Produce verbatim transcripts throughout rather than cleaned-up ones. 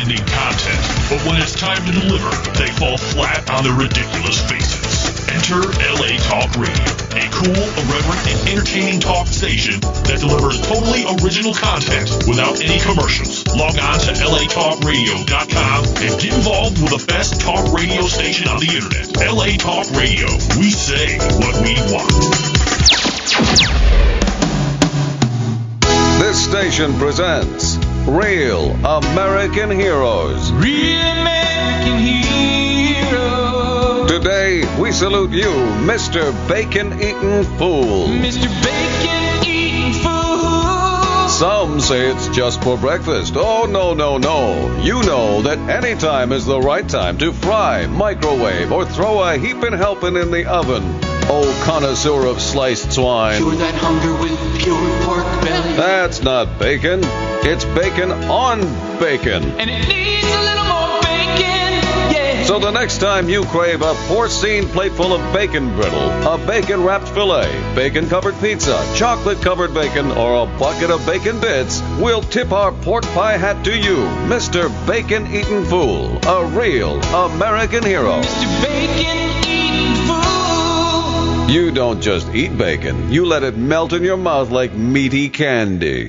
outstanding content, but when it's time to deliver, they fall flat on their ridiculous faces. Enter L A Talk Radio, a cool, irreverent, and entertaining talk station that delivers totally original content without any commercials. Log on to L A talk radio dot com and get involved with the best talk radio station on the internet. L A Talk Radio. We say what we want. This station presents Real American Heroes. Real American Heroes. Today, we salute you, Mister Bacon-Eating Fool. Mister Bacon-Eating Fool. Some say it's just for breakfast. Oh, no, no, no. You know that any time is the right time to fry, microwave, or throw a heaping helping in the oven. Oh, connoisseur of sliced swine. Cure that hunger with pure pork belly. That's not bacon. It's bacon on bacon. And it needs a little more bacon, yeah. So the next time you crave a porcine plateful of bacon brittle, a bacon-wrapped filet, bacon-covered pizza, chocolate-covered bacon, or a bucket of bacon bits, we'll tip our pork pie hat to you, Mister Bacon-Eating Fool, a real American hero. Mister Bacon-Eating Fool. You don't just eat bacon, you let it melt in your mouth like meaty candy.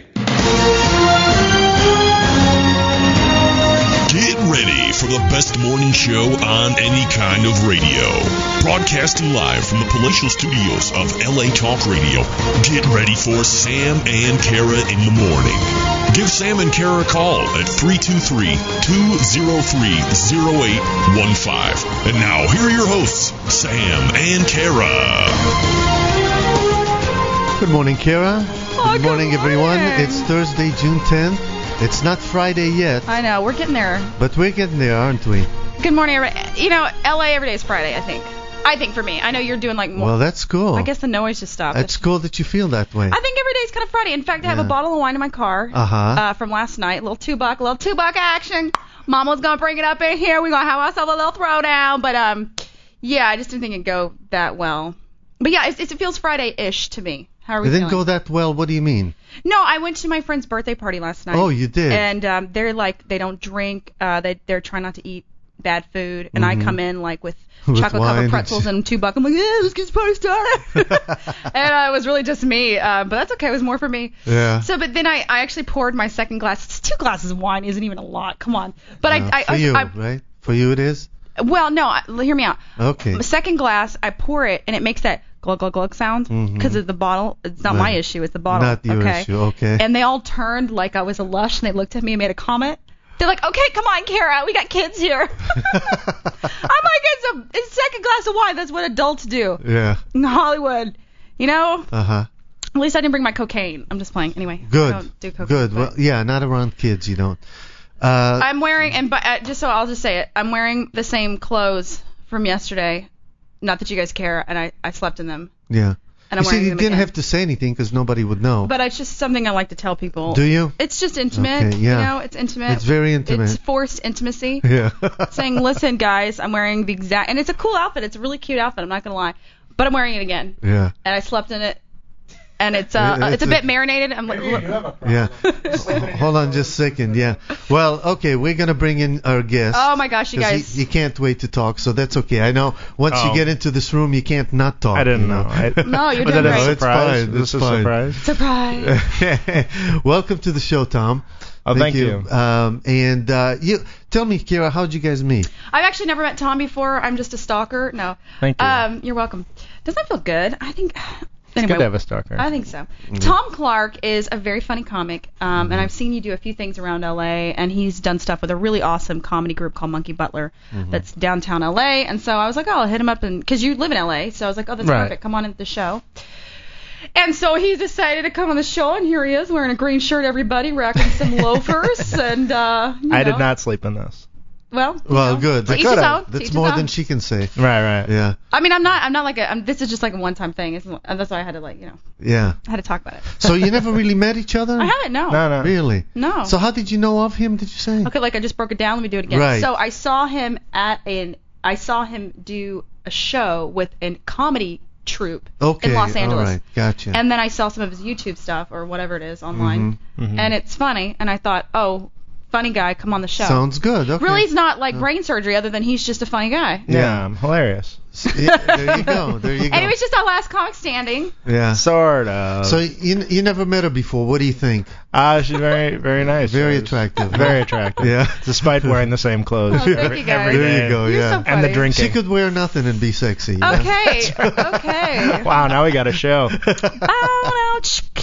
Get ready for the best morning show on any kind of radio. Broadcasting live from the palatial studios of L A Talk Radio. Get ready for Sam and Kara in the morning. Give Sam and Kara a call at three two three, two zero three, zero eight one five. And now, here are your hosts, Sam and Kara. Good morning, Kara. Oh, good morning, good everyone. morning. It's Thursday, June tenth. It's not Friday yet, I know, we're getting there. but we're getting there, aren't we? Good morning, everybody. You know, L A every day is Friday, I think. I think for me. I know you're doing like more. Well, that's cool. I guess the noise just stopped. That's cool that you feel that way. I think every day is kind of Friday. In fact, I have Yeah. a bottle of wine in my car Uh-huh. uh, from last night. Little two buck, little two buck action. Mama's gonna bring it up in here. We're gonna have ourselves a little throwdown. But um, yeah, I just didn't think it'd go that well. But yeah, it, it feels Friday-ish to me. How are we It didn't feeling? go that well. What do you mean? No, I went to my friend's birthday party last night. Oh, you did? And um, they're like, they don't drink. Uh, they they're trying not to eat bad food. And I come in like with, With chocolate wine covered and pretzels sh- and two buck. I'm like, yeah, let's get this party started. and uh, it was really just me. Uh, but that's okay. It was more for me. Yeah. So, but then I, I actually poured my second glass. It's two glasses of wine isn't even a lot. Come on. But Uh, I, I, for I, you, I, right? For you it is? well, no, I, hear me out. Okay. The second glass, I pour it, and it makes that glug, glug, glug sound because Mhm. of the bottle. It's not my Right. issue. It's the bottle. Not your okay? issue, okay. And they all turned like I was a lush, and they looked at me and made a comment. They're like, okay, come on, Kara, we got kids here. I'm like, it's a, it's a second glass of wine. That's what adults do Yeah. in Hollywood. You know? Uh-huh. At least I didn't bring my cocaine. I'm just playing. Anyway. I Good. don't do cocaine, Good. but- Well, yeah, not around kids, you don't. Uh, I'm wearing, and but uh, just so I'll just say it, I'm wearing the same clothes from yesterday. Not that you guys care, and I, I slept in them. yeah. And I'm You see, wearing you them didn't again. have to say anything because nobody would know. But it's just something I like to tell people. Do you? It's just intimate. Okay, yeah. You know, it's intimate. It's very intimate. It's forced intimacy. Yeah. Saying, listen, guys, I'm wearing the exact, and it's a cool outfit. It's a really cute outfit. I'm not gonna lie, but I'm wearing it again, Yeah. and I slept in it, and it's uh, It- it's, it's a a- bit marinated. I'm like, look, Yeah. Hold on just a second. Yeah. Well, okay, we're going to bring in our guest. oh my gosh, you 'cause guys. He, he can't wait to talk, so that's okay. I know once you Oh. get into this room, you can't not talk. I didn't you know. I, No, you're was doing that great. a No, it's surprise? fine, Is it's this a fine. surprise? Surprise. Welcome to the show, Tom. Oh, thank you. Um, and uh, you tell me, Kira, how'd you guys meet? I've actually never met Tom before. I'm just a stalker. No. Thank you. Um, you're welcome. Doesn't that feel good? I think. It's Anyway, good to have a stalker. I think so. Mm-hmm. Tom Clark is a very funny comic, um, and I've seen you do a few things around L A, and he's done stuff with a really awesome comedy group called Monkey Butler Mm-hmm. that's downtown L A, and so I was like, oh, I'll hit him up, and because you live in L A, so I was like, oh, that's Right. perfect. Come on into the show. And so he decided to come on the show, and here he is wearing a green shirt, everybody, rocking some loafers, and uh, you I know, did not sleep in this. Well, you Well, know, good. to I each his could've. own, to That's each his more own. than she can say. Right, right. Yeah. I mean, I'm not. I'm not like a. I'm, this is just like a one-time thing. It's, and that's why I had to like, you know, Yeah. I had to talk about it. So you never really met each other? I haven't. No. No, no. Really? No. So how did you know of him, did you say? Okay, like I just broke it down. Let me do it again. Right. So I saw him at an. I saw him do a show with a comedy troupe Okay. in Los Angeles. All right. Gotcha. And then I saw some of his YouTube stuff or whatever it is online, Mhm. Mhm. and it's funny. And I thought, oh, funny guy come on the show. Sounds good. Okay. Really, he's not like brain surgery, other than he's just a funny guy. Yeah, Yeah. I'm hilarious. Yeah, there you go. There you go. Anyways, just our last comic standing. Yeah. Sort of. So you you never met her before. What do you think? Ah, she's very, very nice. Very She's attractive. Very attractive. Yeah. Despite wearing the same clothes. Oh, thank every, you, guys. every There day. you go. You're Yeah. so funny. And the drinking. She could wear nothing and be sexy. yeah. Okay. Okay. Wow, now we got a show. Oh,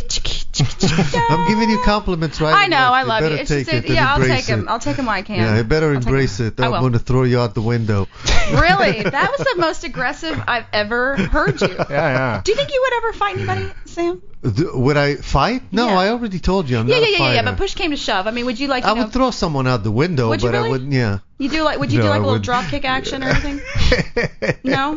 no. I'm giving you compliments right I and know, left. I love you. better It's take just, it and yeah, I'll embrace take him. it. I'll take him when I can. Yeah, I better I'll take embrace him. it. I I'm will. going to throw you out the window. Really? That was the most aggressive I've ever heard you. Yeah, yeah. Do you think you would ever fight anybody, Sam? Th- Would I fight? No, Yeah. I already told you I'm Yeah, not yeah, a yeah, fighter. yeah. But push came to shove. I mean, would you like, you I know, would throw someone out the window, Would you but I really? wouldn't. Yeah. you do like, would you No, do like I a little wouldn't. drop kick action or anything? No?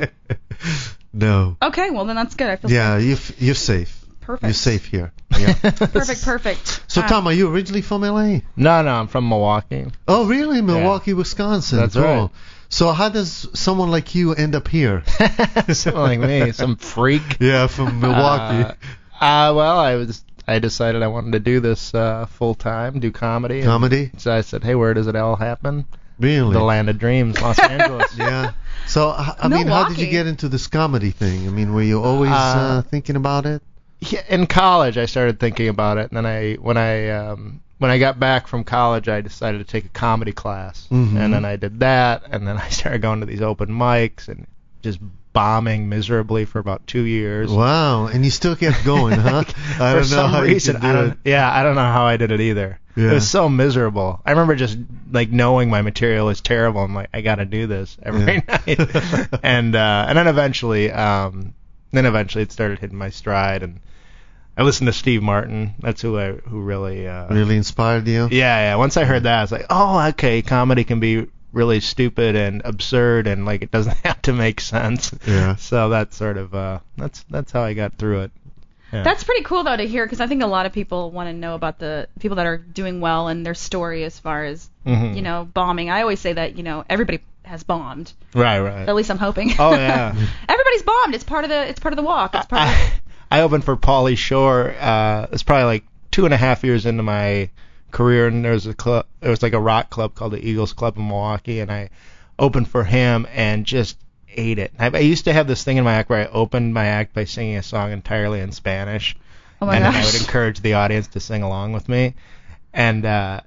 No. Okay, well then that's good. I feel Yeah, you f- you're safe. perfect. You're safe here. Yeah. Perfect, perfect. So Ah. Tom, are you originally from L A? No, no, I'm from Milwaukee. Oh, really? Milwaukee, Wisconsin. That's cool. right. So how does someone like you end up here? Someone like me, some freak. Yeah, from Milwaukee. Uh, uh, well, I was. I decided I wanted to do this uh, full time, do comedy. and Comedy? So I said, hey, where does it all happen? Really? The land of dreams, Los Angeles. Yeah. So h- I mean, how did you Milwaukee. get into this comedy thing? I mean, were you always uh, Uh, thinking about it? Yeah, in college, I started thinking about it, and then I, when I, um, when I got back from college, I decided to take a comedy class, Mhm. and then I did that, and then I started going to these open mics and just bombing miserably for about two years. Wow, and you still kept going, huh? I For don't know some how reason, you could I do don't. it. Yeah, I don't know how I did it either. Yeah. It was so miserable. I remember just like knowing my material is terrible. I'm like, I got to do this every Yeah. night, and uh, and then eventually, um, then eventually it started hitting my stride, and I listened to Steve Martin. That's who I who really. Uh, Really inspired you? Yeah, yeah. Once I heard that, I was like, oh, okay, comedy can be really stupid and absurd, and like it doesn't have to make sense. Yeah. So that's sort of uh, that's that's how I got through it. Yeah. That's pretty cool though to hear, because I think a lot of people want to know about the people that are doing well and their story as far as Mhm. you know bombing. I always say that you know everybody has bombed. Right, right. At least I'm hoping. Oh yeah. Everybody's bombed. It's part of the it's part of the walk. It's part of I, I opened for Pauly Shore. Uh, it's probably like two and a half years into my career, and there was a club. There was like a rock club called the Eagles Club in Milwaukee, and I opened for him and just ate it. I, I used to have this thing in my act where I opened my act by singing a song entirely in Spanish, Oh my and then I gosh. would encourage the audience to sing along with me, and uh,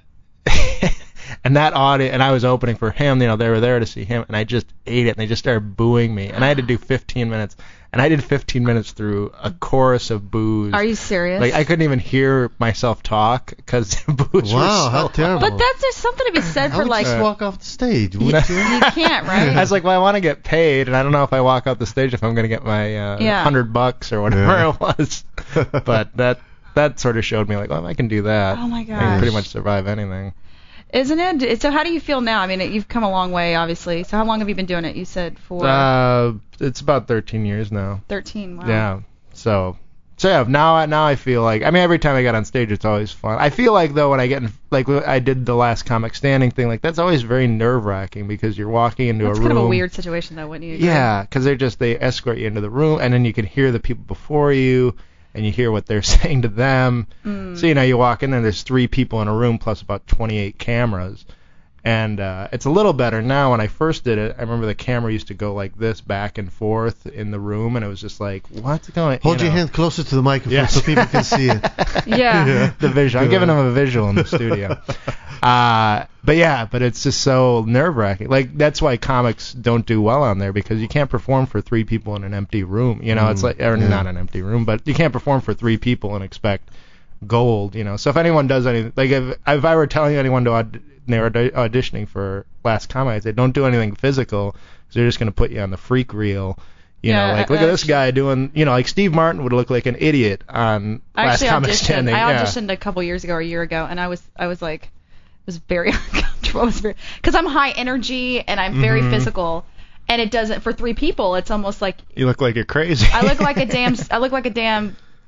and that audience, and I was opening for him. You know, they were there to see him, and I just ate it, and they just started booing me, and I had to do fifteen minutes, and I did fifteen minutes through a chorus of boos. Are you serious? Like I couldn't even hear myself talk because the boos were Wow, so how loud. terrible. But that's there's something to be said I for would like just walk off the stage, wouldn't you? you can't, right? I was like, well, I want to get paid, and I don't know if I walk off the stage if I'm going to get my uh, Yeah. hundred bucks or whatever Yeah. it was. But that that sort of showed me like, well, I can do that. Oh my I can gosh. pretty much survive anything. Isn't it? So how do you feel now? I mean, you've come a long way, obviously. So how long have you been doing it? You said for Uh, it's about thirteen years now. thirteen. Wow. Yeah. So. So yeah, now I now I feel like I mean every time I get on stage it's always fun. I feel like though when I get in, like I did the last comic standing thing, like that's always very nerve wracking because you're walking into That's a room. kind of a weird situation, though, wouldn't you agree? Yeah, because they're just they escort you into the room, and then you can hear the people before you, and you hear what they're saying to them. Mm. So you know you walk in and there's three people in a room plus about twenty-eight cameras, and uh, it's a little better now. When I first did it, I remember the camera used to go like this back and forth in the room, and it was just like, what's going? Hold you your know. hand closer to the microphone Yes. so people can see it. Yeah. The visual. I'm giving them a visual in the studio. Uh, but yeah, but it's just so nerve wracking. Like that's why comics don't do well on there because you can't perform for three people in an empty room. You know, it's like or yeah. not an empty room, but you can't perform for three people and expect gold. You know, so if anyone does anything, like if if I were telling anyone to aud- they were audi- auditioning for Last Comic, I'd say don't do anything physical because they're just going to put you on the freak reel. You Yeah, know, like I- look at I this guy doing, you know, like Steve Martin would look like an idiot on I Last actually Comic auditioned. Standing. I yeah. auditioned a couple years ago or a year ago, and I was I was like, it was very uncomfortable. It was very because I'm high energy and I'm very Mhm. physical, and it doesn't for three people. It's almost like You look like you're crazy. I look like a damn I look like a damn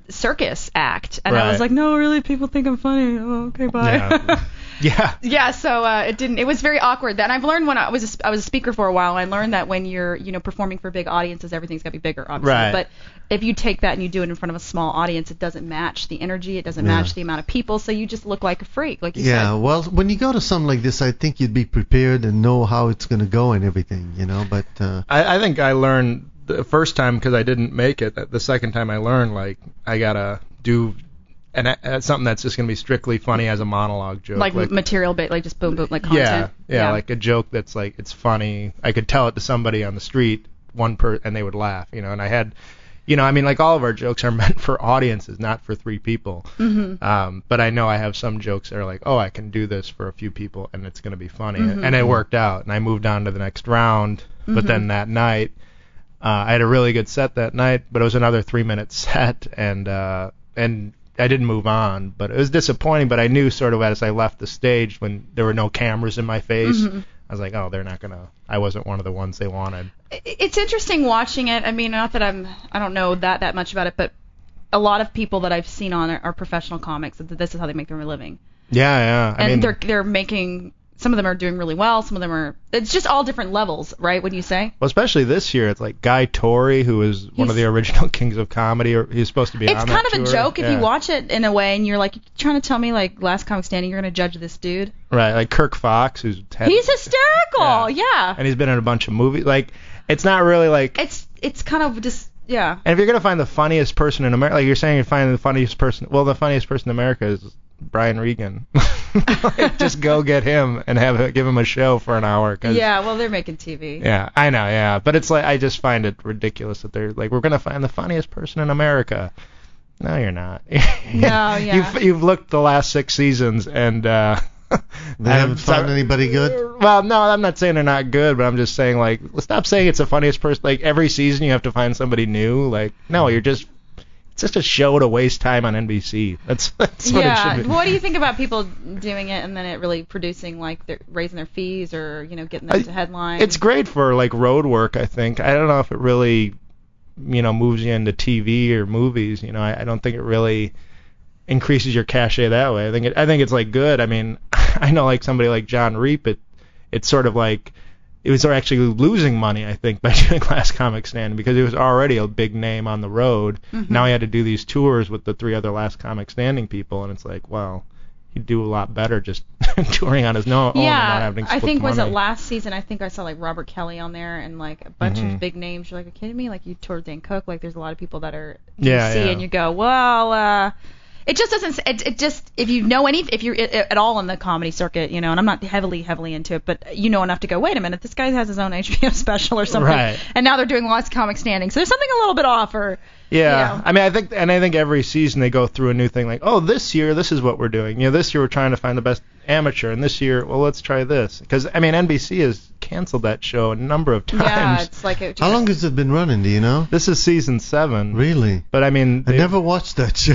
circus act, and I Right. was like, no, really, people think I'm funny. Oh, okay, bye. Yeah. Yeah. Yeah, so uh, it didn't. It was very awkward. Then I've learned when I was a, I was a speaker for a while. I learned that when you're you know performing for big audiences, everything's got to be bigger, obviously. Right. But if you take that and you do it in front of a small audience, it doesn't match the energy. It doesn't Yeah. match the amount of people. So you just look like a freak, like you Yeah, said. well, when you go to something like this, I think you'd be prepared and know how it's going to go and everything, you know. But uh, I, I think I learned the first time because I didn't make it. The second time I learned, like, I gotta do an, uh, something that's just gonna be strictly funny as a monologue joke. Like, material, bit, like just boom, boom, like content. Yeah, yeah, like a joke that's like it's funny. I could tell it to somebody on the street, one per, and they would laugh, you know. And I had, you know, I mean, like all of our jokes are meant for audiences, not for three people. Mm-hmm. Um, but I know I have some jokes that are like, oh, I can do this for a few people, and it's gonna be funny, Mm-hmm. and it worked out. And I moved on to the next round. But then that night, uh, I had a really good set that night, but it was another three-minute set, and uh, and I didn't move on. But it was disappointing. But I knew sort of as I left the stage when there were no cameras in my face, Mm-hmm. I was like, oh, they're not gonna. I wasn't one of the ones they wanted. It's interesting watching it. I mean, not that I'm, I don't know that that much about it, but a lot of people that I've seen on are, are professional comics. That this is how they make their living, Yeah, yeah. I and mean, they're they're making. Some of them are doing really well. Some of them are. It's just all different levels, right? What do you say? well, especially this year, it's like Guy Torrey, who was one of He's- the original Kings of Comedy, or he's supposed to be It's on kind that of a tour. joke if you Yeah. watch it in a way, and you're like you're trying to tell me like Last Comic Standing, you're gonna judge this dude. Right, like Kirk Fox, who's had, He's hysterical. Yeah. and he's been in a bunch of movies. Like, it's not really like. It's it's kind of just yeah. And if you're gonna find the funniest person in America, like you're saying, you're finding the funniest person. Well, the funniest person in America is Brian Regan. Like, just go get him and have give him a show for an hour. 'Cause, Yeah. Well, they're making T V. Yeah, I know. Yeah, but it's like I just find it ridiculous that they're like, we're gonna find the funniest person in America. No, you're not. No, yeah. You've you've looked the last six seasons and. uh they haven't found anybody good. Well, no, I'm not saying they're not good, but I'm just saying, like, stop saying it's the funniest person. Like, every season you have to find somebody new. Like, no, you're just, it's just a show to waste time on N B C. That's, that's what it Yeah. should be. What do you think about people doing it and then it really producing like they're raising their fees or you know getting them I- to headline? It's great for, like, road work, I think. I don't know if it really, you know, moves you into T V or movies. You know, I, I don't think it really increases your cachet that way. I think it, I think it's, like, good. I mean, I know, like, somebody like John Reap, it, it's sort of like, it was actually losing money, I think, by doing Last Comic Standing because he was already a big name on the road. Mm-hmm. Now he had to do these tours with the three other Last Comic Standing people, and it's like, well, he'd do a lot better just touring on his no- own and not yeah, having to I split think the was money. it last season? I think I saw like Robert Kelly on there and like a bunch Mhm. of big names. You're like, are you kidding me? Like you toured Dan Cook. Like there's a lot of people that are Yeah, D C yeah. and you go, well, uh, it just doesn't. It, it just if you know any, if you're at all in the comedy circuit, you know, and I'm not heavily heavily into it, but you know enough to go, wait a minute, this guy has his own H B O special or something, Right. and now they're doing Last Comic Standing, so there's something a little bit off. Or Yeah, you know. I mean, I think, and I think every season they go through a new thing. Like, oh, this year this is what we're doing. You know, this year we're trying to find the best amateur, and this year, well, let's try this. Because I mean, N B C has canceled that show a number of times. yeah, it's like it, How long has it been running? Do you know? This is season seven. Really? But I mean, I they- never watched that show.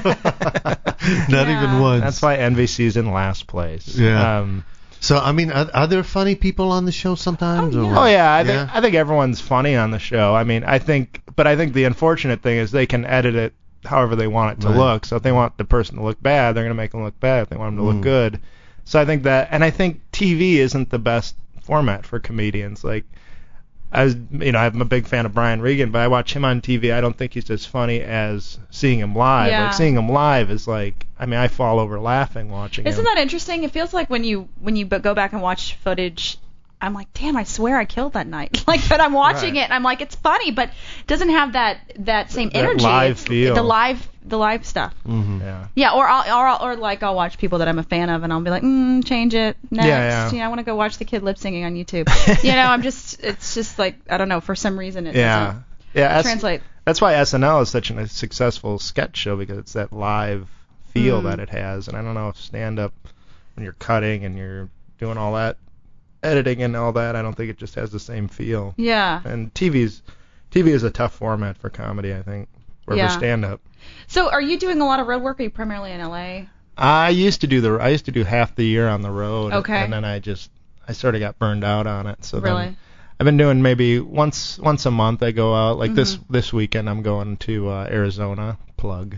Not Yeah. even once. That's why N B C's in last place. Yeah. Um, So I mean, are, are there funny people on the show sometimes? Oh, or yeah. Oh yeah, I think Yeah? I think everyone's funny on the show. I mean, I think, but I think the unfortunate thing is they can edit it however they want it to Right. look. So if they want the person to look bad, they're gonna make them look bad. If they want them to Mm. look good, so I think that, and I think T V isn't the best format for comedians. Like, I was, you know, I'm a big fan of Brian Regan, but I watch him on T V. I don't think he's as funny as seeing him live. Yeah. Like seeing him live is like, I mean, I fall over laughing watching Isn't him. that interesting? It feels like when you when you b- go back and watch footage, I'm like, damn, I swear I killed that night. Like, but I'm watching Right. it, and I'm like, it's funny, but it doesn't have that that same That energy. live It's feel. The live the live stuff. Mhm. Yeah. Yeah, or I'll, or I'll, or like I'll watch people that I'm a fan of, and I'll be like, mm, change it next. Yeah, yeah. You know, I want to go watch the kid lip singing on YouTube. You know, I'm just it's just like I don't know, for some reason it Yeah. doesn't Yeah. that's- translate. That's why S N L is such a successful sketch show, because it's that live feel Mm. that it has. And I don't know if stand-up, when you're cutting and you're doing all that editing and all that, I don't think it just has the same feel. Yeah. And T V's T V is a tough format for comedy, I think, or Yeah. for stand-up. So, are you doing a lot of road work? Or are you primarily in L A? I used to do the I used to do half the year on the road, Okay. and then I just I sort of got burned out on it. So Really? then I've been doing maybe once once a month I go out. Like this Mm-hmm. this weekend I'm going to uh, Arizona, plug.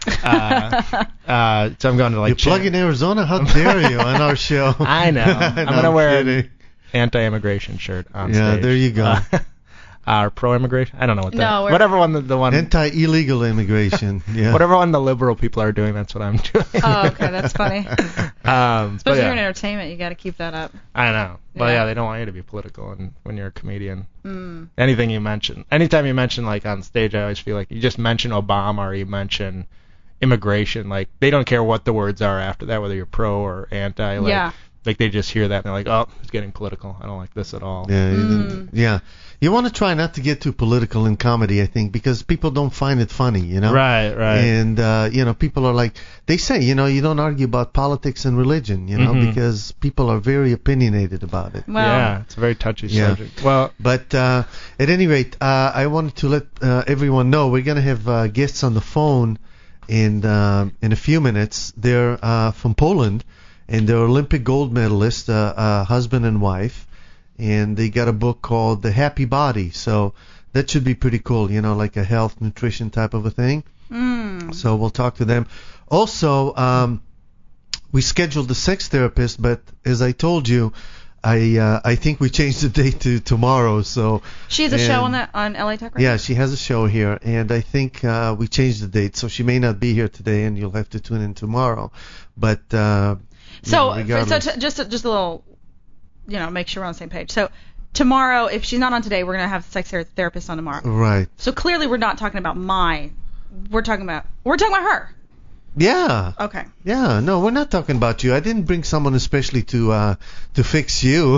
Uh, uh, so I'm going to like. You plug in Arizona? How dare you on our show? I know. I'm No, gonna wear kidding. an anti-immigration shirt on Yeah, stage. there you go. Uh, uh, pro-immigration? I don't know what that. No, we're- whatever one the, the one. Anti-illegal immigration. Yeah. Whatever one the liberal people are doing, that's what I'm doing. Oh, okay, that's funny. um, but Especially yeah, in entertainment, you got to keep that up. I know. But Yeah. yeah, they don't want you to be political, and when you're a comedian, Mm. anything you mention, anytime you mention like on stage, I always feel like you just mention Obama or you mention immigration, like they don't care what the words are after that, whether you're pro or anti. Like, Yeah. Like they just hear that and they're like, oh, it's getting political. I don't like this at all. Yeah, you Mm. didn't- yeah. You want to try not to get too political in comedy, I think, because people don't find it funny, you know. Right, right. And uh, you know, people are like, they say, you know, you don't argue about politics and religion, you know, Mhm. because people are very opinionated about it. Well, yeah, it's a very touchy Yeah. subject. Well, But uh, at any rate, uh, I wanted to let uh, everyone know we're gonna have uh, guests on the phone in uh, in a few minutes. They're uh, from Poland, and they're Olympic gold medalists, uh, uh, husband and wife, and they got a book called The Happy Body. So that should be pretty cool, you know, like a health nutrition type of a thing. Mm. So we'll talk to them. Also, um, we scheduled the sex therapist, but as I told you, I uh, I think we changed the date to tomorrow. So She has a and- show on that on L A Talk Radio. yeah, she has a show here, and I think uh, we changed the date, so she may not be here today, and you'll have to tune in tomorrow. But uh, you So, know, so regardless- t- just a, just a little, you know, make sure we're on the same page. So tomorrow, if she's not on today, we're gonna have the sex ther- therapist on tomorrow. right? So clearly, we're not talking about my. We're talking about we're talking about her. Yeah, Okay. yeah. No, we're not talking about you. I didn't bring someone especially to uh, to fix you.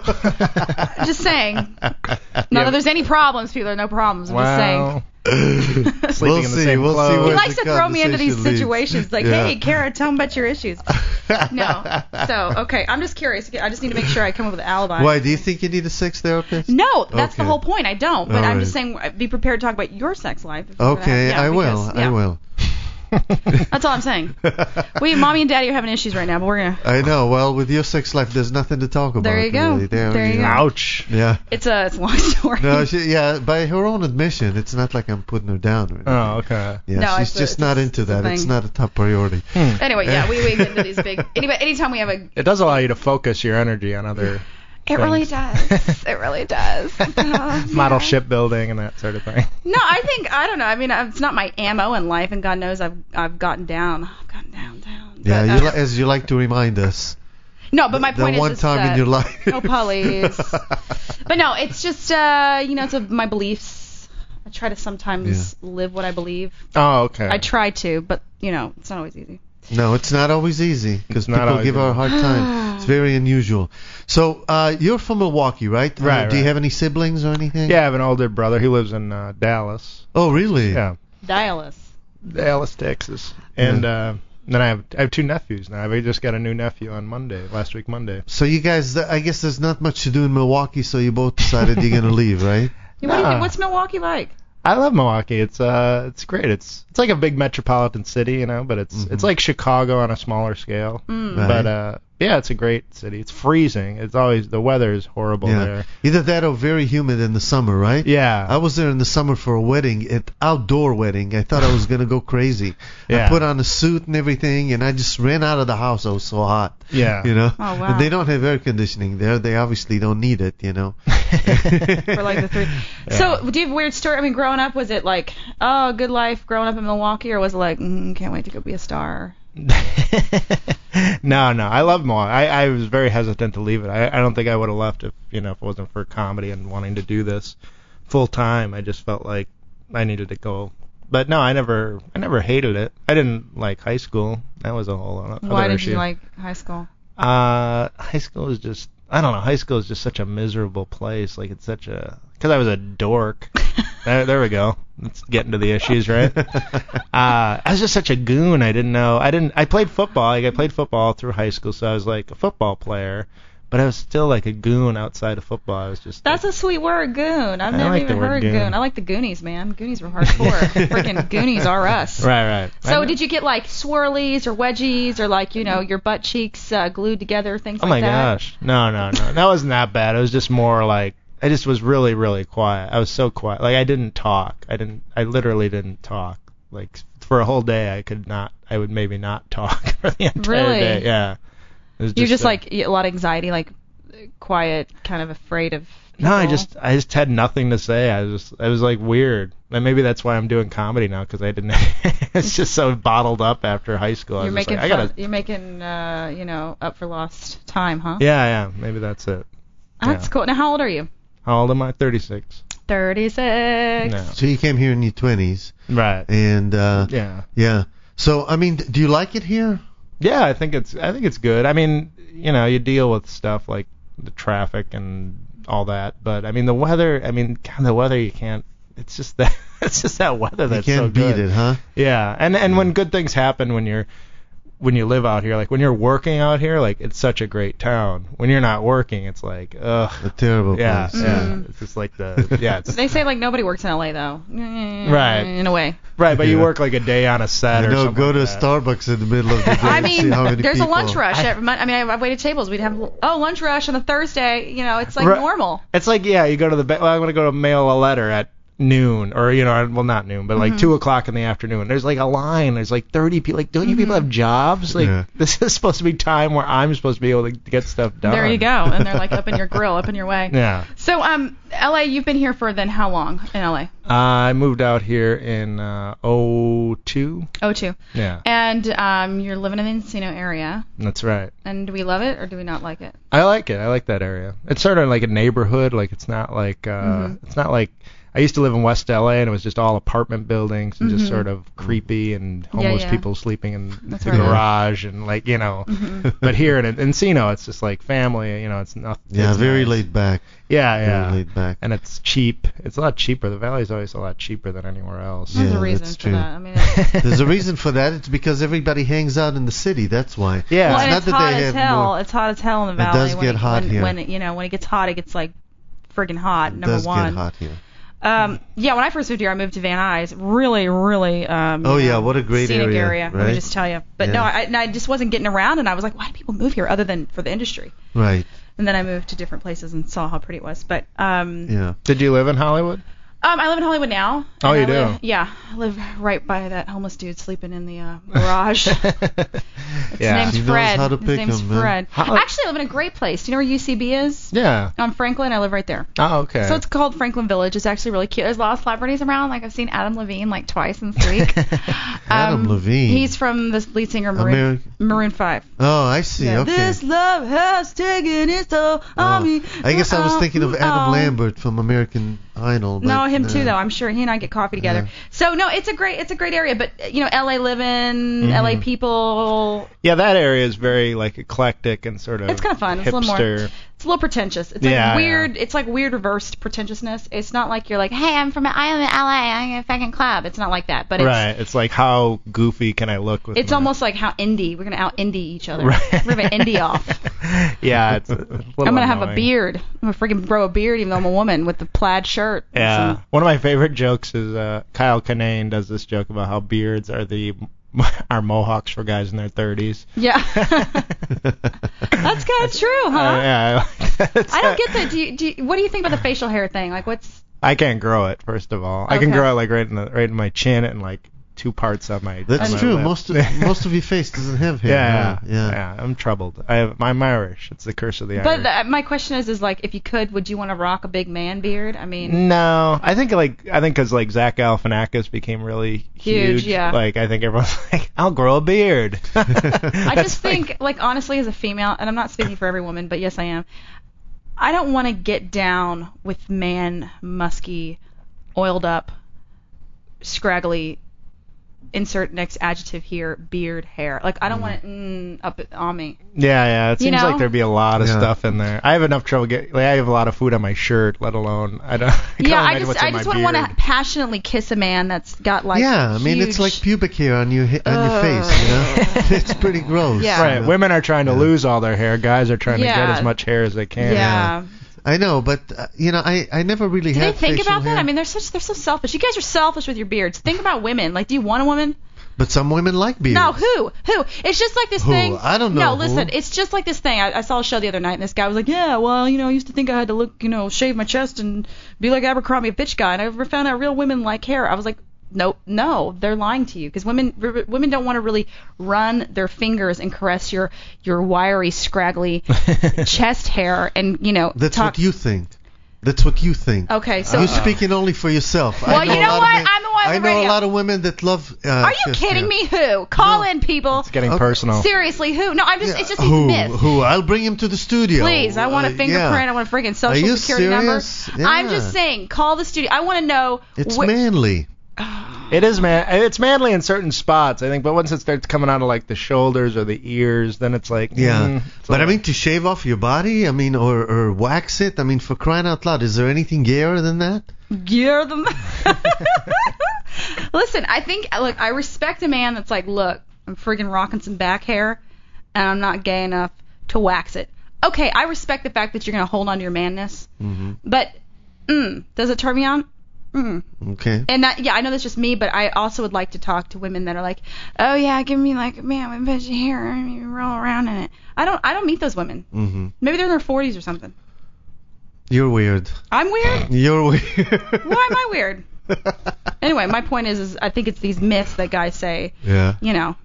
Just saying. Not that there's any problems, people. There are no problems. I'm just saying. wow. Sleeping We'll in the see, same we'll see clothes. where- He likes the to throw me into these conversation leads. situations. Like, Yeah. hey, Kara, tell him about your issues. No. So, okay, I'm just curious. I just need to make sure I come up with an alibi. Why? Do you think you need a sex therapist? No, that's the Okay. whole point. I don't. But All I'm right. just saying, be prepared to talk about your sex life. if you're gonna Okay, have- yeah, I will. because- yeah. I will. That's all I'm saying. We, mommy and daddy are having issues right now, but we're gonna. I know. Well, with your sex life, there's nothing to talk about. There you go. Really. There, There you go. Ouch. Yeah. It's a, it's a long story. No, she, yeah. By her own admission, it's not like I'm putting her down or anything. Oh, okay. Yeah, No, she's it's a- just it's not a- into it's a that. It's thing. not a top priority. Anyway, yeah, we we get into these big. Anyway, anytime we have a. It does allow you to focus your energy on other It really things. does. It really does. Uh, model yeah. shipbuilding and that sort of thing. No, I think I don't know. I mean, it's not my ammo in life, and God knows I've I've gotten down. I've gotten down, down. Yeah, But, you uh, li- as you like to remind us. no, but my the point one is just time that, in your life. Oh, please. But no, it's just uh, you know, it's a, my beliefs. I try to sometimes live what I believe. Oh, okay. I try to, but you know, it's not always easy. No, it's not always easy because It's not people always give her a easy. hard time. It's very unusual. So, uh, you're from Milwaukee, right? Uh, Right, Do you right. have any siblings or anything? Yeah, I have an older brother. He lives in uh, Dallas. Oh, really? Yeah, Dialis. Dallas, Texas. And uh, then I have I have two nephews now. I just got a new nephew on Monday, last week Monday. So you guys, I guess there's not much to do in Milwaukee, so you both decided you're gonna leave, right? What do you Nah. think? What's Milwaukee like? I love Milwaukee. It's uh, it's great. It's it's like a big metropolitan city, you know, but it's Mhm. it's like Chicago on a smaller scale. Mm. Right. But uh, yeah, it's a great city. It's freezing. It's always the weather is horrible Yeah. there. Either that or very humid in the summer, right? Yeah. I was there in the summer for a wedding, an outdoor wedding. I thought I was gonna go crazy. Yeah. I put on a suit and everything, and I just ran out of the house. I was so hot. Yeah. You know. Oh, wow. And they don't have air conditioning there. They obviously don't need it. You know. For like the three. Yeah. So, do you have a weird story? I mean, growing up, was it like, oh, good life growing up in Milwaukee, or was it like, mm, can't wait to go be a star? no, no. I love Milwaukee. I, I was very hesitant to leave it. I, I don't think I would have left if you know if it wasn't for comedy and wanting to do this full time. I just felt like I needed to go. But no, I never I never hated it. I didn't like high school. That was a whole other Why did issue. you like high school? Uh, high school is just I don't know. High school is just such a miserable place. Like it's such a because I was a dork. there, there we go. Let's get into the issues, right? uh, I was just such a goon. I didn't know. I didn't. I played football. Like I played football through high school, so I was like a football player. But I was still like a goon outside of football. I was just. That's like, a sweet word, goon. I've I never like the even word heard goon. goon. I like the Goonies, man. Goonies were hardcore. Freaking Goonies are us. right, right. So, I- did you get like swirlies or wedgies or like, you know, your butt cheeks uh, glued together, things Oh like my that? gosh. No, no, no. That wasn't that bad. It was just more like I just was really, really quiet. I was so quiet. Like I didn't talk. I didn't. I literally didn't talk. Like for a whole day I could not. I would maybe not talk for the entire Really? day. Yeah. It was You're just a- like a lot of anxiety, like quiet, kind of afraid of. No, I people? just I just had nothing to say. I was just I was like weird. And maybe that's why I'm doing comedy now, because I didn't. It's just so bottled up after high school. I You're was just making like, I gotta. fun, you're making uh you know up for lost time, huh? Yeah, yeah. Maybe that's it. That's yeah. cool. Now, how old are you? How old am I? thirty-six. thirty-six. No. So you came here in your twenties, Right. and uh, Yeah. yeah. So I mean, do you like it here? Yeah, I think it's I think it's good. I mean, you know, you deal with stuff like the traffic and all that, but I mean the weather. I mean, God, the weather you can't. It's just that. It's just that weather that's you so can't beat good. it, huh? Yeah, and and when good things happen when you're when you live out here, like when you're working out here, like it's such a great town. When you're not working, it's like ugh. A terrible Yeah, place. yeah. Mhm. It's just like the yeah. It's, They say like nobody works in L A though. Right. In a way. right, but you Yeah. work like a day on a set I or know, something go like to that. Starbucks in the middle of the day I and see mean, how many there's people. a lunch rush. Every mon- I mean, I've waited tables. We'd have oh lunch rush on a Thursday. You know, it's like Right. normal. It's like yeah, you go to the ba- well, I'm gonna go to mail a letter at noon or you know well not noon but like Mhm. two o'clock in the afternoon. There's like a line. There's like thirty people. Like don't you people Mm-hmm. have jobs? Like Yeah. this is supposed to be time where I'm supposed to be able to get stuff done. There you go. And they're like up in your grill, up in your way. Yeah. So um, L A, you've been here for then how long in L A? I moved out here in uh, oh two. Oh two. Yeah, And um, you're living in the Encino area. that's right. And do we love it or do we not like it? I like it. I like that area. It's sort of like a neighborhood. Like it's not like uh, Mhm. it's not like I used to live in West L A and it was just all apartment buildings and just Mhm. sort of creepy and homeless yeah. people sleeping in That's the right. garage and like you know. Mhm. But here in Encino, it's just like family. You know, it's nothing. Yeah, it's very nice. laid back. Yeah, Very yeah. laid back. And it's cheap. It's a lot cheaper. The Valley's always a lot cheaper than anywhere else. There's Yeah, a reason that's for true. that. I mean, it's, There's a reason for that. It's because everybody hangs out in the city. That's why. Yeah. well, It's and not it's that hot they as have hell. more- It's hot as hell in the It valley. does when get hot when, here. When it, you know when it gets hot, it gets like friggin' hot. It Number does one. get hot here. Um, yeah, when I first moved here, I moved to Van Nuys. Really, really. Um, Oh, you yeah, know, what a great scenic area, area. Let me right? just tell you. But Yeah. no, I, and I just wasn't getting around, and I was like, why do people move here other than for the industry? Right. And then I moved to different places and saw how pretty it was. But um, Yeah. Did you live in Hollywood? um, I live in Hollywood now. Oh, and you I do? live- yeah, I live right by that homeless dude sleeping in the uh, garage. His yeah. name's He knows Fred. how to His pick name's 'em, man. Fred. How- Actually, I live in a great place. Do you know where U C B is? Yeah. On Franklin. I live right there. Oh, okay. So it's called Franklin Village. It's actually really cute. There's a lot of celebrities around. Like I've seen Adam Levine like twice in this week. Adam Levine. He's from the lead singer Maroon, American- Maroon five. Oh, I see. Yeah. Okay. This love has taken its toll on Oh. me. I guess I was thinking of Adam Oh. Lambert from American Idol. But, No, him too uh, though. I'm sure he and I get coffee together. Yeah. So no, it's a great it's a great area. But you know, L A living, L A Mhm. people. Yeah, that area is very like eclectic and sort of It's kind of fun. It's a little more. hipster. It's a little pretentious. It's like Yeah, weird. It's like weird reversed pretentiousness. It's not like you're like, hey, I'm from I live in L A. I'm in a fucking club. It's not like that. But it's Right. It's like how goofy can I look with it's my- almost like how indie. We're gonna out indie each other. Right. We're gonna indie off. Yeah, it's a little I'm gonna have a annoying. beard. I'm gonna freaking grow a beard even though I'm a woman with the plaid shirt. Yeah. So- One of my favorite jokes is uh, Kyle Kinane does this joke about how beards are the are mohawks for guys in their thirties. yeah. That's kind of true, huh? Uh, yeah, I, like that. I don't get that. Do you, do you, what do you think about the facial hair thing? Like, what's I can't grow it. First of all, I can Okay. grow it like right in the right in my chin and like two parts on my. That's on my true. lip. Most of most of your face doesn't have hair. Yeah, yeah. yeah, I'm troubled. I have, I'm Irish. It's the curse of the But Irish. uh, my question is, is like, if you could, would you want to rock a big man beard? I mean, No, I think like I think because like Zach Galifianakis became really Huge, huge. yeah. Like I think everyone's like, I'll grow a beard. I just think, like, honestly, as a female, and I'm not speaking for every woman, but yes, I am. I don't want to get down with man, musky, oiled up, scraggly. Insert next adjective here, beard, hair. Like, I don't want it mm, up on me. Yeah, yeah. It You seems know? like there'd be a lot of Yeah. stuff in there. I have enough trouble getting. Like, I have a lot of food on my shirt, let alone I don't. I can't Yeah, I imagine just, what's I in just my wouldn't want beard. to passionately kiss a man that's got like. yeah, I mean it's like huge- pubic hair on your hi- on your Ugh. face. You know, it's pretty gross. Yeah. Right. you know? Women are trying to Yeah. lose all their hair. Guys are trying to Yeah. get as much hair as they can. Yeah. I know, but uh, you know, I I never really Do they had think facial about that? hair. I mean, they're such they're so selfish. You guys are selfish with your beards. Think about women. Like, do you want a woman? but some women like beards. No, who? Who? It's just like this Who? thing. I don't know No, who. listen. It's just like this thing. I, I saw a show the other night, and this guy was like, "Yeah, well, you know, I used to think I had to look, you know, shave my chest and be like Abercrombie, a bitch guy, and I never found out real women like hair." I was like, no, no, they're lying to you because women r- women don't want to really run their fingers and caress your your wiry, scraggly chest hair and you know. That's talk. what you think. That's what you think. Okay, so You're speaking only for yourself. Well, I know you a know lot what? Of men, I'm the one on I the know radio. a lot of women that love. Uh, Are you chest kidding hair. me? Who? Call No. in, people. It's getting Okay. personal. Seriously, who? No, I'm just. Yeah, It's just he's who? a myth. Who? I'll bring him to the studio. Please, I want a Uh, fingerprint. yeah. I want a freaking Are social you security serious? number. Yeah. I'm just saying, call the studio. I want to know. It's wh- manly. It is man. It's manly in certain spots, I think, but once it starts coming out of like the shoulders or the ears, then it's like Yeah. mm, it's But a- I mean, to shave off your body, I mean, or, or wax it, I mean, for crying out loud, is there anything gayer than that? Gear them. Listen, I think look, I respect a man that's like, look, I'm friggin' rocking some back hair, and I'm not gay enough to wax it. Okay, I respect the fact that you're gonna hold on to your manness, Mm-hmm. but mm, does it turn me on? Mm. Okay. And that, yeah, I know that's just me, but I also would like to talk to women that are like, oh yeah, give me like a man with a bunch of hair and you roll around in it. I don't, I don't meet those women. Mm-hmm. Maybe they're in their forties or something. You're weird. I'm weird. You're weird. Why am I weird? Anyway, my point is, is I think it's these myths that guys say. Yeah. You know.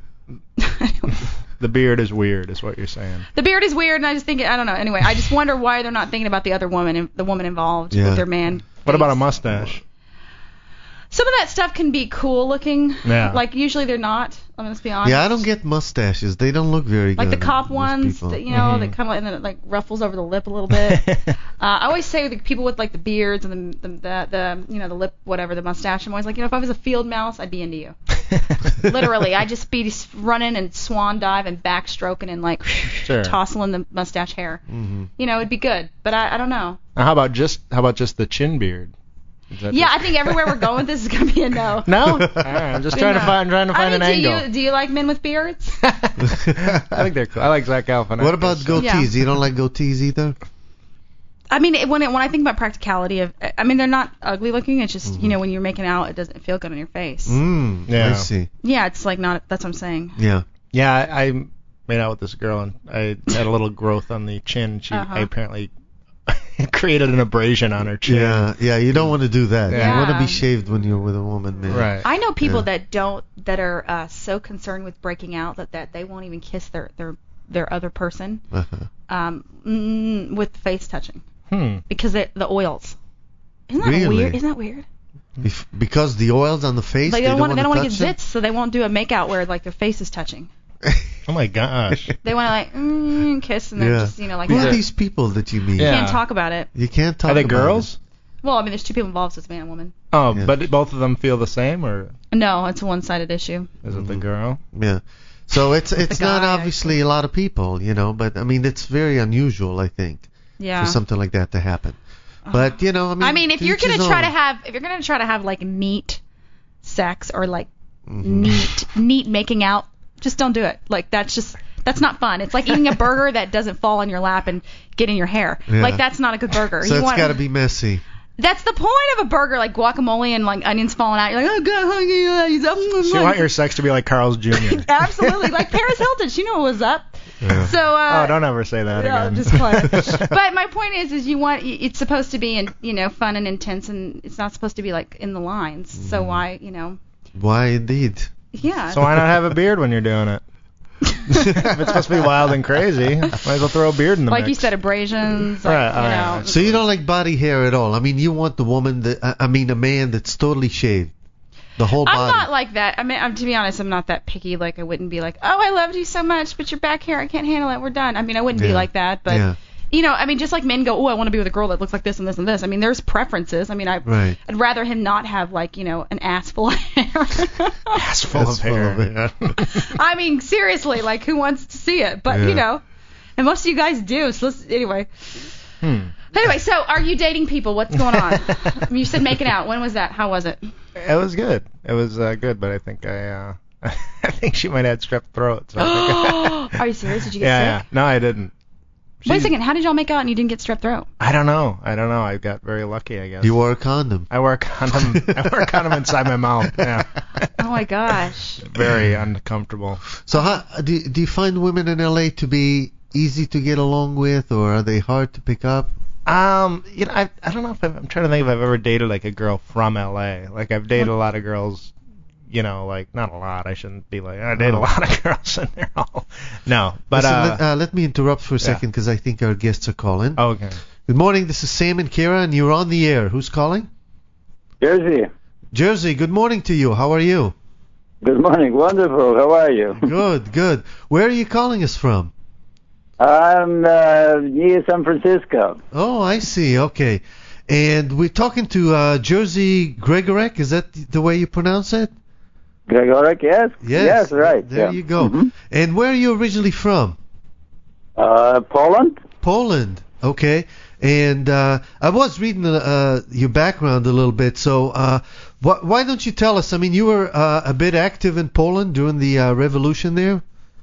the beard is weird, is what you're saying. The beard is weird, and I just think I don't know. Anyway, I just wonder why they're not thinking about the other woman, the woman involved Yeah. with their man. What about a face. mustache? Some of that stuff can be cool looking. Yeah. Like usually they're not. I'm gonna be honest. Yeah, I don't get mustaches. They don't look very Like good. the cop most ones, people. that, you know, Mhm. that kind of like, and then it like ruffles over the lip a little bit. uh, I always say the people with like the beards and the, the the the you know the lip whatever the mustache. I'm always like, you know, if I was a field mouse, I'd be into you. Literally, I'd just be just running and swan dive and backstroking and like Sure. tossling the mustache hair. Mm-hmm. You know, it'd be good. But I I don't know. Now, how about just how about just the chin beard? Is that Yeah, just- I think everywhere we're going with this is gonna be a no. No. All right, I'm just trying to No. find trying to find I mean, an do angle. you do you like men with beards? I think they're cool. I like Zach Galifianakis. What about goatees? Yeah. You don't like goatees either? I mean, it, when it, when I think about practicality of, I mean, they're not ugly looking. It's just, Mhm. you know, when you're making out, it doesn't feel good on your face. Mm, Yeah. I see. Yeah, it's like not. That's what I'm saying. Yeah. Yeah, I, I made out with this girl and I had a little growth on the chin. She Uh-huh. I apparently created an abrasion on her chin. Yeah, yeah, you don't want to do that. Yeah. You want to Yeah. be shaved when you're with a woman, man. Right. I know people Yeah. that don't, that are uh, so concerned with breaking out that, that they won't even kiss their their their other person, Uh-huh. um, mm, with face touching Hmm. because they, the oils. Isn't that Really? weird? Isn't that weird? If, because the oil's on the face, Like they they don't want. They don't want want to to get touch zits, so they won't do a make out where like their face is touching. Oh my gosh. They want to like mm, kiss and then Yeah. just you know like Who that. are these people that you meet? Yeah. Can't talk about it. You can't talk Are they about girls? Well, I mean, there's two people involved, so it's man and woman. Oh, Yeah. but both of them feel the same, or No, it's a one-sided issue. is it the Mhm. girl? it. Yeah. So it's it's the not guy, obviously a lot of people, you know, but I mean it's very unusual, I think, Yeah. for something like that to happen. But you know, I mean, I mean, if to you're each his gonna try to own. have, if you're gonna try to have like neat sex or like Mhm. neat, neat making out, just don't do it. Like that's just that's not fun. It's like eating a burger that doesn't fall on your lap and get in your hair. Yeah. Like that's not a good burger. So you it's want, got to be messy. That's the point of a burger, like guacamole and like onions falling out. You're like, oh god, So you want your sex to be like Carl's Junior absolutely like Paris Hilton. She knew what was up. Yeah. So uh, Oh, don't ever say that No, again. I'm just playing. But my point is, is you want it's supposed to be, in, you know, fun and intense, and it's not supposed to be like in the lines. So why, you know, Why indeed? yeah. So why not have a beard when you're doing it? If it's supposed to be wild and crazy, might as well throw a beard in the like mix. you said, abrasions, like, Right, you oh, know. yeah. So you don't like body hair at all? I mean, you want the woman that I I mean, a man that's totally shaved, the whole I'm body. not like that. I mean, I'm, to be honest, I'm not that picky. Like I wouldn't be like, oh, I loved you so much, but your back hair, I can't handle it. We're done. I mean, I wouldn't be Yeah. like that, but. Yeah. You know, I mean, just like men go, oh, I want to be with a girl that looks like this and this and this. I mean, there's preferences. I mean, I, Right. I'd rather him not have, like, you know, an ass full of hair. Ass full That's of hair. full of Yeah. I mean, seriously, like, who wants to see it? But, Yeah. you know, and most of you guys do. So, let's, anyway. Hmm. Anyway, so are you dating people? What's going on? You said making out. When was that? How was it? It was good. It was uh, good, but I think I uh, I think she might have strep throat. So I think Are you serious? Did you get yeah, sick? yeah. No, I didn't. Wait a She's- second. How did y'all make out and you didn't get strep throat? I don't know. I don't know. I got very lucky, I guess. You wore a condom. I wear a condom. I wear a condom inside my mouth. Yeah. Oh my gosh. Very uncomfortable. So how do do you find women in L A to be easy to get along with, or are they hard to pick up? Um, you know, I I don't know if I've, I'm trying to think if I've ever dated like a girl from L A. Like I've dated a lot of girls you know, like not a lot. I shouldn't be like I date a lot of girls in there. No, but Listen, uh, let, uh, let me interrupt for a yeah. second because I think our guests are calling. oh, okay. Good morning. This is Sam and Kira, and you're on the air. Who's calling? Jersey. Jersey. Good morning to you. How are you? Good morning. Wonderful. How are you? Good, good. Where are you calling us from? I'm uh, near San Francisco. Oh, I see. Okay. And we're talking to uh, Jersey Gregorek. Is that the way you pronounce it? Gregorek, yes? Yes. Yes, right. There yeah. you go. Mhm. And where are you originally from? Uh, Poland? Poland. Okay. And uh, I was reading uh, your background a little bit. So uh, wh- why don't you tell us? I mean, you were uh, a bit active in Poland during the uh, revolution there?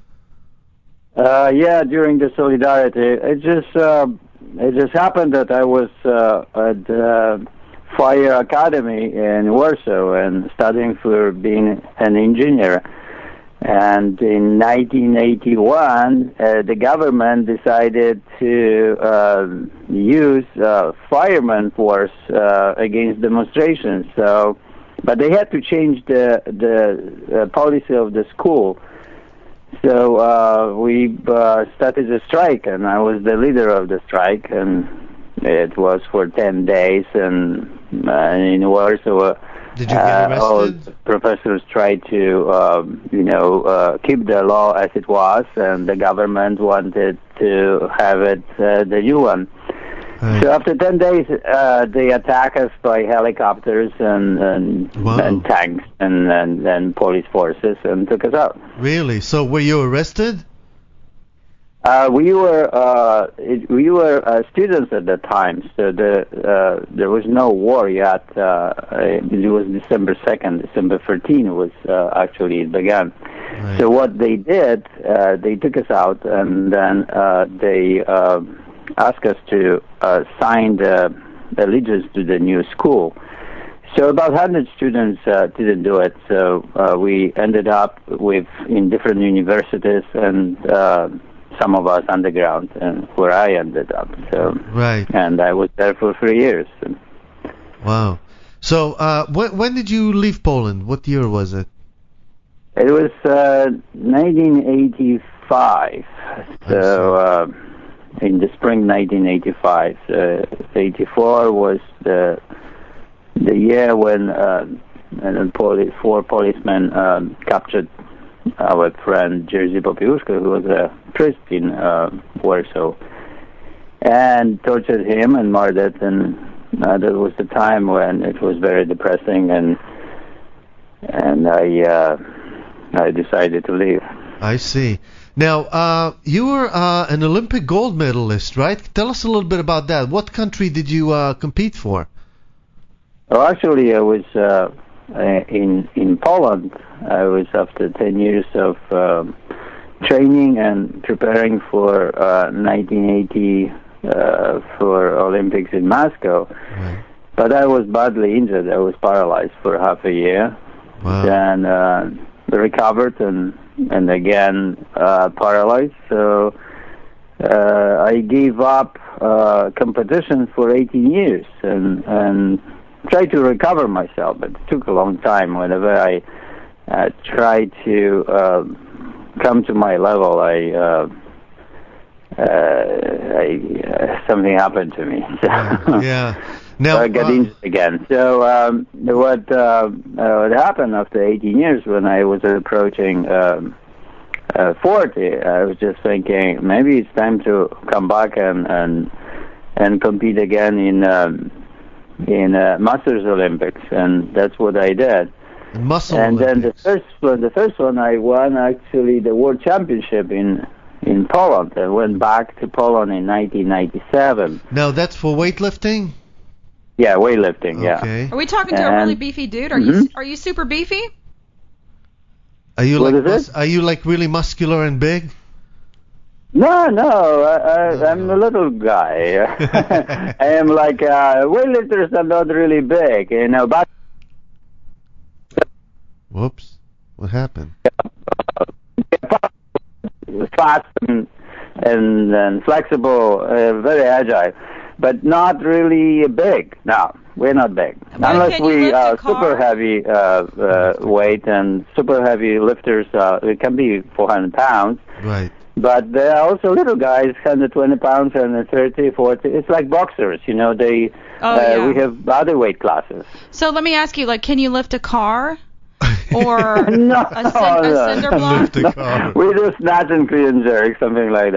Uh, yeah, during the Solidarity. It just uh, it just happened that I was uh, at the Fire Academy in Warsaw and studying for being an engineer. And in nineteen eighty-one, uh, the government decided to uh, use uh, fireman force uh, against demonstrations. So, but they had to change the the uh, policy of the school. So uh, we uh, started a strike, and I was the leader of the strike, and it was for ten days. And uh, in Warsaw, Did you get uh, all arrested? professors tried to, um, you know, uh, keep the law as it was, and the government wanted to have it uh, the new one. Right. So after ten days, uh, they attacked us by helicopters and and, Wow. and tanks and, and and police forces and took us out. Really? So were you arrested? Uh, we were uh, it, we were uh, students at the time, so the uh, there was no war yet. Uh, it was December second, December thirteenth was uh, actually it began. Right. So what they did, uh, they took us out, and then uh, they uh, asked us to uh, sign the allegiance to the new school. So about one hundred students uh, didn't do it. So uh, we ended up with in different universities, and uh, some of us underground, and where I ended up. So Right. and I was there for three years. Wow. So uh, when, when did you leave Poland? What year was it? It was uh, nineteen eighty-five. So uh, in the spring nineteen eighty-five. Uh, eighty-four was the the year when uh, and then poli- four policemen um, captured our friend Jerzy Popiełuszko, who was a priest in uh, Warsaw, and tortured him and murdered. And uh, that was the time when it was very depressing, and and I uh, I decided to leave. I see. Now, uh, you were uh, an Olympic gold medalist, right? Tell us a little bit about that. What country did you uh, compete for? Oh, actually, I was uh, in in Poland. I was after ten years of um, training and preparing for uh, nineteen eighty uh, for Olympics in Moscow. Right. But I was badly injured. I was paralyzed for half a year. Wow. Then uh, recovered and and again uh, paralyzed. So uh, I gave up uh, competition for eighteen years and and tried to recover myself, but it took a long time. Whenever I uh, tried to uh, come to my level, I, uh, uh, I uh, something happened to me. So, Yeah. Now, so I got uh, injured again. So um, what uh, uh, what happened after eighteen years, when I was approaching um, uh, forty, I was just thinking maybe it's time to come back and and and compete again in. Um, in uh, Masters Olympics, and that's what I did. Muscle and then the Olympics. first one, the first one I won actually the World Championship in in Poland. I went back to Poland in nineteen ninety-seven. Now, that's for weightlifting? Yeah, weightlifting. Yeah. Okay. Are we talking to a And- really beefy dude? Are you Mhm. are you super beefy? Are you What like is mus- it? are you like really muscular and big? No, no, I, I, I'm a little guy. I am like uh, weightlifters are not really big, you know, but Whoops. What happened? fast and and, and flexible, uh, very agile, but not really big. No, we're not big. But Unless can you we lift a uh, car? super heavy uh, uh, weight and super heavy lifters, uh, it can be four hundred pounds. Right. But there are also little guys, one hundred twenty pounds, one hundred thirty, forty. It's like boxers, you know. They Oh, uh, yeah. we have other weight classes. So let me ask you, like, can you lift a car? Or No, a, cin- no. a cinder block? Lift a car. We do snatch and clean and jerk, something like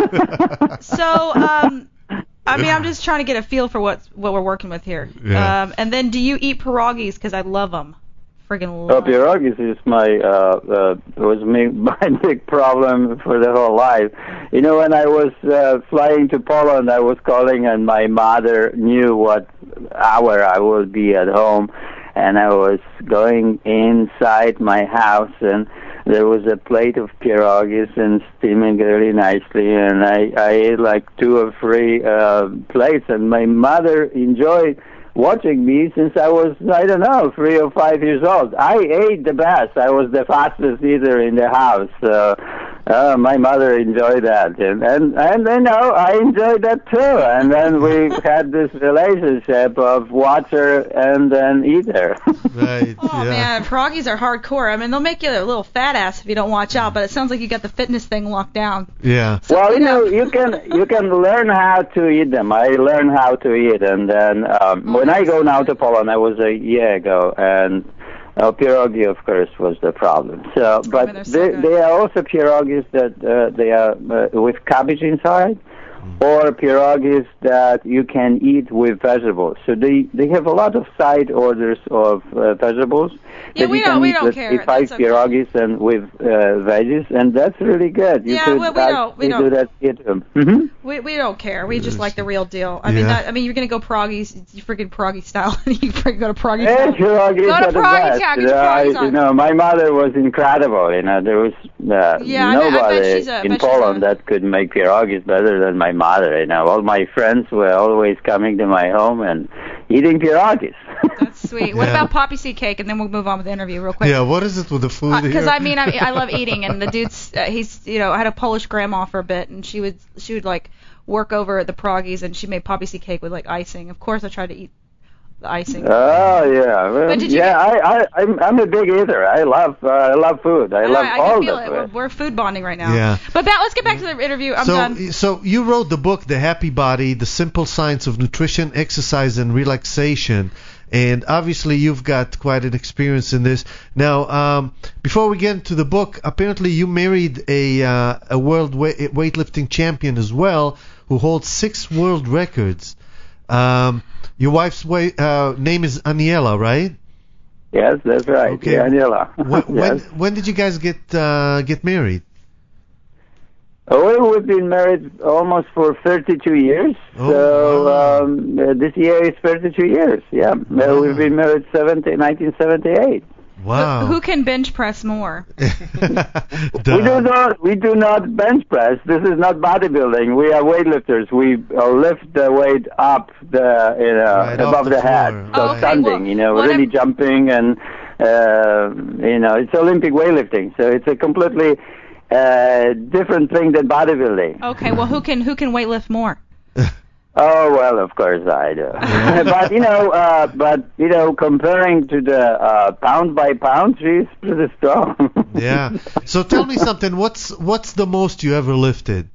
that. So, um, I mean, I'm just trying to get a feel for what what we're working with here. Yeah. Um, and then, do you eat pierogies? Because I love them. Friggin' Oh, love 'em. pierogies is my uh, uh, was me, my big problem for the whole life. You know, when I was uh, flying to Poland, I was calling, and my mother knew what hour I would be at home, and I was going inside my house, and there was a plate of pierogies and steaming really nicely, and I, I ate like two or three uh, plates, and my mother enjoyed watching me since I was, I don't know, three or five years old. I ate the best. I was the fastest eater in the house. So uh, my mother enjoyed that. And, and, and you know, I enjoyed that too. And then we had this relationship of watcher and then eater. Right. Oh, yeah. man, pierogies are hardcore. I mean, they'll make you a little fat ass if you don't watch out, but it sounds like you got the fitness thing locked down. Yeah. Well, you know, you can you can learn how to eat them. I learned how to eat, and then um, when I go now to Poland, I was a year ago, and uh, pierogi, of course, was the problem. So, but they're so they, good. they are also pierogis that uh, they are uh, with cabbage inside, or pierogis that you can eat with vegetables. So they they have a lot of side orders of uh, vegetables. Yeah, that we you don't- can we eat, don't let's care. say, five That's okay. pierogis and with uh, veggies, and that's really good. You Yeah, could well, we don't- we actually don't. do that here too. Mm-hmm. We we don't care. We just like the real deal. I mean, Yeah. that, I mean, you're gonna go pierogies, you freaking pierogi style. you freaking go to pierogi Yeah, style. pierogies Go to are the Pierogi best. Town, get You your know, I- pierogies on. you know, my mother was incredible. You know, there was uh, Yeah, I bet- I bet nobody she's a- I in bet she's Poland a- that could make pierogies better than my mother. You know, all my friends were always coming to my home and eating pierogies. That's sweet. What Yeah. about poppy seed cake? And then we'll move on with the interview real quick. Yeah. What is it with the food Because here? I mean, I, I love eating, and the dude's uh, he's you know I had a Polish grandma for a bit, and she would she would like work over at the pierogies, and she made poppy seed cake with like icing. Of course, I tried to eat the icing. Oh yeah, well, But did you yeah. get- I I I'm, I'm a big eater. I love uh, I love food. I I, love I all can feel the it. We're, food. we're food bonding right now. Yeah. But Matt, let's get back to the interview. I'm so, done. so you wrote the book, The Happy Body: The Simple Science of Nutrition, Exercise, and Relaxation. And obviously, you've got quite an experience in this. Now, um, before we get into the book, apparently you married a uh, a world wa- weightlifting champion as well, who holds six world records. Um, your wife's wa- uh, name is Aniela, right? Yes, that's right. Okay. Yeah, Daniela. When, when Yes. when did you guys get uh, get married? Oh, we've been married almost for thirty-two years. Oh, so wow. um, uh, this year is thirty-two years. Yeah, Wow. uh, we've been married seventy, nineteen seventy-eight. Wow. Who can bench press more? We do not. We do not bench press. This is not bodybuilding. We are weightlifters. We uh, lift the weight up the you know Right off above the the, head, floor. so Oh, okay, standing. well, you know, what really if- jumping and uh, you know it's Olympic weightlifting. So it's a completely uh, different thing than bodybuilding. Okay, well, who can who can weightlift more? Oh well, of course I do. but you know, uh, but you know, comparing to the uh, pound by pound, she's pretty strong. Yeah. So tell me something. What's what's the most you ever lifted?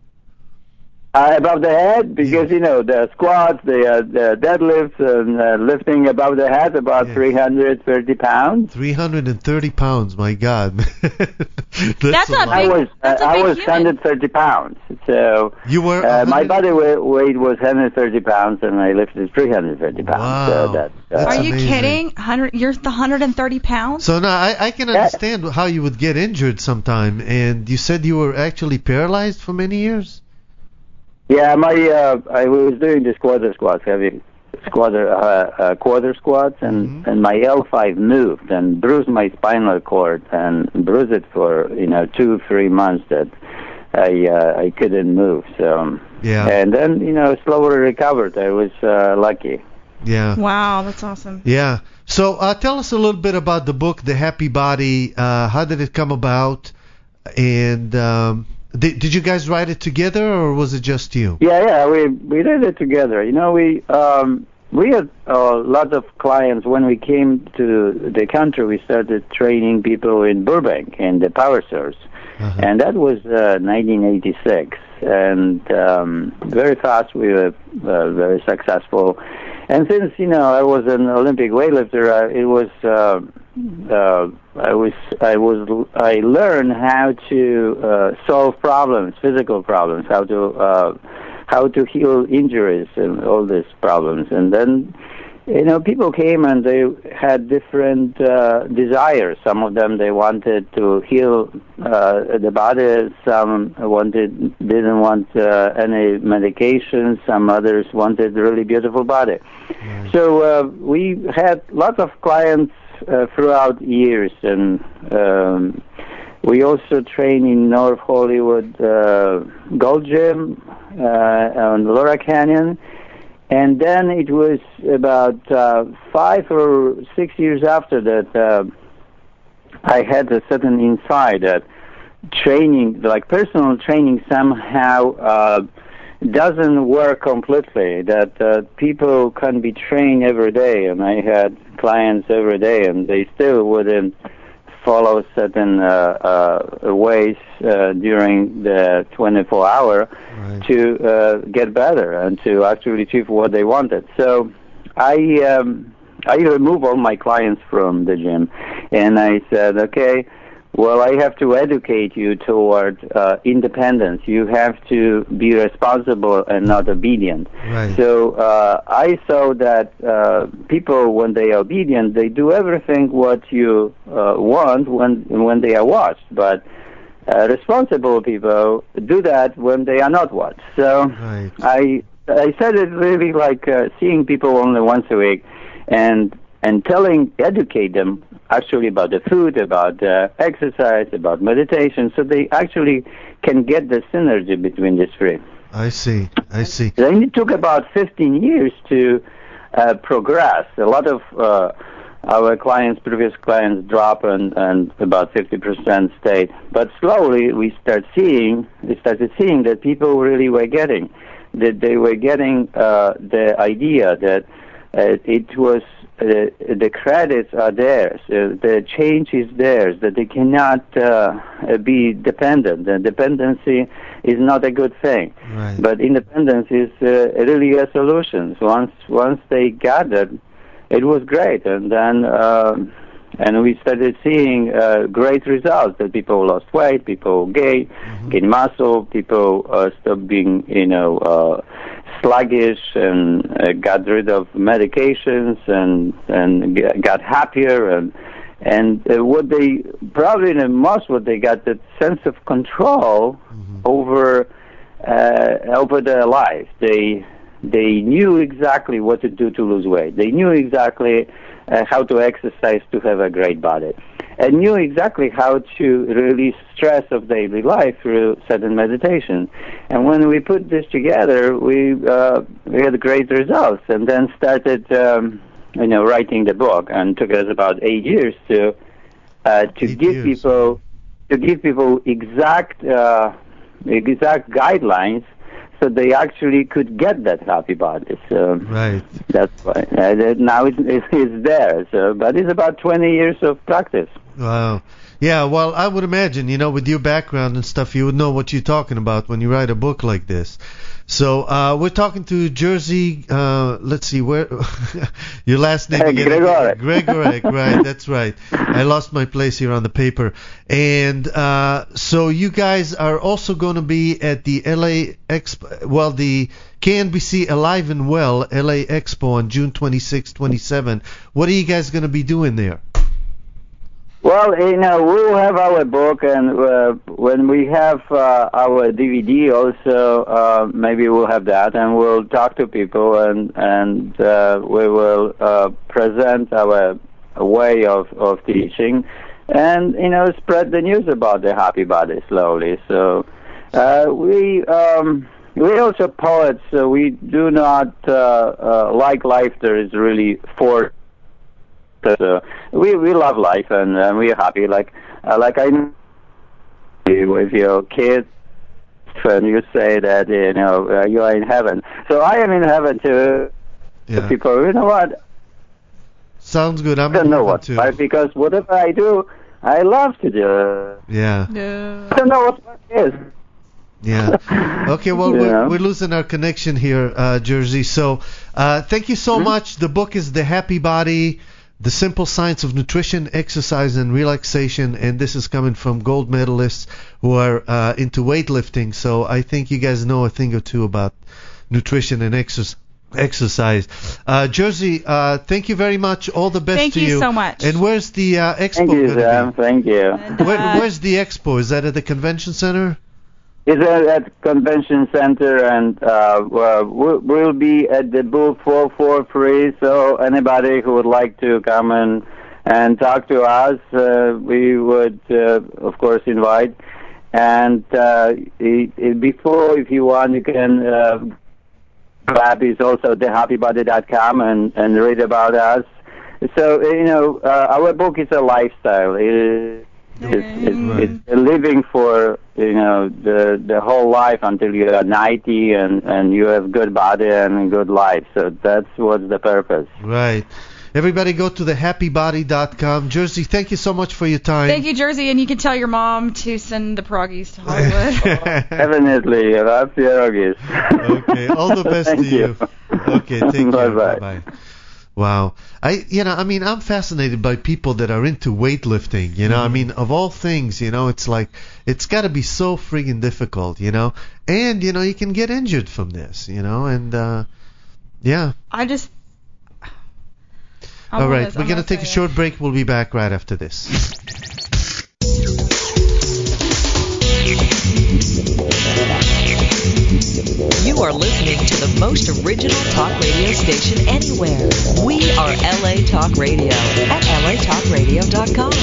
Uh, above the head, because you know the squats, the, uh, the deadlifts, and uh, lifting above the head about Yes. three hundred thirty pounds. three hundred thirty pounds. My God. That's, That's a not lot. I big- was uh, that's a I big was human. one hundred thirty pounds. So You were. uh, my one hundred body weight, weight was one hundred thirty pounds, and I lifted three hundred thirty pounds. Wow. So that, uh, That's Are you amazing. kidding? one hundred You're the one hundred thirty pounds? So now I, I can understand how you would get injured sometime. And you said you were actually paralyzed for many years. Yeah, my uh, I was doing this quarter squats, heavy quarter uh, uh, quarter squats, and Mhm. and my L five moved and bruised my spinal cord and bruised it for you know two three months that I uh, I couldn't move. So um, Yeah. and then you know slowly recovered. I was uh, lucky. Yeah. Wow, that's awesome. Yeah. So uh, tell us a little bit about the book, The Happy Body. Uh, how did it come about? And um, did, did you guys write it together, or was it just you? Yeah, yeah, we we did it together. You know, we um we had a lot of clients. When we came to the country, we started training people in Burbank in the power source. Uh-huh. And that was uh, nineteen eighty-six. And um, very fast, we were uh, very successful. And since, you know, I was an Olympic weightlifter, uh, it was, uh, uh, I was, I was, I learned how to uh, solve problems, physical problems, how to, uh, how to heal injuries and all these problems. And then, you know, people came and they had different uh, desires. Some of them, they wanted to heal uh, the body. Some wanted, didn't want uh, any medication. Some others wanted a really beautiful body. Mm. So uh, we had lots of clients uh, throughout years. And um, we also train in North Hollywood uh, Gold Gym uh, on Laura Canyon. And then it was about uh, five or six years after that, uh, I had a certain insight that training, like personal training, somehow uh, doesn't work completely, that uh, people can be trained every day. And I had clients every day, and they still wouldn't follow certain uh, uh, ways uh, during the twenty-four hour right. to uh, get better and to actually achieve what they wanted. So I um, I removed all my clients from the gym, and I said, okay, well, I have to educate you toward uh, independence. You have to be responsible and not obedient. Right. So uh, I saw that uh, people, when they are obedient, they do everything what you uh, want when when they are watched. But uh, responsible people do that when they are not watched. So right. I I said it really like uh, seeing people only once a week, and and telling, educate them actually about the food, about uh, exercise, about meditation, so they actually can get the synergy between these three. I see, I see. Then it took about fifteen years to uh, progress. A lot of uh, our clients, previous clients, drop and, and about fifty percent stayed. But slowly we start seeing, we started seeing that people really were getting, that they were getting uh, the idea that uh, it was Uh, the credits are theirs, uh, the change is theirs, that they cannot uh, be dependent. The dependency is not a good thing, right. but independence is uh, really a solution. So once once they got it, it was great, and then uh, and we started seeing uh, great results. That people lost weight, people gained mm-hmm. gained muscle, people uh, stopped being you know. Uh, sluggish and uh, got rid of medications and and g- got happier and and uh, what they probably the most what they got that sense of control mm-hmm. over uh, over their life. They they knew exactly what to do to lose weight. They knew exactly uh, how to exercise to have a great body, and knew exactly how to release stress of daily life through certain meditation. And when we put this together, we uh, we had great results, and then started um, you know writing the book. And took us about eight years to uh, to eight give years. people to give people exact uh, exact guidelines, so they actually could get that happy body. So right. That's why uh, now it's, it's there. So, but it's about twenty years of practice. Wow. Yeah, well, I would imagine, you know, with your background and stuff, you would know what you're talking about when you write a book like this. So uh, we're talking to Jerzy, uh, let's see, where your last name again? Gregorek. Gregorek, right, that's right. I lost my place here on the paper. And uh, so you guys are also going to be at the L A Expo, well, the K N B C Alive and Well L A Expo on June twenty-sixth, twenty-seventh. What are you guys going to be doing there? Well, you know, we'll have our book, and uh, when we have uh, our D V D also, uh, maybe we'll have that, and we'll talk to people, and and uh, we will uh, present our way of, of teaching, and, you know, spread the news about the happy body slowly. So uh, we... Um, We're also poets, so we do not uh, uh, like life. There is really for. So we we love life and uh, we're happy. Like uh, like I with your kids, and you say that you know uh, you are in heaven. So I am in heaven too. Yeah. The people, you know what? Sounds good. I'm I don't know moving what, too. right? Because whatever I do, I love to do. Yeah. No. I don't know what work is. Yeah. Okay, well, You we're, know? we're losing our connection here, uh, Jersey. So uh, thank you so Mm-hmm. much. The book is The Happy Body, The Simple Science of Nutrition, Exercise, and Relaxation. And this is coming from gold medalists who are uh, into weightlifting. So I think you guys know a thing or two about nutrition and exercise. Exercise. Uh, Jersey, uh, thank you very much. All the best Thank to you you. so much. And where's the uh, expo Thank you, going to Sam. be? Thank you. And, uh, Where, where's the expo? Is that at the convention center? It's at, at convention center, and uh, well, we'll, we'll be at the booth four forty-three. So anybody who would like to come and and talk to us, uh, we would uh, of course invite. And uh, it, it, before, if you want, you can uh, grab is also the happy body dot com and and read about us. So you know, uh, our book is a lifestyle. It, It's, it's, it's a living for, you know, the the whole life until you are ninety and, and you have good body and a good life. So that's what's the purpose. Right. Everybody go to the happy body dot com. Jersey, thank you so much for your time. Thank you, Jersey, and you can tell your mom to send the pierogies to Hollywood. Definitely. Love pierogies. Okay. All the best Thank to you. you. Okay. Take care. Bye-bye. Bye-bye. Wow. I, you know, I mean, I'm fascinated by people that are into weightlifting, you know, I mean, of all things, you know, it's like, it's got to be so friggin' difficult, you know, and, you know, you can get injured from this, you know, and, uh, yeah. I just. I'm All right. almost- We're I'm going to take a excited. short break. We'll be back right after this. You are listening to the most original talk radio station anywhere. We are L A Talk Radio at L A talk radio dot com.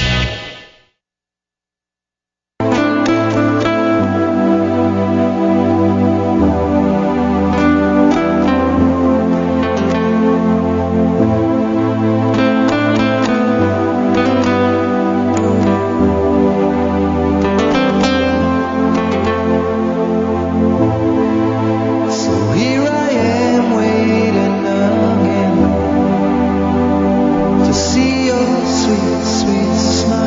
So here I am waiting again to see your sweet, sweet smile.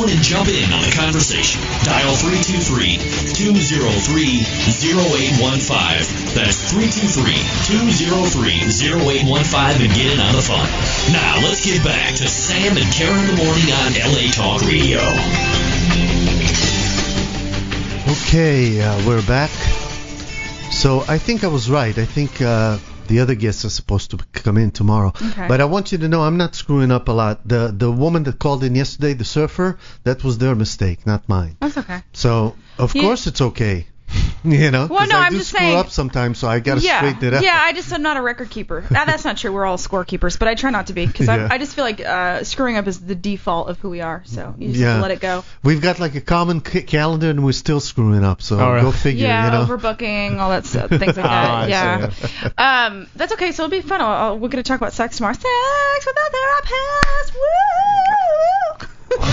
phone and jump in on the conversation. Dial three two three, two zero three, zero eight one five. That's three two three, two zero three, zero eight one five and get in on the fun. Now, let's get back to Sam and Kara in the morning on L A Talk Radio. Okay, uh, we're back. So I think I was right. I think uh, the other guests are supposed to come in tomorrow. Okay. But I want you to know I'm not screwing up a lot. The the woman that called in yesterday, the surfer, that was their mistake, not mine. That's okay. So of You- course it's okay. You know, Well, 'cause no, I I'm do just screw saying- up sometimes, so I got to yeah, straighten it out. yeah. I just am not a record keeper. Nah, that's not true. We're all scorekeepers, but I try not to be because Yeah. I just feel like uh, screwing up is the default of who we are. So you just Yeah. have to let it go. We've got like a common c- calendar, and we're still screwing up. So Oh, really? go figure. Yeah, you know. overbooking, all that stuff, things like Oh, that. I yeah. see. Um, that's okay. So it'll be fun. I'll, I'll, we're gonna talk about sex tomorrow. Sex with a therapist. Woo!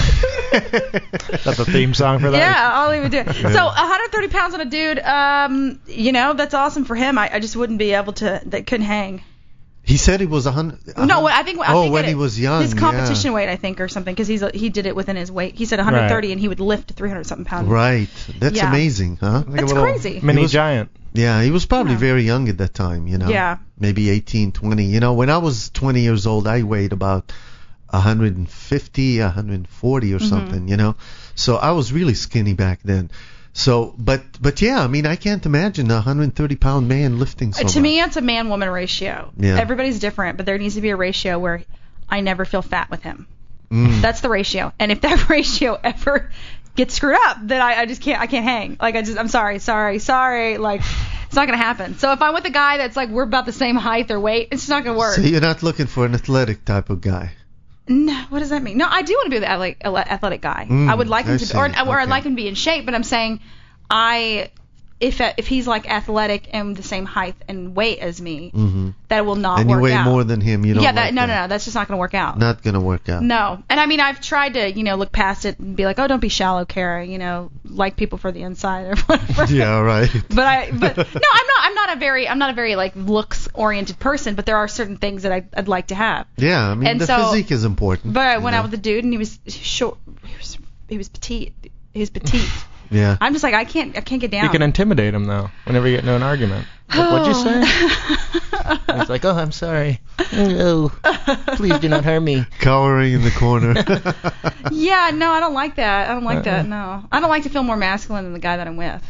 That's a theme song for that? Yeah, I'll even do it. So one hundred thirty pounds on a dude, um, you know, that's awesome for him. I, I just wouldn't be able to, that couldn't hang. He said he was a hundred. No, I think I oh, think when it- he was young. his competition yeah. weight, I think, or something, because he's a, he did it within his weight. He said one hundred thirty, Right. and he would lift three hundred something pounds. Right. That's Yeah. amazing, huh? Like a It's little crazy. Mini He was- giant. Yeah, he was probably Yeah. very young at that time, you know. Yeah. Maybe eighteen, twenty. You know, when I was twenty years old, I weighed about one hundred fifty, one hundred forty or Mm-hmm. something, you know. So I was really skinny back then. So, but but yeah, I mean, I can't imagine a one hundred thirty pound man lifting so Uh, to much. me, it's a man-woman ratio. Yeah. Everybody's different, but there needs to be a ratio where I never feel fat with him. Mm. That's the ratio. And if that ratio ever gets screwed up, then I, I just can't I can't hang. Like I just I'm sorry, sorry, sorry. Like it's not gonna happen. So if I'm with a guy that's like we're about the same height or weight, it's just not gonna work. So you're not looking for an athletic type of guy. No, what does that mean? No, I do want to be the athletic, athletic guy. Mm, I would like him I to, see. or, or I'd Okay. like him to be in shape. But I'm saying, I, if if he's like athletic and the same height and weight as me, Mm-hmm. that will not And you work weigh out. more than him. You don't yeah, that, like no, that. no, no, that's just not going to work out. Not gonna work out. No, and I mean I've tried to, you know, look past it and be like, oh, don't be shallow, Kara. You know, like people for the inside or whatever. Yeah, right. But I, but no, I'm not. I'm not a very, I'm not a very like looks oriented person. But there are certain things that I, I'd like to have. Yeah, I mean And the so- physique is important. But I you went know? out with a dude and he was short. He was, he was petite. He was petite. Yeah. I'm just like I can't, I can't get down. You can intimidate him, though, whenever you get into an argument. Like, what'd you say? And he's like, oh, I'm sorry. Oh, please do not hurt me. Cowering in the corner. Yeah, no, I don't like that. I don't like that. No, I don't like to feel more masculine than the guy that I'm with.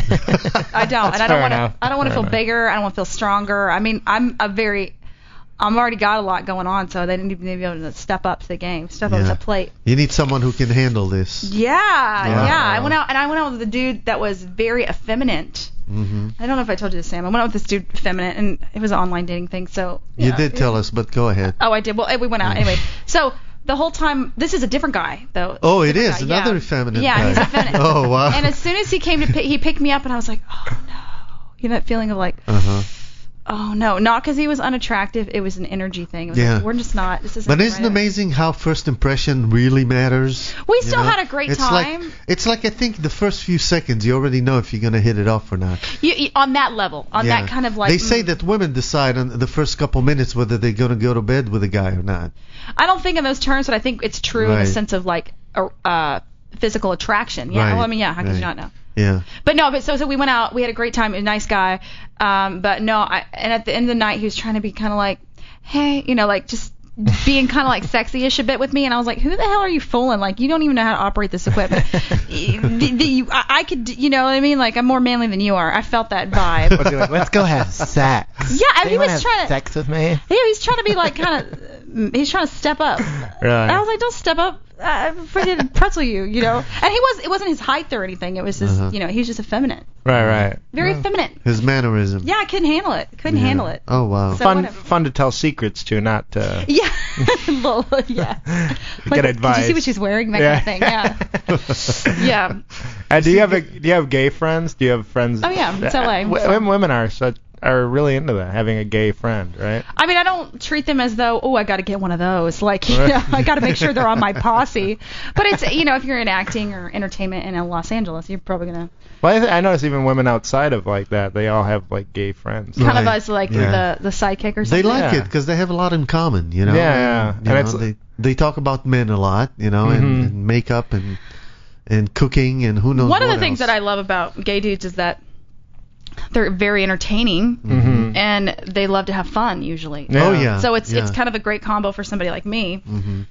I don't, and I don't fair want to. enough. I don't want to Fair feel enough. bigger. I don't want to feel stronger. I mean, I'm a very. I'm already got a lot going on, so they need to be able to step up to the game, step up Yeah. to the plate. You need someone who can handle this. Yeah, yeah. Yeah. I went out and I went out with a dude that was very effeminate. Hmm. I don't know if I told you this, Sam. I went out with this dude, effeminate, and it was an online dating thing. So You yeah. did tell us, but go ahead. Oh, I did. Well, we went out anyway. So the whole time, this is a different guy, though. Oh, it Different is guy, another yeah. effeminate Yeah, guy. he's effeminate. Oh wow. And as soon as he came to pick, he picked me up, and I was like, oh no. You know that feeling of like, Uh huh. oh no, not because he was unattractive. It was an energy thing. It was Yeah. like, we're just not. This isn't. But the isn't it right- amazing how first impression really matters? We you still know? had a great it's time. Like, it's like I think the first few seconds you already know if you're gonna hit it off or not. You, you, on that level, on Yeah. that kind of like. They say mm. that women decide on the first couple minutes whether they're gonna go to bed with a guy or not. I don't think in those terms, but I think it's true in Right. the sense of like a, uh, physical attraction. Yeah. Right. Well, I mean, yeah. How could Right. you not know? Yeah. But no, but so so we went out. We had a great time. A nice guy. Um, but no, I and at the end of the night, he was trying to be kind of like, hey, you know, like just being kind of like sexy-ish a bit with me, and I was like, who the hell are you fooling? Like, you don't even know how to operate this equipment. the, the, you, I, I could, you know what I mean? Like, I'm more manly than you are. I felt that vibe. What's he like, let's go have sex. Yeah, and he Anyone was have trying to. sex with me? Yeah, he's trying to be like kind of. He's trying to step up. Right. I was like, don't step up. I freaking pretzel you, you know. And he was. It wasn't his height or anything. It was just, Uh-huh. you know, he was just effeminate. Right, right. Very effeminate. His mannerism. Yeah, I couldn't handle it. Couldn't Yeah. handle it. Oh wow. So Fun, whatever. fun to tell secrets to, not to Yeah. Little, yeah. get advice. Did you see what she's wearing? That Yeah. kind of thing. Yeah. Yeah. Uh, do you have a, do you have gay friends? Do you have friends? Oh, yeah, it's Uh, L A, w- so- Women are such are really into that, having a gay friend, right? I mean, I don't treat them as though, oh, I got to get one of those. Like, you know, I got to make sure they're on my posse. But it's, you know, if you're in acting or entertainment in Los Angeles, you're probably going to. Well, I, th- I notice even women outside of like that, they all have like gay friends. Kind Right. of as like Yeah. the the sidekick or They something. like Yeah. it because they have a lot in common, you know. Yeah, yeah. And, And you know, it's- they they talk about men a lot, you know, and, Mhm. and makeup and and cooking and who knows One of what the things else. that I love about gay dudes is that they're very entertaining Mm-hmm. and they love to have fun usually. Yeah. Oh yeah. So it's yeah. it's kind of a great combo for somebody like me, hmm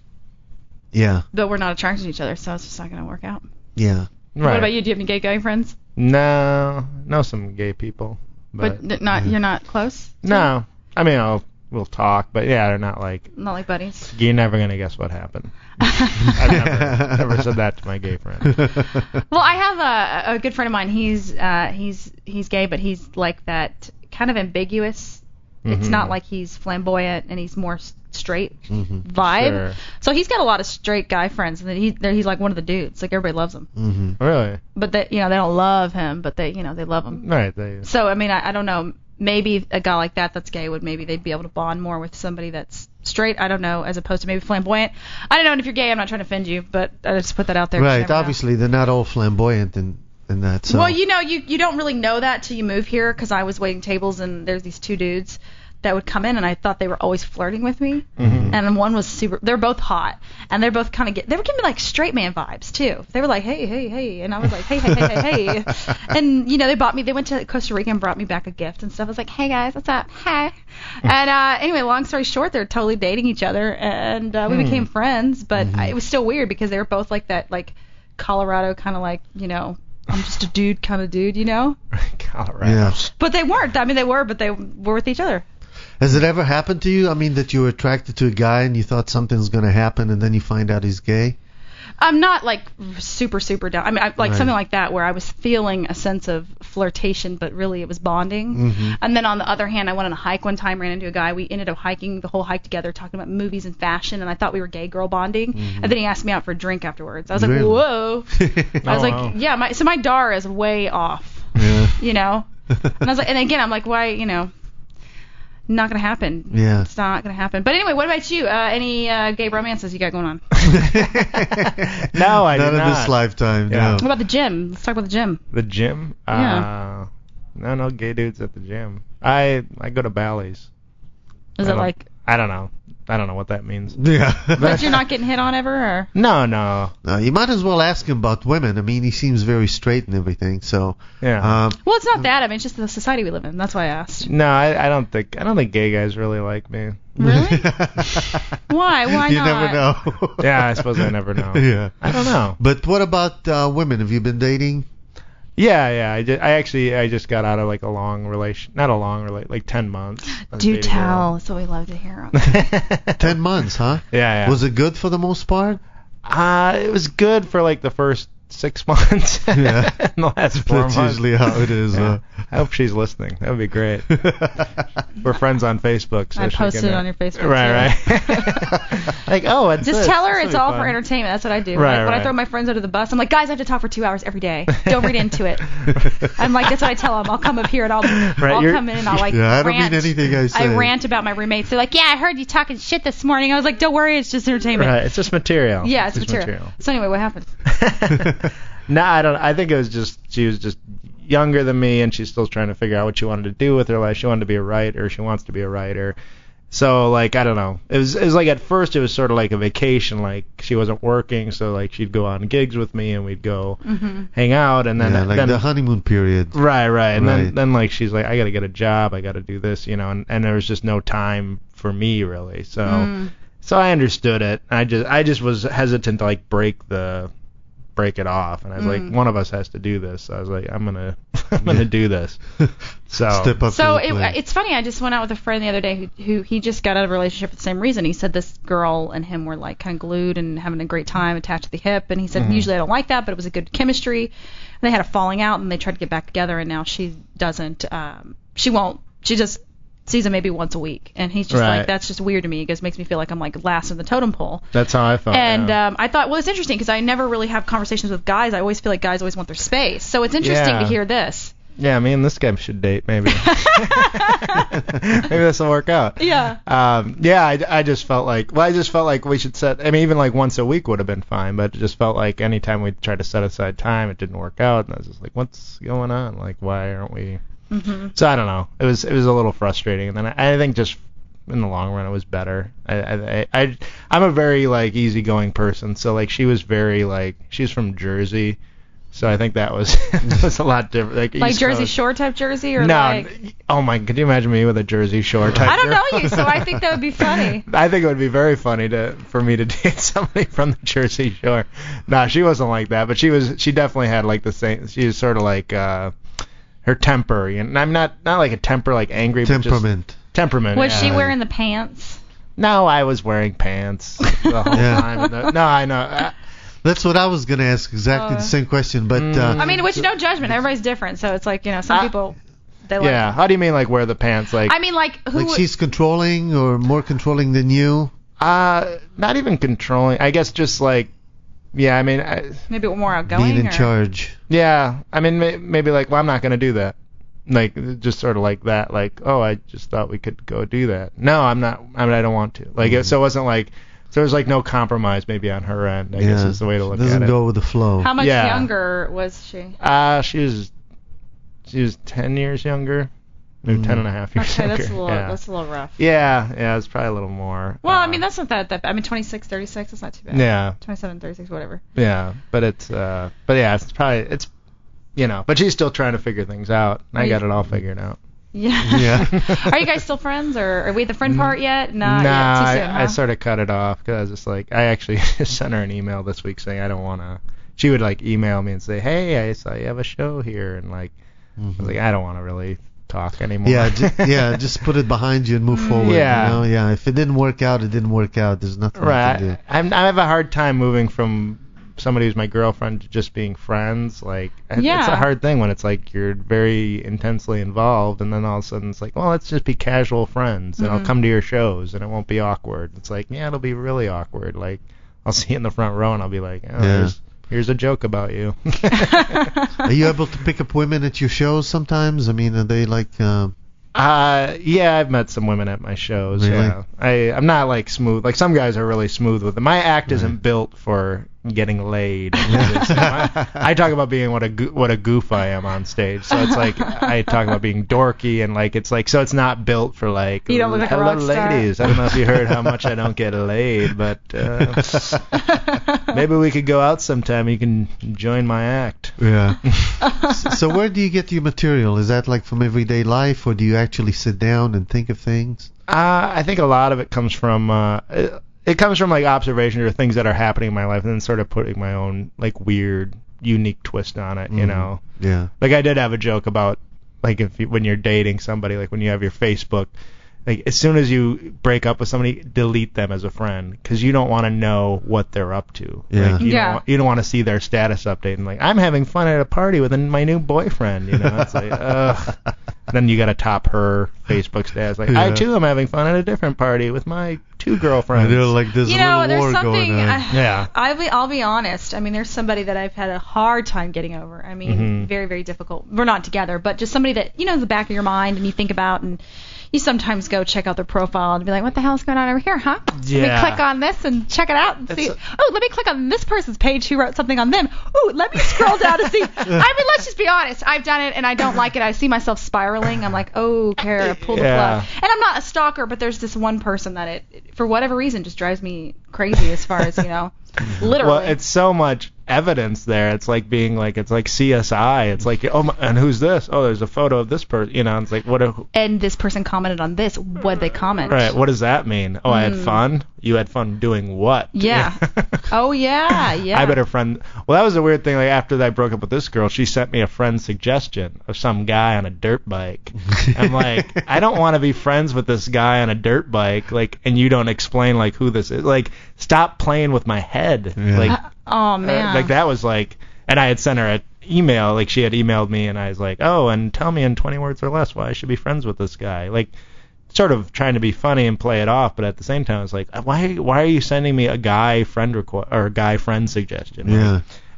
Yeah, but we're not attracted to each other, so it's just not going to work out. yeah. What about you? Do you have any gay guy friends? No, know some gay people, but, But, th- not you're not close? no. I mean, I'll, we'll talk, but yeah, they're not like. Not like buddies. You're never gonna guess what happened. I've never, never said that to my gay friend. Well, I have a, a good friend of mine. He's uh, he's he's gay, but he's like that kind of ambiguous. It's Mhm. not like he's flamboyant and he's more s- straight Mhm. vibe. Sure. So he's got a lot of straight guy friends, and he they're- he's like one of the dudes. Like everybody loves him, hmm Really? but they you know they don't love him, but they you know they love him. Right. They. So I mean I, I don't know. Maybe a guy like that that's gay would maybe they'd be able to bond more with somebody that's straight. I don't know, as opposed to maybe flamboyant. I don't know. And if you're gay, I'm not trying to offend you, but I just put that out there. 'cause you Right. never know. Obviously, they're not all flamboyant in in that. So. Well, you know, you you don't really know that till you move here, because I was waiting tables and there's these two dudes that would come in and I thought they were always flirting with me. Mhm. And then one was super. They're both hot, and they're both kind of get. They were giving me like straight man vibes too. They were like, hey, hey, hey, and I was like, hey, hey, hey, hey, hey. And you know, they bought me. They went to Costa Rica and brought me back a gift and stuff. I was like, hey guys, what's up? Hey. And uh, anyway, long story short, they're totally dating each other, and uh, we Hmm. became friends. But I, it was still weird because they were both like that, like Colorado kind of like, you know, I'm just a dude kind of dude, you know. Colorado. Yeah. But they weren't. I mean, they were, but they were with each other. Has it ever happened to you? I mean, that you were attracted to a guy and you thought something's going to happen, and then you find out he's gay? I'm not like super, super down. I mean, I, like Right. something like that where I was feeling a sense of flirtation, but really it was bonding. Mm-hmm. And then on the other hand, I went on a hike one time, ran into a guy. We ended up hiking the whole hike together, talking about movies and fashion, and I thought we were gay girl bonding. Mm-hmm. And then he asked me out for a drink afterwards. I was like, Really? whoa. I was Oh, like, wow. yeah, my so my D A R is way off, Yeah. you know. And I was like, and again, I'm like, why, you know, not gonna happen. Yeah. It's not gonna happen. But anyway, what about you? Uh, any uh, gay romances you got going on? No, I Not did in not. this lifetime, Yeah. What no. about the gym? Let's talk about the gym. The gym? Yeah. Uh, no, no gay dudes at the gym. I I go to Bally's. Is I it don't- like, I don't know. I don't know what that means. Yeah. but you're not getting hit on ever, or? No, no. Uh, you might as well ask him about women. I mean, he seems very straight and everything. So, Yeah. um, Well, it's not that. I mean, it's just the society we live in. That's why I asked. No, I, I don't think I don't think gay guys really like me. Really? Why? Why you not? never know. Yeah, I suppose I never know. Yeah. I don't know. But what about uh, women? Have you been dating? Yeah, yeah. I, just, I actually I just got out of like a long relation, not a long relation, like ten months. I was Do dating a girl. tell. That's what we love to hear. Ten months, huh? Yeah, yeah. Was it good for the most part? Uh, it was good for like the first six months. Yeah. In the last four That's months. usually how it is. Yeah. Uh. I hope she's listening. That would be great. We're friends on Facebook. So I she posted can, it uh, on your Facebook, Right, too. right. Like, oh, it's Just this. tell her This'll it's be all fun. for entertainment. That's what I do. Right, like, when I right. throw my friends under the bus, I'm like, guys, I have to talk for two hours every day. Don't read into it. I'm like, that's what I tell them. I'll come up here and I'll, I'll you're- come in and I'll like Yeah, I don't rant. mean anything I say. I rant about my roommates. They're like, yeah, I heard you talking shit this morning. I was like, don't worry, it's just entertainment. Right, it's just material. Yeah, it's, just material. So anyway, what happened? No, I don't. I think it was just she was just younger than me, and she's still trying to figure out what she wanted to do with her life. She wanted to be a writer. She wants to be a writer. So like I don't know. It was it was like at first it was sort of like a vacation. Like she wasn't working, so like she'd go on gigs with me, and we'd go Mm-hmm. hang out, and then yeah, like then the honeymoon period. right right, and Right. then then like she's like I got to get a job, I got to do this, you know, and and there was just no time for me really. So Mm. so I understood it. I just I just was hesitant to like break the break it off, and I was Mm. like, one of us has to do this. So I was like, I'm gonna I'm gonna do this. So Step up So to the it, plate. it's funny. I just went out with a friend the other day who, who he just got out of a relationship for the same reason. He said this girl and him were like kind of glued and having a great time attached to the hip. And he said Mhm. usually I don't like that, but it was a good chemistry. And they had a falling out and they tried to get back together. And now she doesn't. Um, she won't. She just sees him maybe once a week. And he's just Right. like, that's just weird to me. It just makes me feel like I'm like last in the totem pole. that's how I felt. And yeah. um, I thought, well, it's interesting because I never really have conversations with guys. I always feel like guys always want their space. So it's interesting Yeah. to hear this. Yeah, me and this guy should date, maybe. Maybe this will work out. Yeah. Um, yeah, I, I just felt like, well, I just felt like we should set, I mean, even like once a week would have been fine, but it just felt like anytime we tried to set aside time, it didn't work out, and I was just like, what's going on? Like, why aren't we? Mm-hmm. So I don't know. It was it was a little frustrating, and then I, I think just in the long run it was better. I, I I I'm a very like easygoing person, so like she was very like she's from Jersey. So I think that was that was a lot different. Like, Like East Jersey Coast. Shore type Jersey, or no, like? Oh my! Could you imagine me with a Jersey Shore type? I don't girl? know you, so I think that would be funny. I think it would be very funny to for me to date somebody from the Jersey Shore. No, she wasn't like that, but she was. She definitely had like the same. She was sort of like uh, her temper. You know, I'm not not like a temper like angry, Temperament. but just temperament. Was yeah. she wearing the pants? No, I was wearing pants the whole Yeah. time. No, no, I know. I, That's what I was gonna ask. Exactly Uh, the same question, but uh, I mean, which no judgment. Everybody's different, so it's like, you know, some Uh, people they like. yeah. How do you mean like wear the pants? Like I mean, like who? like she's controlling or more controlling than you. uh, not even controlling. I guess just like. Yeah, I mean, I, maybe more outgoing. Being in or? charge. yeah, I mean, may, maybe like, well, I'm not gonna do that. Like, just sort of like that. Like, oh, I just thought we could go do that. No, I'm not. I mean, I don't want to. Like, Mm. it, so it wasn't like. So there's like no compromise maybe on her end. I guess is the way to look doesn't at it. go with the flow. How much Yeah. younger was she? Uh, she was. She was ten years younger. Maybe Mm. ten and a half years Okay, younger. that's a little yeah. that's a little rough. yeah, yeah, it's probably a little more. Well, uh, I mean, that's not that that. I mean, twenty-six, thirty-six, that's not too bad. Yeah, twenty-seven, thirty-six, whatever. yeah, but it's uh, but yeah, it's probably it's, you know, but she's still trying to figure things out. I Are got you- it all figured out. Yeah. Yeah. Are you guys still friends, or are we at the friend part yet? Not nah, yet. Too soon, I, huh? I sort of cut it off because I was just like, I actually just sent her an email this week saying I don't want to. She would like email me and say, hey, I saw you have a show here, and like, I was like, I don't want to really talk anymore. Yeah, ju- yeah, just put it behind you and move forward. Yeah. You know? Yeah. If it didn't work out, it didn't work out. There's nothing you can do. right. I'm, I have a hard time moving from somebody who's my girlfriend to just being friends. Like, I- Yeah. it's a hard thing when it's like you're very intensely involved, and then all of a sudden it's like, well, let's just be casual friends, and I'll Mhm. come to your shows, and it won't be awkward. It's like, yeah, it'll be really awkward. Like, I'll see you in the front row, and I'll be like, oh, Yeah. here's, here's a joke about you. Are you able to pick up women at your shows sometimes? I mean, are they like? Uh, Uh, yeah, I've met some women at my shows. Really? Yeah, I I'm not like smooth. Like some guys are really smooth with it. My act isn't Right. built for getting laid. It's- I, I talk about being what a goo- what a goof I am on stage. So it's like I talk about being dorky and like it's like so it's not built for like. You don't look like a hello rock star." ladies. I don't know if you heard how much I don't get laid, but uh, maybe we could go out sometime. You can join my act. yeah. S- so where do you get your material? Is that like from everyday life, or do you actually sit down and think of things? Uh, I think a lot of it comes from uh, it, it comes from like observation or things that are happening in my life, and then sort of putting my own like weird, unique twist on it. You Mhm. know, Yeah. like I did have a joke about like if you, when you're dating somebody, like when you have your Facebook, like as soon as you break up with somebody, delete them as a friend because you don't want to know what they're up to. Yeah. Like, you Yeah. Don't, wa- you don't want to see their status update and like I'm having fun at a party with my new boyfriend. You know, it's like ugh. Then you got to top her Facebook status. Like I Yeah. too am having fun at a different party with my two I girlfriends. know, like there's You a know, little there's war something. going on. I, Yeah. I'll be, I'll be honest. I mean, there's somebody that I've had a hard time getting over. I mean, Mhm. very, very difficult. We're not together, but just somebody that you know, in the back of your mind, and you think about, and you sometimes go check out their profile and be like, what the hell's going on over here, huh? Let me Yeah. click on this and check it out and It's see. a- oh, let me click on this person's page who wrote something on them. Ooh, let me scroll down to see. I mean, let's just be honest. I've done it and I don't like it. I see myself spiraling. I'm like, oh, Kara, pull the Yeah. plug. And I'm not a stalker, but there's this one person that it, it, for whatever reason, just drives me crazy as far as, you know, literally. Well, it's so much evidence there. It's like being like it's like C S I. It's like oh, my, and who's this? Oh, there's a photo of this person. You know, it's like what? A, and this person commented on this. What'd they comment? right. What does that mean? Oh, I had Mm. fun. You had fun doing what? Yeah. Oh, yeah, yeah. I bet her friend. Well, that was a weird thing. Like after I broke up with this girl, she sent me a friend suggestion of some guy on a dirt bike. I'm like, I don't want to be friends with this guy on a dirt bike. Like, and you don't explain like who this is. Like, stop playing with my head. Yeah. Like, Uh, oh, man. uh, like that was like, and I had sent her an email. Like she had emailed me, and I was like, oh, and tell me in twenty words or less why I should be friends with this guy. Like. Sort of trying to be funny and play it off, but at the same time, it's like, why why are you sending me a guy friend request or a guy friend suggestion? Yeah.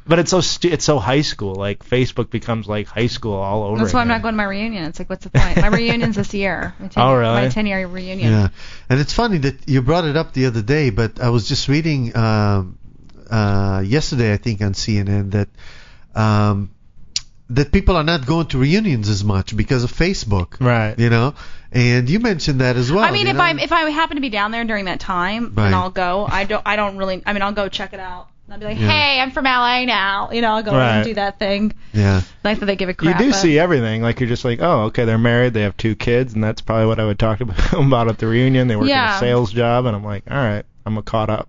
But it's so stu- it's so high school. Like Facebook becomes like high school all over. That's why I'm again. not going to my reunion. It's like, what's the point? My reunion's this year. My ten, Oh, really? My ten-year reunion. Yeah, and it's funny that you brought it up the other day, but I was just reading um, uh, yesterday, I think, on C N N that um, that people are not going to reunions as much because of Facebook. Right. You know, and you mentioned that as well. I mean, you if know? I if I happen to be down there during that time, Right. then I'll go. I don't I don't really. I mean, I'll go check it out. I'll be like, Yeah. hey, I'm from L A now. You know, I'll go Right. and do that thing. Yeah. Nice that they give a You crap. do but- see everything. Like you're just like, oh, okay, they're married, they have two kids, and that's probably what I would talk about about at the reunion. They work Yeah. in a sales job, and I'm like, all right, I'm caught up.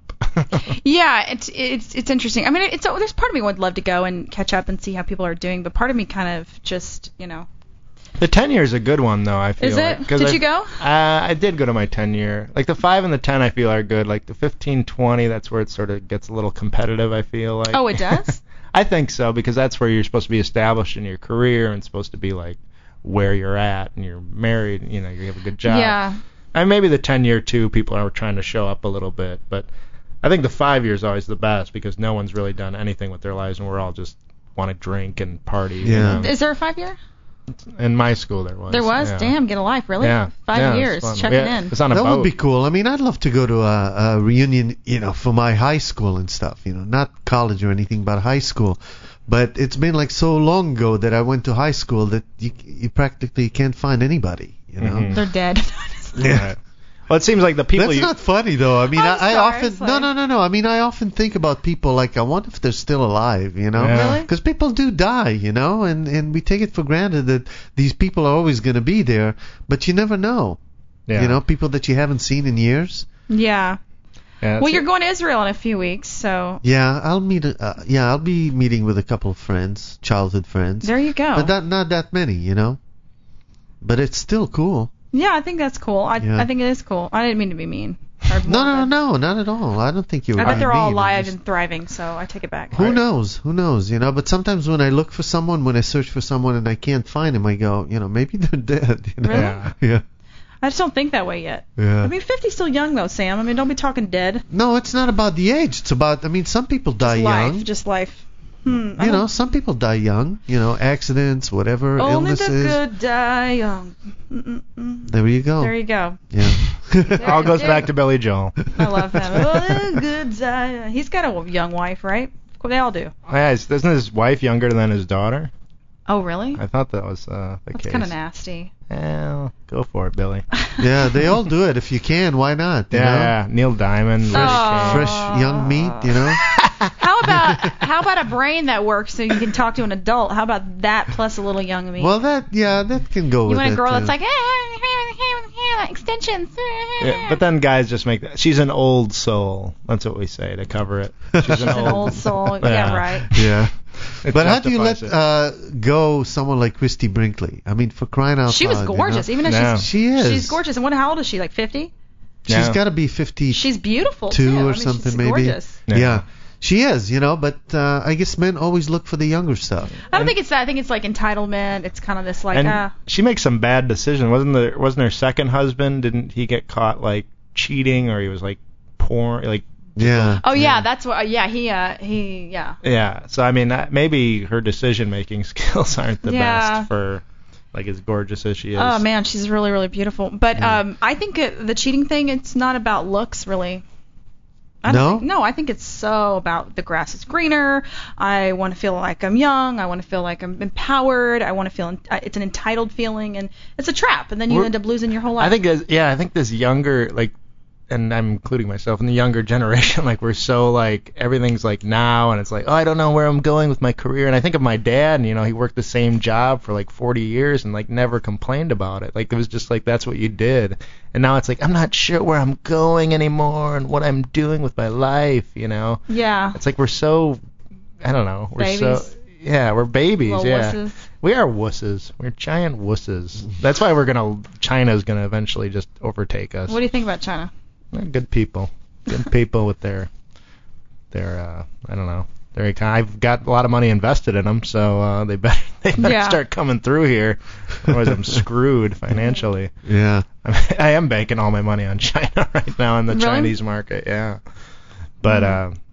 Yeah, it's it's it's interesting. I mean, it's there's part of me would love to go and catch up and see how people are doing, but part of me kind of just, you know. The ten year is a good one though. I feel. Is it? Like, 'cause Did I- you go? Uh, I did go to my ten year. Like the five and the ten, I feel are good. Like the fifteen, twenty, that's where it sort of gets a little competitive. I feel like. Oh, it does? I think so, because that's where you're supposed to be established in your career and supposed to be like where you're at and you're married. You know, you have a good job. Yeah. And maybe the ten year too, people are trying to show up a little bit, but I think the five year is always the best because no one's really done anything with their lives and we're all just want to drink and party. you Yeah. know. Is there a five year? In my school there was. There was? yeah. Damn, get a life, really? Yeah. Five yeah, it was years, fun. checking Yeah, in. It was on a That boat. would be cool. I mean, I'd love to go to a, a reunion, you know, for my high school and stuff, you know, not college or anything, but high school. But it's been like so long ago that I went to high school that you you practically can't find anybody, you know. Mhm. They're dead. Yeah. Right. Well, it seems like the people That's you. not funny though. I mean, I'm I, I sorry, often it's no like- no no no. I mean, I often think about people like I wonder if they're still alive, you know? Yeah. Really? Because people do die, you know, and and we take it for granted that these people are always going to be there, but you never know. yeah. You know, people that you haven't seen in years. Yeah. Yeah, Well, that's you're it. going to Israel in a few weeks, so Yeah, I'll meet. Uh, yeah, I'll be meeting with a couple of friends, childhood friends. there you go. But not not that many, you know. But it's still cool. Yeah, I think that's cool. I Yeah. I think it is cool. I didn't mean to be mean. Or No, no, morbid. no, not at all. I don't think you were. I bet being they're all mean. alive It's just- and thriving, so I take it back. Who knows? Who knows? You know. But sometimes when I look for someone, when I search for someone and I can't find them, I go, you know, maybe they're dead. You know? Really? Yeah. Yeah. I just don't think that way yet. Yeah. I mean, fifty's still young though, Sam. I mean, don't be talking dead. No, it's not about the age. It's about. I mean, some people die Just life, young. just life. Hmm. I You know, don't- some people die young. You know, accidents, whatever, only illnesses. the good die young. Mm-mm-mm. There you go. There you go. Yeah. All goes back to Billy Joel. I love him. Oh, the good die young. He's got a young wife, right? Well, they all do. Yeah, is- isn't his wife younger than his daughter? Oh, really? I thought that was uh, the That's case. kind of nasty. Well, go for it, Billy. Yeah, they all do it if you can. Why not? You Yeah, know? yeah. Neil Diamond, Rick Oh. King. Fresh young meat, you know. How about how about a brain that works so you can talk to an adult? How about that plus a little young me? Well, that yeah, that can go you with want a it, girl uh, that's like eh, extensions. Yeah, but then guys just make that. She's an old soul. That's what we say to cover it. She's an, She's an old soul. Yeah, Yeah. right. Yeah. It But how do you let justifies it. uh, go someone like Christy Brinkley? I mean, for crying out She was loud, you gorgeous, know? even though No. she's She is. she's gorgeous. And what? How old is she? Like fifty? She's Yeah. got to be fifty-two She's beautiful too. I or mean, something, she's maybe. Gorgeous. Yeah. Yeah. She is, you know. But uh, I guess men always look for the younger stuff. I don't think it's that. I think it's like entitlement. It's kind of this like and ah. she makes some bad decisions. Wasn't the wasn't her second husband? Didn't he get caught like cheating, or he was like porn, like Yeah. Oh yeah, that's what. Yeah, he uh he yeah. yeah. So I mean, that, maybe her decision making skills aren't the Yeah. best for like as gorgeous as she is. Oh man, she's really really beautiful. But um, I think it, the cheating thing, it's not about looks really. I don't No? Think, no, I think it's so about the grass is greener. I want to feel like I'm young. I want to feel like I'm empowered. I want to feel uh, it's an entitled feeling, and it's a trap. And then you We're- end up losing your whole life. I think as, yeah, I think this younger like, and I'm including myself in the younger generation, like we're so like everything's like now, and it's like oh I don't know where I'm going with my career, and I think of my dad, and you know he worked the same job for like forty years and like never complained about it, like it was just like that's what you did, and now it's like I'm not sure where I'm going anymore and what I'm doing with my life, you know. yeah. It's like we're so I don't know we're Babies. so yeah we're babies Little yeah. wusses. We are wusses. We're giant wusses. That's why we're gonna. China's gonna eventually just overtake us. What do you think about China? They're good people. Good people with their, their. Uh, I don't know. Their econ- I've got a lot of money invested in them, so uh, they better they better Yeah. start coming through here. Otherwise, I'm screwed financially. Yeah. I, mean, I am banking all my money on China right now in the Really? Chinese market. Yeah. But uh,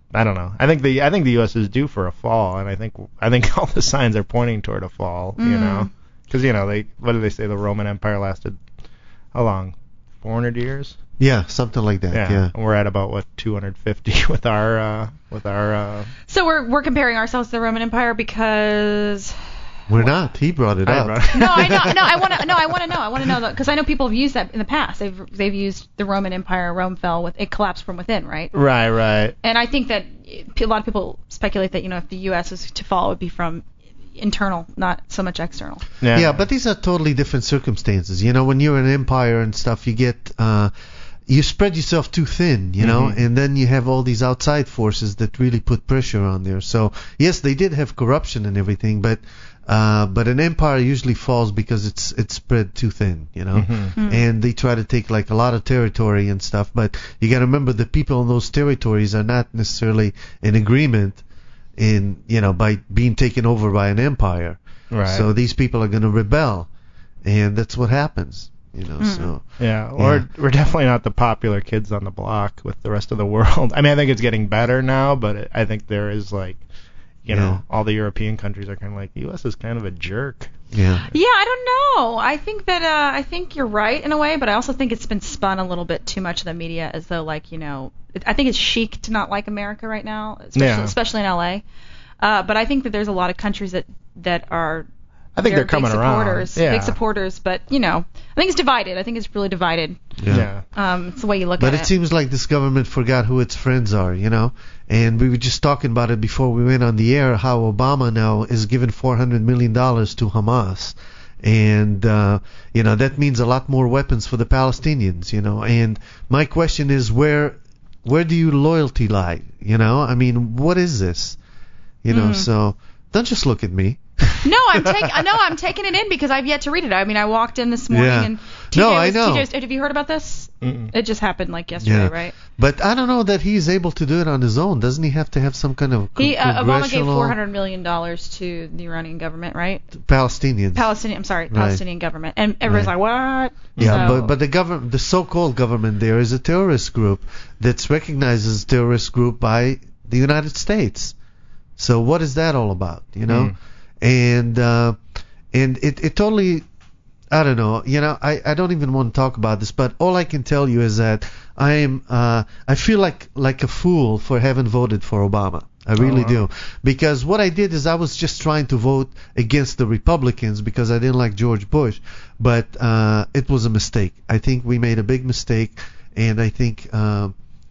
I don't know. I think the I think the U S is due for a fall, and I think I think all the signs are pointing toward a fall. Mm. You know, because you know they what did they say the Roman Empire lasted how long? four hundred years. Yeah, something like that. Yeah, Yeah. and we're at about what two hundred fifty with our uh, with our. Uh, So we're we're comparing ourselves to the Roman Empire because. We're not. He brought it I up. brought- No, I know. No, I want to. No, I want to know. I want to know because I know people have used that in the past. They've they've used the Roman Empire. Rome fell with it collapsed from within, right? right, right. And I think that a lot of people speculate that you know if the U S is to fall, it would be from internal, not so much external. Yeah. Yeah, but these are totally different circumstances. You know, when you're an empire and stuff, you get uh, you spread yourself too thin, you know, Mhm. and then you have all these outside forces that really put pressure on there. So yes, they did have corruption and everything, but uh, but an empire usually falls because it's it's spread too thin, you know, Mhm. Mm. and they try to take like a lot of territory and stuff. But you got to remember the people in those territories are not necessarily in agreement in you know by being taken over by an empire. Right. So these people are going to rebel, and that's what happens, you know. Mm. So Yeah, we're Yeah. we're definitely not the popular kids on the block with the rest of the world. I mean, I think it's getting better now, but it, I think there is like, you Yeah. know, all the European countries are kind of like, the U S is kind of a jerk. yeah, Yeah, I don't know. I think that uh, I think you're right in a way, but I also think it's been spun a little bit too much in the media as though like you know it, I think it's chic to not like America right now, especially, Yeah. especially in L A. Uh, but I think that there's a lot of countries that that are. I think very they're coming big supporters, around. Yeah. Big supporters, but you know, I think it's divided. I think it's really divided. yeah. Yeah. Um, it's the way you look But at it seems like this government forgot who its friends are, you know. And we were just talking about it before we went on the air, how Obama now is giving four hundred million dollars to Hamas. And, uh, you know, that means a lot more weapons for the Palestinians, you know. And my question is, where where do your loyalty lie? You know, I mean, what is this? You know, Mhm. so don't just look at me. No, I'm taking. No, I'm taking it in because I've yet to read it. I mean, I walked in this morning Yeah. and T J No, was, I know. T J was, have you heard about this? Mm-mm. It just happened like yesterday, Yeah. right? But I don't know that he's able to do it on his own. Doesn't he have to have some kind of He uh, Obama gave congressional- four hundred million dollars to the Iranian government, right? Palestinians? Palestinian. I'm sorry, Right. Palestinian government, and everyone's Right. like, what? Yeah, So- but but the government, the so-called government there is a terrorist group that's recognized as a terrorist group by the United States. So what is that all about, you know? Mm. And uh, and it it totally, I don't know, you know, I, I don't even want to talk about this, but all I can tell you is that I am uh, I feel like like a fool for having voted for Obama. I really wow. do. Because what I did is I was just trying to vote against the Republicans because I didn't like George Bush. But uh, it was a mistake. I think we made a big mistake, and I think uh,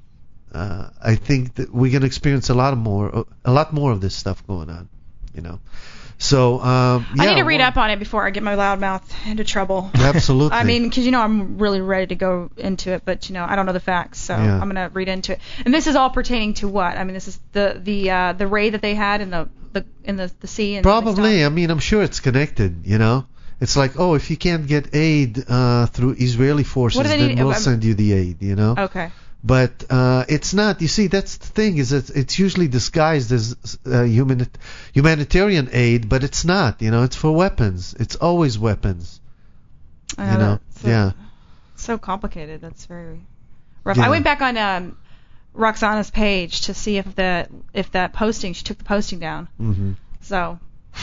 uh, I think that we're gonna experience a lot of more a lot more of this stuff going on. You know. So um, yeah, I need to read well, up on it before I get my loud mouth into trouble. Absolutely. I mean, because you know I'm really ready to go into it, but you know I don't know the facts, so Yeah. I'm gonna read into it. And this is all pertaining to what? I mean, this is the the uh, the raid that they had in the the in the the sea. And Probably. I mean, I'm sure it's connected. You know, it's like, oh, if you can't get aid uh, through Israeli forces, What do they then need- we'll um, send you the aid. You know. Okay. But uh, it's not. You see, that's the thing. Is that it's usually disguised as uh, human humanitarian aid, but it's not. You know, it's for weapons. It's always weapons. I You know. that's so, Yeah. So complicated. That's very rough. Yeah. I went back on um, Roxana's page to see if the if that posting she took the posting down. Mm-hmm. So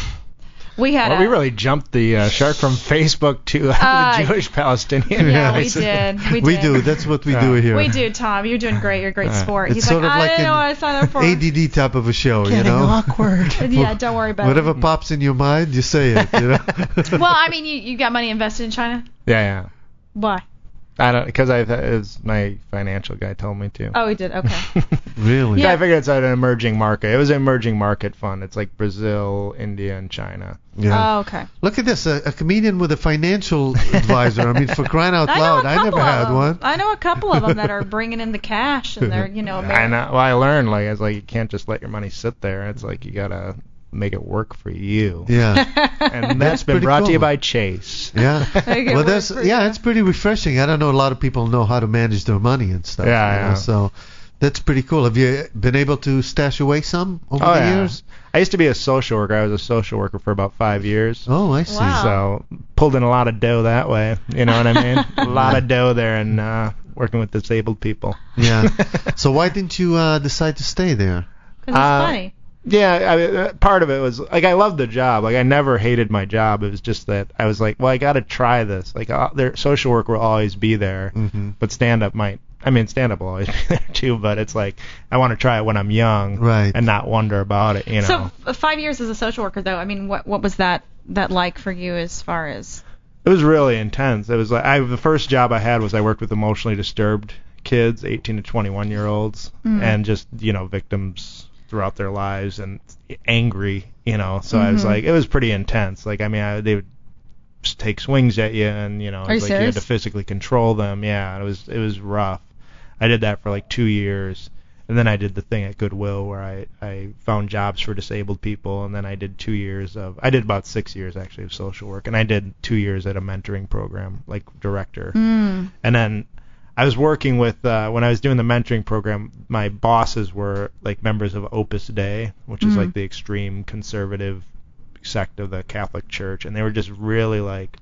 we had Well, a, we really jumped the uh, shark from Facebook to uh, Uh, the Jewish Palestinian. yeah, we crisis. did. We, We did. do. That's what we Yeah. do here. We do, Tom. You're doing great. You're a great Uh, sport. It's He's sort like, of I like didn't an know what I signed up for. A D D type of a show. You Getting know. awkward. Yeah, don't worry about Whatever it. pops in your mind, you say it. You know. Well, I mean, you you got money invested in China? Yeah, yeah. Why? I don't because I as my financial guy told me to. Oh, he did. Okay. Really? Yeah, Yeah. I figured it's an emerging market. It was an emerging market fund. It's like Brazil, India, and China. Yeah. Oh, okay. Look at this, a, a comedian with a financial advisor. I mean, for crying out I know loud, a I couple never of had them. one. I know a couple of them that are bringing in the cash and they're, you know, I know. Well, I learned like it's like you can't just let your money sit there. It's like you gotta make it work for you. Yeah. And that's been pretty brought to you cool. by Chase. Yeah. Make it Well, work that's for yeah, you. it's pretty refreshing. I don't know. A lot of people know how to manage their money and stuff. Yeah, you know, yeah. So that's pretty cool. Have you been able to stash away some over Oh the yeah. years? I used to be a social worker. I was a social worker for about five years. Oh, I see. Wow. So pulled in a lot of dough that way. You know what I mean? A lot of dough there, and uh, working with disabled people. Yeah. So why didn't you uh, decide to stay there? Because it's Uh, funny. Yeah, I mean, uh, part of it was like I loved the job. Like I never hated my job. It was just that I was like, well, I got to try this. Like uh, there, social work will always be there, Mm-hmm. but stand up might. I mean, stand up will always be there too. But it's like I want to try it when I'm young, Right. and not wonder about it. You know. So uh, five years as a social worker, though. I mean, what what was that that like for you as far as? It was really intense. It was like I the first job I had was I worked with emotionally disturbed kids, eighteen to twenty-one year olds, Mm. and just you know victims throughout their lives and angry, you know. So I was Mhm. like, it was pretty intense. Like I mean, I, they would just take swings at you, and you know, it Are was you like you had serious? to physically control them. Yeah, it was it was rough. I did that for like two years. And then I did the thing at Goodwill where I, I found jobs for disabled people, and then I did two years of, I did about six years actually of social work, and I did two years at a mentoring program, like director. Mm. And then I was working with, uh, when I was doing the mentoring program, my bosses were like members of Opus Dei, which is Mm. like the extreme conservative sect of the Catholic Church, and they were just really like,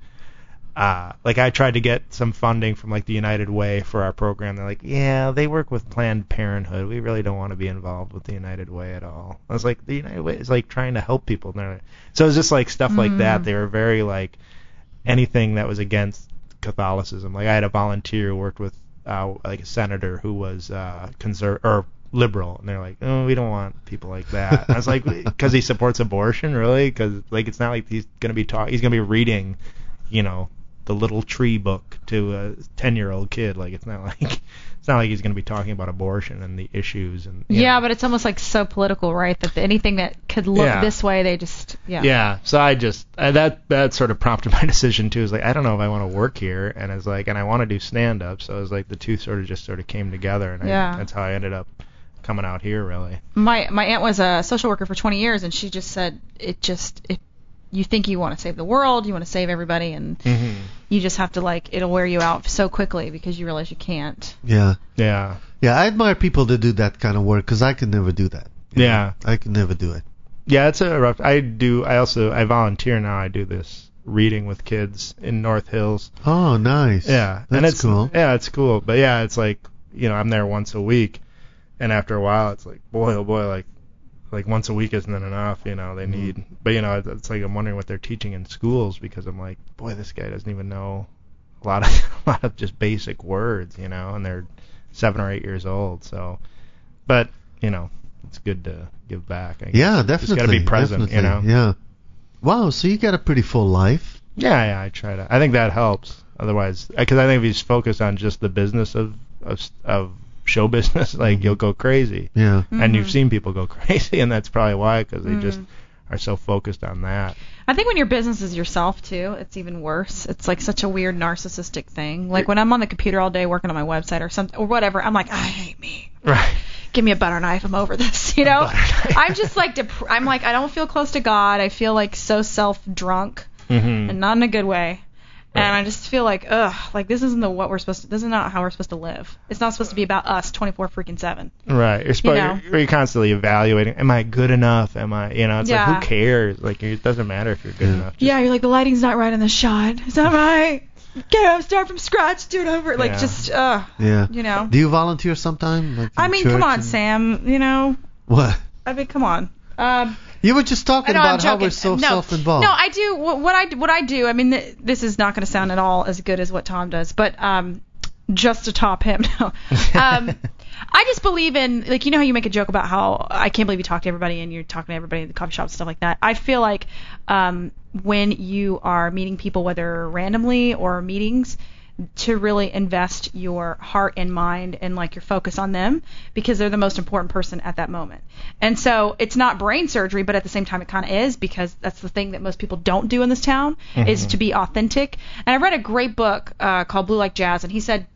Uh, like I tried to get some funding from like the United Way for our program. They're like, yeah, they work with Planned Parenthood. We really don't want to be involved with the United Way at all. I was like, the United Way is like trying to help people. And they're like- so it was just like stuff like Mm. that. They were very like anything that was against Catholicism. Like I had a volunteer who worked with uh, like a senator who was uh, conser- or liberal, and they're like, oh, we don't want people like that. And I was like, because he supports abortion, really? Because like it's not like he's gonna be talk. He's gonna be reading, you know, the Little Tree book to a ten-year-old kid. Like it's not like it's not like he's going to be talking about abortion and the issues and you Yeah, know. but it's almost like so political, right? That anything that could look Yeah. this way, they just yeah. Yeah, so I just uh, that that sort of prompted my decision too. Is like I don't know if I want to work here, and it's like and I want to do stand up. So it was like the two sort of just sort of came together, and Yeah. I, that's how I ended up coming out here really. My my aunt was a social worker for twenty years, and she just said it just it. You think you want to save the world, you want to save everybody, and Mm-hmm. you just have to like it'll wear you out so quickly because you realize you can't. Yeah. Yeah. Yeah, I admire people that do that kind of work because I could never do that. You Yeah. know? I could never do it. Yeah, it's a rough. I do. I also I volunteer now. I do this reading with kids in North Hills. Oh, nice. Yeah, That's and it's cool. Yeah, it's cool. But yeah, it's like you know I'm there once a week, and after a while it's like boy oh boy like like once a week isn't enough. You know they need. Mm-hmm. But you know it's, it's like I'm wondering what they're teaching in schools because I'm like boy this guy doesn't even know a lot of a lot of just basic words. You know, and they're seven or eight years old. So, but you know it's good to give back. I guess. Yeah, Just definitely. got to be present. definitely. You know. Yeah. Wow, so you got a pretty full life. Yeah, yeah, I try to. I think that helps. Otherwise, because I think if you just focus on just the business of of, of show business, like you'll go crazy. Yeah. And you've seen people go crazy, and that's probably why, because they Mhm. just are so focused on that. I think when your business is yourself too, it's even worse. It's like such a weird narcissistic thing. Like when I'm on the computer all day working on my website or something or whatever, I'm like, I hate me. Right. Give me a butter knife. I'm over this. You know. Butter knife. I'm just like dep- I'm like I don't feel close to God. I feel like so self drunk Mm-hmm. and not in a good way. And Right. I just feel like, ugh, like this isn't the what we're supposed to. This is not how we're supposed to live. It's not supposed to be about us twenty-four freaking seven. Right. You're, supposed, You know. you're, you're constantly evaluating. Am I good enough? Am I? You know, it's Yeah. like who cares? Like it doesn't matter if you're good Yeah. enough. Just, Yeah, you're like the lighting's not right in the shot. Is that right? Get up, start from scratch, do it over. Like Yeah. just, uh, Yeah. you know. Do you volunteer sometime? Like I in mean, church come on, and- Sam. You know. What? I mean, come on. Um, You were just I talking know, I'm about how joking. we're so no, self-involved. No, I do. What, what I what I do. I mean, th- this is not going to sound at all as good as what Tom does, but um, just to top him. No. Um, I just believe in, like, you know how you make a joke about how I can't believe you talk to everybody and you're talking to everybody in the coffee shop and stuff like that. I feel like um, when you are meeting people, whether randomly or meetings, to really invest your heart and mind and like your focus on them because they're the most important person at that moment. And so it's not brain surgery, but at the same time it kind of is because that's the thing that most people don't do in this town is to be authentic. And I read a great book uh, called Blue Like Jazz, and he said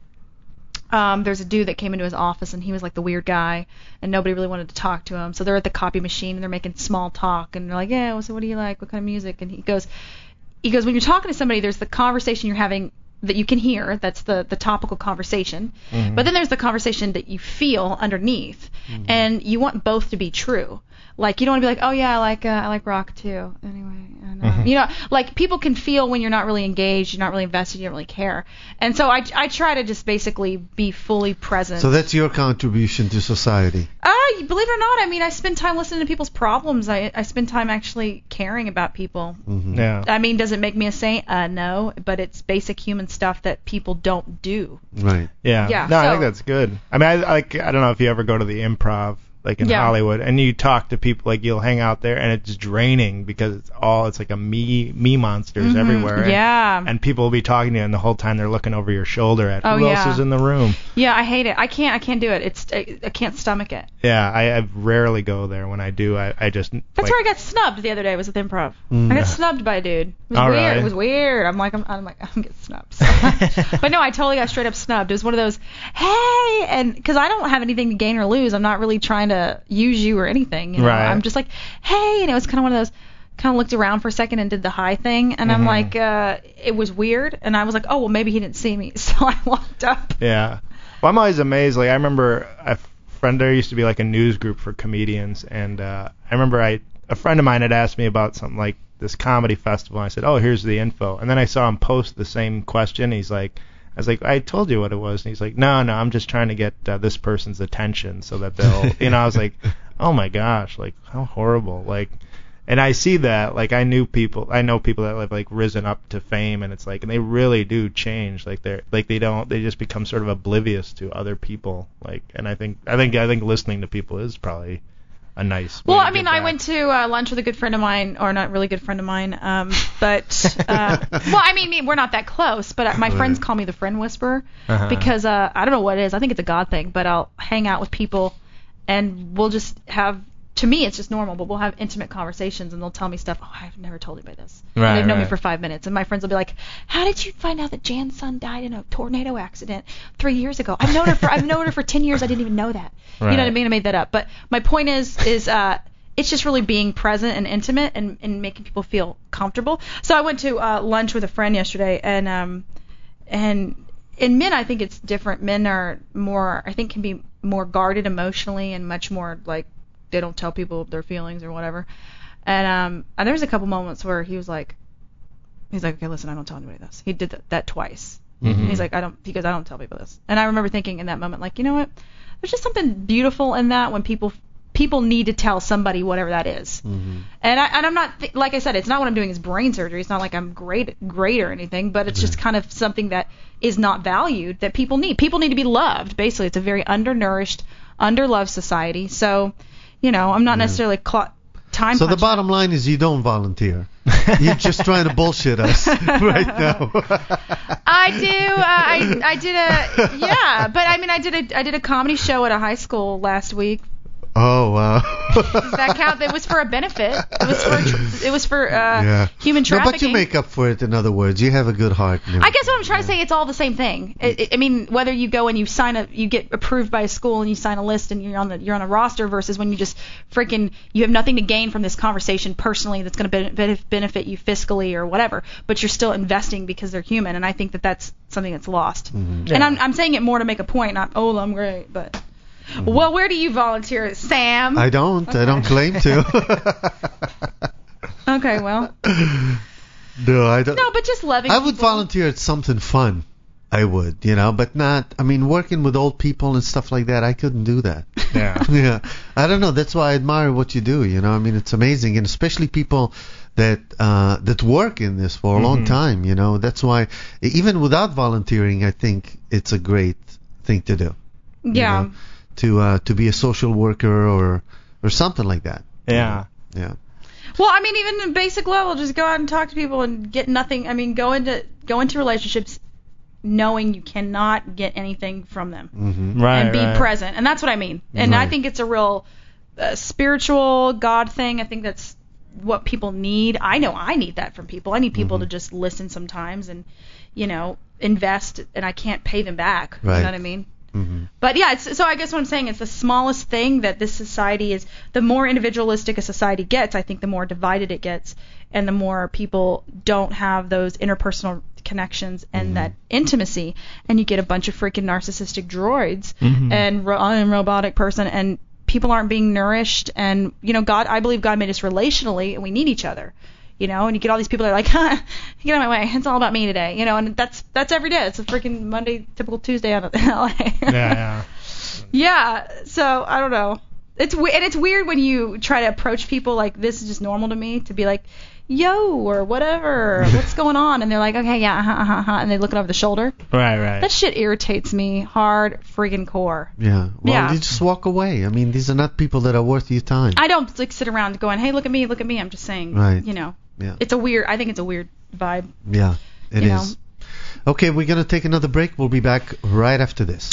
um, there's a dude that came into his office and he was like the weird guy and nobody really wanted to talk to him. So they're at the copy machine and they're making small talk and they're like, yeah, well, so what do you like? What kind of music? And he goes, he goes, when you're talking to somebody, there's the conversation you're having that you can hear, that's the, the topical conversation, Mm-hmm. but then there's the conversation that you feel underneath, and you want both to be true. Like, you don't want to be like, oh yeah, I like uh, I like rock too. Anyway, and, uh, Um, you know, like people can feel when you're not really engaged, you're not really invested, you don't really care. And so I, I try to just basically be fully present. So that's your contribution to society. Uh, believe it or not, I mean, I spend time listening to people's problems. I, I spend time actually caring about people. Mm-hmm. Yeah. I mean, does it make me a saint? Uh, no, but it's basic human stuff that people don't do. Right. Yeah. Yeah, No, I so- think that's good. I mean, I like. I don't know if you ever go to the Improv, like in Yeah. Hollywood, and you talk to people, like you'll hang out there, and it's draining because it's all it's like a me me monsters Mhm. everywhere. And, Yeah. And people will be talking to you, and the whole time they're looking over your shoulder at Oh, who yeah. else is in the room. Yeah, I hate it. I can't. I can't do it. It's. I, I can't stomach it. Yeah, I, I rarely go there. When I do, I, I just. That's like, where I got snubbed the other day. Was with improv. Mm. I got snubbed by a dude. It was Oh, weird. really? It was weird. I'm like, I'm, I'm like, I'm getting snubbed. But no, I totally got straight up snubbed. It was one of those, hey, and because I don't have anything to gain or lose, I'm not really trying to use you or anything. You know? Right. I'm just like, hey, and it was kind of one of those. Kind of looked around for a second and did the hi thing, and I'm Mhm. like, uh, it was weird, and I was like, oh well, maybe he didn't see me, so I walked up. Yeah. Well, I'm always amazed. Like I remember a friend there used to be like a news group for comedians, and uh, I remember I a friend of mine had asked me about something like this comedy festival. And I said, oh, here's the info, and then I saw him post the same question. He's like, I was like, I told you what it was, and he's like, no, no, I'm just trying to get uh, this person's attention so that they'll, you know. I was like, oh my gosh, like how horrible, like. And I see that, like I knew people, I know people that have like risen up to fame, and it's like, and they really do change, like they're, like they don't, they just become sort of oblivious to other people, like, and I think, I think, I think listening to people is probably a nice. way Well, to I mean, give I back. went to uh, lunch with a good friend of mine, or not really good friend of mine, um, but uh, well, I mean, we're not that close, but my friends call me the friend whisperer Uh-huh. because uh, I don't know what it is. I think it's a God thing, but I'll hang out with people, and we'll just have. To me, it's just normal, but we'll have intimate conversations, and they'll tell me stuff. Oh, I've never told anybody this. Right, and they've known me right. for five minutes, and my friends will be like, "How did you find out that Jan's son died in a tornado accident three years ago? I've known her for I've known her for ten years. I didn't even know that. You know what I Right. mean? I made that up. But my point is, is uh, it's just really being present and intimate, and, and making people feel comfortable. So I went to uh, lunch with a friend yesterday, and um, and in men, I think it's different. Men are more, I think, can be more guarded emotionally and much more like. They don't tell people their feelings or whatever. And um, and there was a couple moments where he was like, he's like, okay, listen, I don't tell anybody this. He did that, that twice. Mhm. He's like, I don't, he goes, I don't tell people this. And I remember thinking in that moment, like, you know what? There's just something beautiful in that when people people need to tell somebody whatever that is. Mm-hmm. And I and I'm not th- like I said, it's not what I'm doing is brain surgery. It's not like I'm great great or anything, but it's just kind of something that is not valued that people need. People need to be loved. Basically, it's a very undernourished, underloved society. So. You know, I'm not necessarily cl- time. So the punching. bottom line is you don't volunteer. You're just trying to bullshit us right now. I do. Uh, I I did a yeah, but I mean I did a I did a comedy show at a high school last week. Oh wow. Does that count? It was for a benefit. It was for it was for uh, Yeah. human No, trafficking. but you make up for it. In other words, you have a good heart. and I guess what I'm everything. trying to say, it's all the same thing. I, I- I mean, whether you go and you sign a, you get approved by a school and you sign a list and you're on the, you're on a roster, versus when you just freaking, you have nothing to gain from this conversation personally that's going to benefit, benefit you fiscally or whatever, but you're still investing because they're human, and I think that that's something that's lost. Mm-hmm. And I'm, I'm saying it more to make a point, not, oh, I'm great, but. Well, where do you volunteer, Sam? I don't. I don't claim to. Okay, well. No, I don't. No, but just loving I would people. volunteer at something fun. I would, you know, but not. I mean, working with old people and stuff like that, I couldn't do that. Yeah. Yeah, I don't know. That's why I admire what you do. You know, I mean, it's amazing, and especially people that uh, that work in this for a long Mhm. time. You know, that's why even without volunteering, I think it's a great thing to do. you Yeah. know, to uh, to be a social worker or or something like that. Yeah. Yeah. Well, I mean, even in basic level, just go out and talk to people and get nothing. I mean, go into go into relationships knowing you cannot get anything from them, Mm-hmm. Right. and be right. present. And that's what I mean. And I Right. think it's a real uh, spiritual God thing. I think that's what people need. I know I need that from people. I need people Mm-hmm. to just listen sometimes and, you know, invest. And I can't pay them back. You Right. know what I mean? Mm-hmm. But yeah, it's, so I guess what I'm saying is the smallest thing that this society is, the more individualistic a society gets, I think the more divided it gets, and the more people don't have those interpersonal connections and that intimacy, and you get a bunch of freaking narcissistic droids Mhm. and ro- and robotic person, and people aren't being nourished. And you know, God, I believe God made us relationally, and we need each other. You know, and you get all these people that are like, huh, get out of my way. It's all about me today. You know, and that's that's every day. It's a freaking Monday, typical Tuesday out of L A. Yeah, yeah. Yeah, so I don't know. It's we- and it's weird when you try to approach people like this is just normal to me to be like, yo, or whatever, what's going on? And they're like, okay, yeah, uh-huh, uh-huh, uh-huh, and they look over the shoulder. Right, right. That shit irritates me hard friggin' core. Yeah. Well, Yeah. you just walk away. I mean, these are not people that are worth your time. I don't like sit around going, hey, look at me, look at me. I'm just saying, Right. you know, Yeah. it's a weird. I think it's a weird vibe. Yeah, it You is. Okay, we're going to take another break. We'll be back right after this.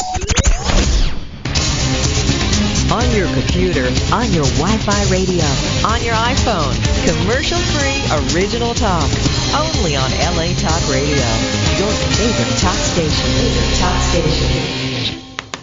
On your computer, on your Wi-Fi radio, on your iPhone. Commercial-free original talk. Only on L A Talk Radio. Your favorite talk station. Favorite talk station.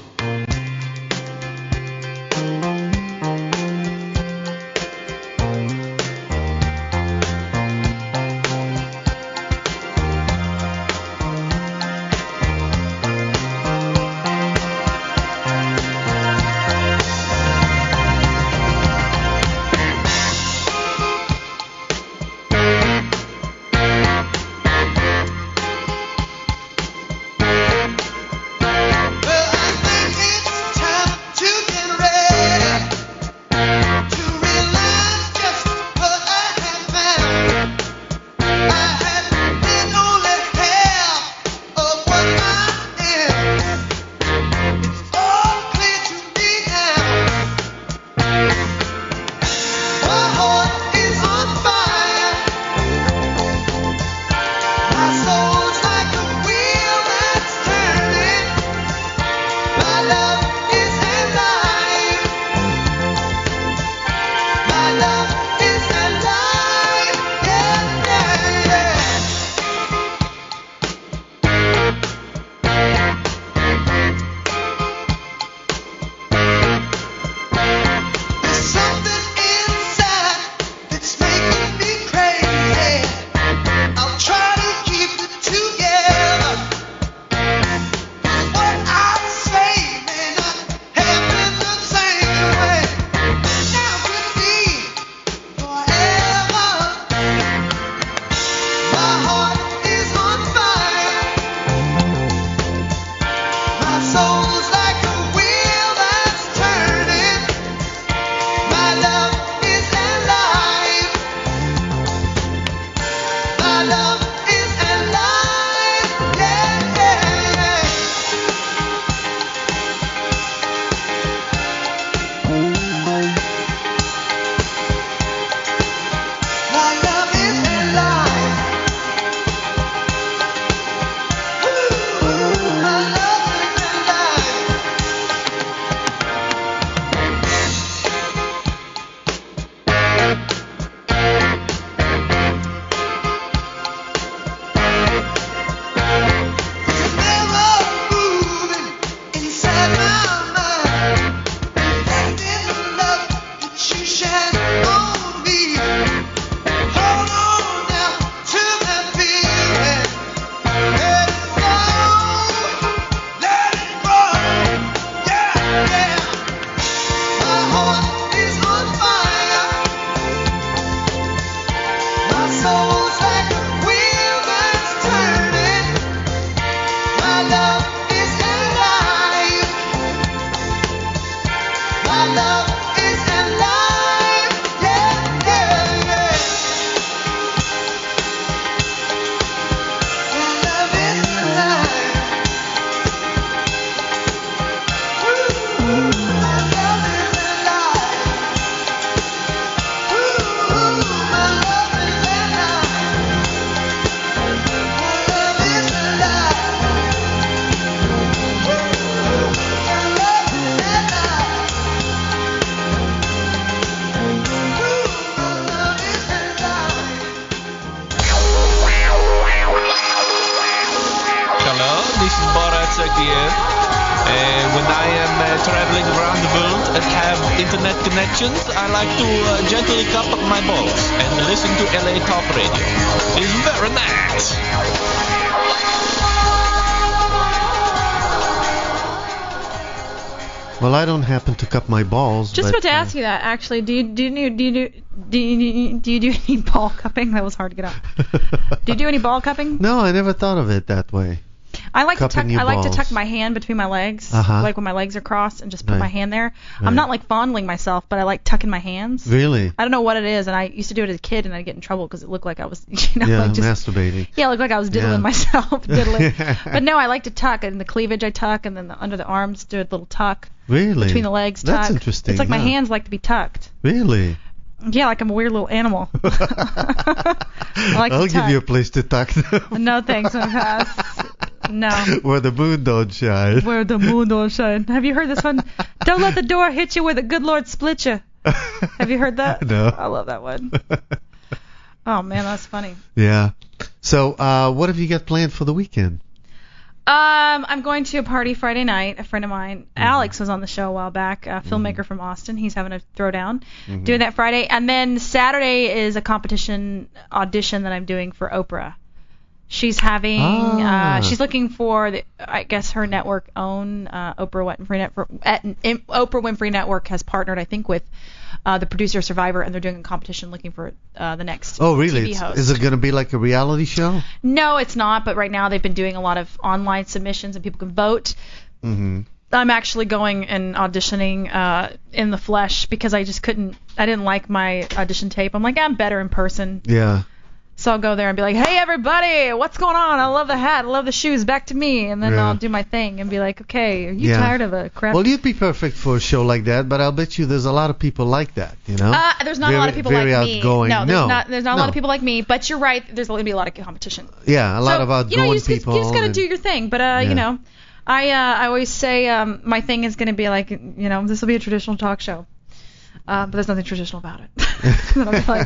internet connections, I like to uh, gently cup up my balls and listen to L A Talk Radio. It's very nice. Well, I don't happen to cup my balls. Just but, about to uh, ask you that, actually. Do you do you do you do do you, do you do any ball cupping? That was hard to get out. Do you do any ball cupping? No, I never thought of it that way. I like to Cupping tuck. your I like to balls. tuck my hand between my legs, Uh-huh. like when my legs are crossed, and just put Right. my hand there. Right. I'm not like fondling myself, but I like tucking my hands. Really? I don't know what it is, and I used to do it as a kid, and I'd get in trouble because it looked like I was, you know, Yeah, like just masturbating. yeah, it looked like I was diddling Yeah. myself, diddling. But no, I like to tuck, and the cleavage I tuck, and then the, under the arms do a little tuck. Really? Between the legs, tuck. That's interesting. It's like my yeah. hands like to be tucked. Really? Yeah, like I'm a weird little animal. I like I'll to give tuck. you a place to tuck them. No thanks, my pass. No. Where the moon don't shine. Where the moon don't shine. Have you heard this one? Don't let the door hit you where the good Lord split you. Have you heard that? No. I love that one. Oh man, that's funny. Yeah. So, uh, what have you got planned for the weekend? Um, I'm going to a party Friday night. A friend of mine, Alex, was on the show a while back. A filmmaker from Austin. He's having a throwdown, Mhm. doing that Friday, and then Saturday is a competition audition that I'm doing for Oprah. She's having, Ah. uh, she's looking for, the, I guess her network own uh, Oprah Winfrey Network. At, in, Oprah Winfrey Network has partnered, I think, with uh, the producer of Survivor, and they're doing a competition looking for uh, the next Oh, really? T V It's- host. Is it going to be like a reality show? No, it's not. But right now they've been doing a lot of online submissions, and people can vote. Mm-hmm. I'm actually going and auditioning uh, in the flesh because I just couldn't. I didn't like my audition tape. I'm like, I'm better in person. Yeah. So I'll go there and be like, hey, everybody, what's going on? I love the hat. I love the shoes. Back to me. And then Yeah. I'll do my thing and be like, okay, are you Yeah. tired of a crap? Well, you'd be perfect for a show like that, but I'll bet you there's a lot of people like that, you know? Uh, there's not very, a lot of people very like me. outgoing. No, there's no, not. There's not a no. lot of people like me. But you're right. There's going to be a lot of competition. Yeah, a lot so, of outgoing you know, you just, people. You just got to and- do your thing. But uh, Yeah. you know, I uh, I always say um, my thing is going to be like, you know, this will be a traditional talk show. Uh, but there's nothing traditional about it. And I'll be like,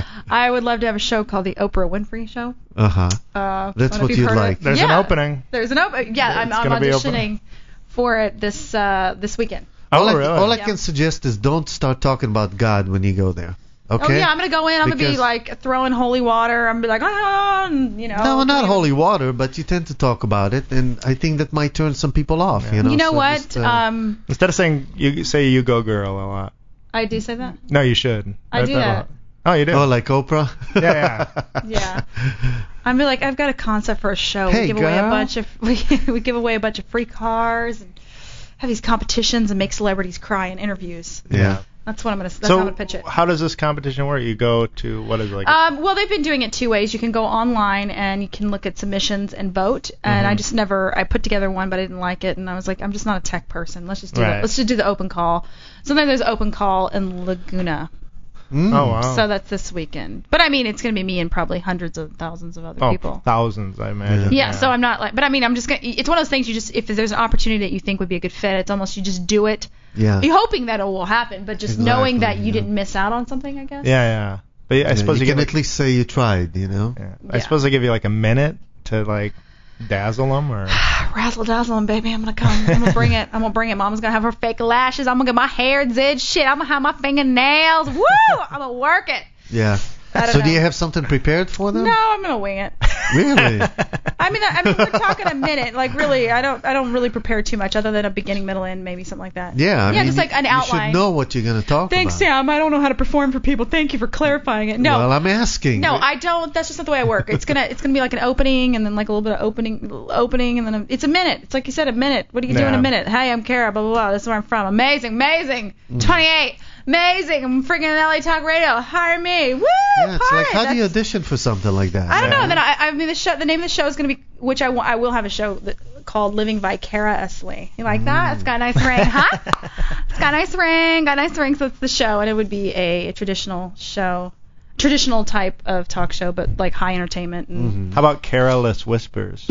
I would love to have a show called the Oprah Winfrey Show. Uh-huh. Uh, I That's don't know what if you've you'd heard of like. it. There's an Yeah, opening. There's an opening. Yeah, I'm, It's I'm gonna be open. auditioning for it this uh, this weekend. Oh, all I, really? all I Yeah. can suggest is don't start talking about God when you go there. Okay? Oh yeah, I'm gonna go in. I'm gonna be Because- like throwing holy water. I'm gonna be like, ah, and, you know. No, not you know. holy water, but you tend to talk about it, and I think that might turn some people off. Yeah. You know, You know so what? just, uh, um, Instead of saying you say you go girl a lot. I do say that. No, you should. I do thought that. a lot. Oh, you do. oh, like Oprah. Yeah, Yeah. I'm be like, I've got a concept for a show. Hey, we give away a girl. bunch of we, we give away a bunch of free cars and have these competitions and make celebrities cry in interviews. Yeah. That's what I'm gonna. That's how so I'm gonna pitch it. how does this competition work? You go to what is it like? Um, well, they've been doing it two ways. You can go online and you can look at submissions and vote. And Mhm. I just never, I put together one, but I didn't like it. And I was like, I'm just not a tech person. Let's just do Right. it. Let's just do the open call. So then there's open call in Laguna. Mm. oh wow. So that's this weekend. But I mean, it's gonna be me and probably hundreds of thousands of other oh, people. thousands, I imagine. Yeah, so I'm not like, but I mean, I'm just gonna. It's one of those things you just, if there's an opportunity that you think would be a good fit, it's almost you just do it. Yeah. You're hoping that it will happen, but just Exactly, knowing that you yeah. didn't miss out on something, I guess. Yeah, yeah. But yeah, I Yeah, suppose you, you, can get at like, least say you tried, you know? yeah. Yeah. I suppose they give you like a minute to like dazzle them or. Razzle dazzle 'em, baby. I'm gonna come. I'm gonna bring it. I'm gonna bring it. Mama's gonna have her fake lashes. I'm gonna get my hair zed. Shit. I'm gonna have my fingernails. Woo! I'm gonna work it. Yeah. I don't So know. do you have something prepared for them? No, I'm gonna wing it. Really? I mean, I mean, we're talking a minute. Like, really, I don't, I don't really prepare too much, other than a beginning, middle, end, maybe something like that. Yeah. I Yeah, mean, just like an you outline. should know what you're going to talk Thanks, about. Sam. I don't know how to perform for people. Thank you for clarifying it. No. Well, I'm asking. No, I don't. That's just not the way I work. It's gonna, it's gonna be like an opening, and then like a little bit of opening, opening, and then a, it's a minute. It's like you said, a minute. What do you do in Yeah. a minute? Hey, I'm Kara. Blah blah blah. This is where I'm from. Amazing, amazing. Mm. twenty-eight, amazing. I'm freaking in L A Talk Radio. Hire me. Woo! Yeah, it's party. like, how do you That's- audition for something like that? I don't know. Yeah. And then I, I mean, the show, the name of the show is gonna be, which I, wa- I will have a show that, called Living Vicariously. You like that? It's got a nice ring, huh? It's got a nice ring, got a nice ring. So it's the show, and it would be a, a traditional show, traditional type of talk show, but like high entertainment. And Mhm. How about careless whispers?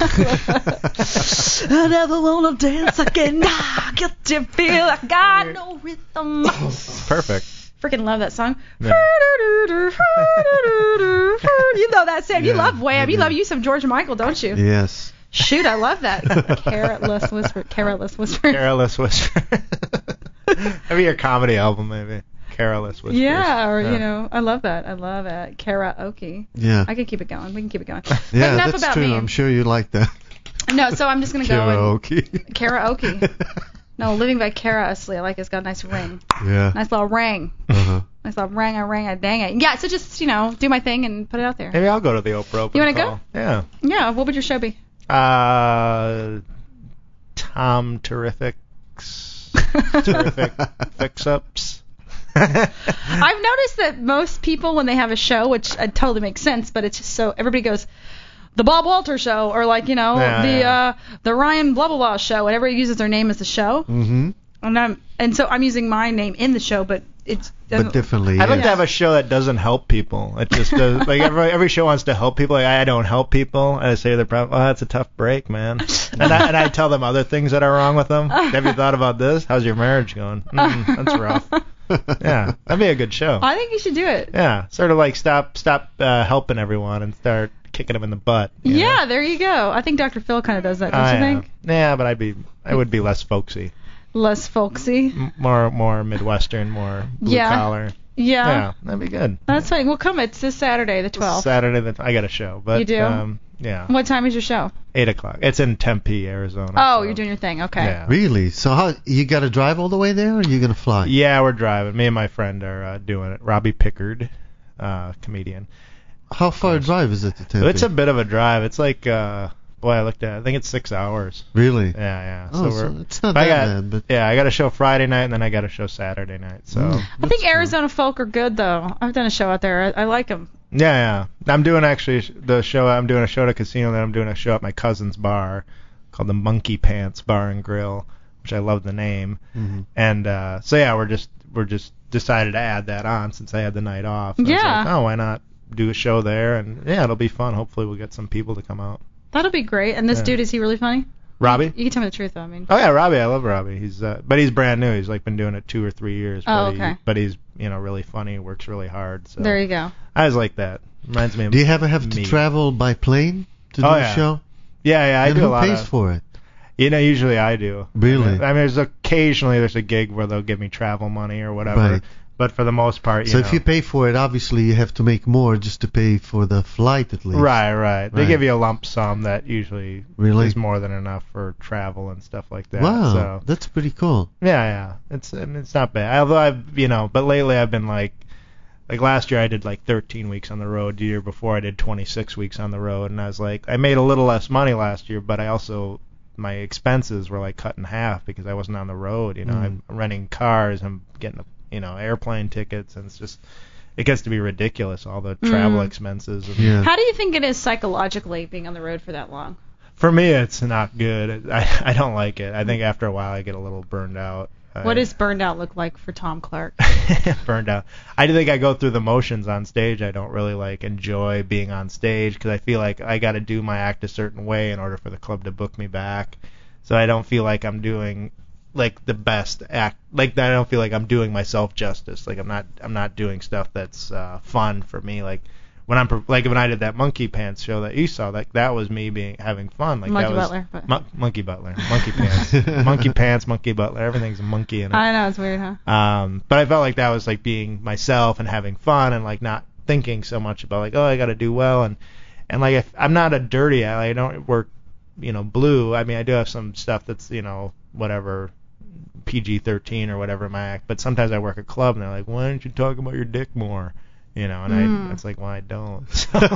I never wanna dance again. Nah, get to feel I got no rhythm. Perfect. Freaking love that song. Yeah. You know that, Sam. You Yeah, love Wham. I You do. love you some George Michael, don't you? Yes. Shoot, I love that. Carrotless whisper. Carrotless whisper. Careless whisper. Maybe your comedy album, maybe. Careless whispers. Yeah, or Yeah. you know, I love that. I love it. Karaoke. Yeah. I could keep it going. We can keep it going. But Yeah, enough that's about true. me. I'm sure you like that. No, so I'm just gonna go and Karaoke. karaoke. No, living vicariously. I like it's got a nice ring. Yeah. Nice little ring. Uh-huh. Nice little ring, a ring, a dang it. Yeah, so just, you know, do my thing and put it out there. Maybe I'll go to the Oprah Open You want to call. go? Yeah. Yeah, what would your show be? Uh, Tom Terrific's Terrific Fix-Ups. I've noticed that most people, when they have a show, which uh, totally makes sense, but it's just so, everybody goes, the Bob Walter Show, or like, you know, Yeah, the yeah. uh, the Ryan blah blah blah show, and everybody uses their name as the show. Mm-hmm. And I'm, and so I'm using my name in the show, but it's But differently. I'd like yeah. to have a show that doesn't help people. It just does, like every every show wants to help people. Like, I don't help people. And I say to their problem, oh, that's a tough break, man. And I and I tell them other things that are wrong with them. Have you thought about this? How's your marriage going? Mm, that's rough. Yeah, that'd be a good show. I think you should do it. Yeah, sort of like stop stop uh, helping everyone and start kicking them in the butt. you Yeah, know? there you go. I think Doctor Phil kind of does that, don't I you think? know. Yeah, but I'd be I would be less folksy, Less folksy. M- more more Midwestern, more blue Yeah. collar. Yeah. Yeah, that'd be good. That's fine. Well, come. It's this Saturday, the twelfth. Saturday, that I got a show, but You do? Um, yeah, What time is your show? eight o'clock. It's in Tempe, Arizona. Oh, so- you're doing your thing. Okay. Yeah. Really? So how you got to drive all the way there, or are you gonna fly? Yeah, we're driving. Me and my friend are uh, doing it. Robbie Pickard, uh, comedian. How far a drive is it to Tempe? It's a bit of a drive. It's like, uh, boy, I looked at it. I think it's six hours. Really? Yeah, yeah. Oh, so so we're. it's not I that got, bad, but Yeah, I got a show Friday night and then I got a show Saturday night. So Mm. I think That's cool. Arizona folk are good, though. I've done a show out there. I, I like them. yeah, yeah. I'm doing actually the show. I'm doing a show at a casino. Then I'm doing a show at my cousin's bar called the Monkey Pants Bar and Grill, which I love the name. Mm-hmm. And uh, so yeah, we're just we're just decided to add that on since I had the night off. And I was Yeah. like, oh, why not do a show there? And yeah, it'll be fun. Hopefully, we'll get some people to come out. That'll be great. And this Yeah. dude, is he really funny? Robbie? You can tell me the truth, though. I mean. Oh yeah, Robbie. I love Robbie. He's uh, but he's brand new. He's like been doing it two or three years. Oh, but okay. He, but he's you know really funny. Works really hard. So There you go. I was like that. Reminds me of Do you ever have to me. travel by plane to do Oh, a yeah. show? Yeah, yeah. I and do who a lot pays of. for it? You know, usually I do. Really? I mean, there's occasionally there's a gig where they'll give me travel money or whatever. Right. But for the most part, you So know. if you pay for it, obviously you have to make more just to pay for the flight at least. Right, right. They Right. give you a lump sum that usually Really? is more than enough for travel and stuff like that. Wow, So that's pretty cool. yeah, yeah. It's I mean, it's not bad. Although I've you know, but lately I've been like. Like last year I did like thirteen weeks on the road. The year before I did twenty-six weeks on the road, and I was like, I made a little less money last year, but I also my expenses were like cut in half because I wasn't on the road. You know, Mm. I'm renting cars, I'm getting you know airplane tickets, and it's just it gets to be ridiculous all the travel Mm. expenses. And Yeah. How do you think it is psychologically being on the road for that long? For me, it's not good. I I don't like it. I think after a while I get a little burned out. What I, does burned out look like for Tom Clark? burned out. I do think I go through the motions on stage. I don't really like enjoy being on stage because I feel like I got to do my act a certain way in order for the club to book me back. So I don't feel like I'm doing like the best act. Like I don't feel like I'm doing myself justice. Like I'm not. I'm not doing stuff that's uh, fun for me. Like when I'm per- like when I did that Monkey Pants show that you saw, like that was me being having fun. Like Monkey that was, Butler, but- Mon- Monkey Butler, Monkey Pants, Monkey Pants, Monkey Butler. Everything's a monkey in it. I know, it's weird, huh? Um, but I felt like that was like being myself and having fun and like not thinking so much about like, oh, I got to do well. And, and like, if, I'm not a dirty act. Like, I don't work, you know, blue. I mean, I do have some stuff that's, you know, whatever, P G thirteen or whatever in my act. But sometimes I work a club and they're like, why don't you talk about your dick more? You know, and Mm. I, it's like, well, I don't.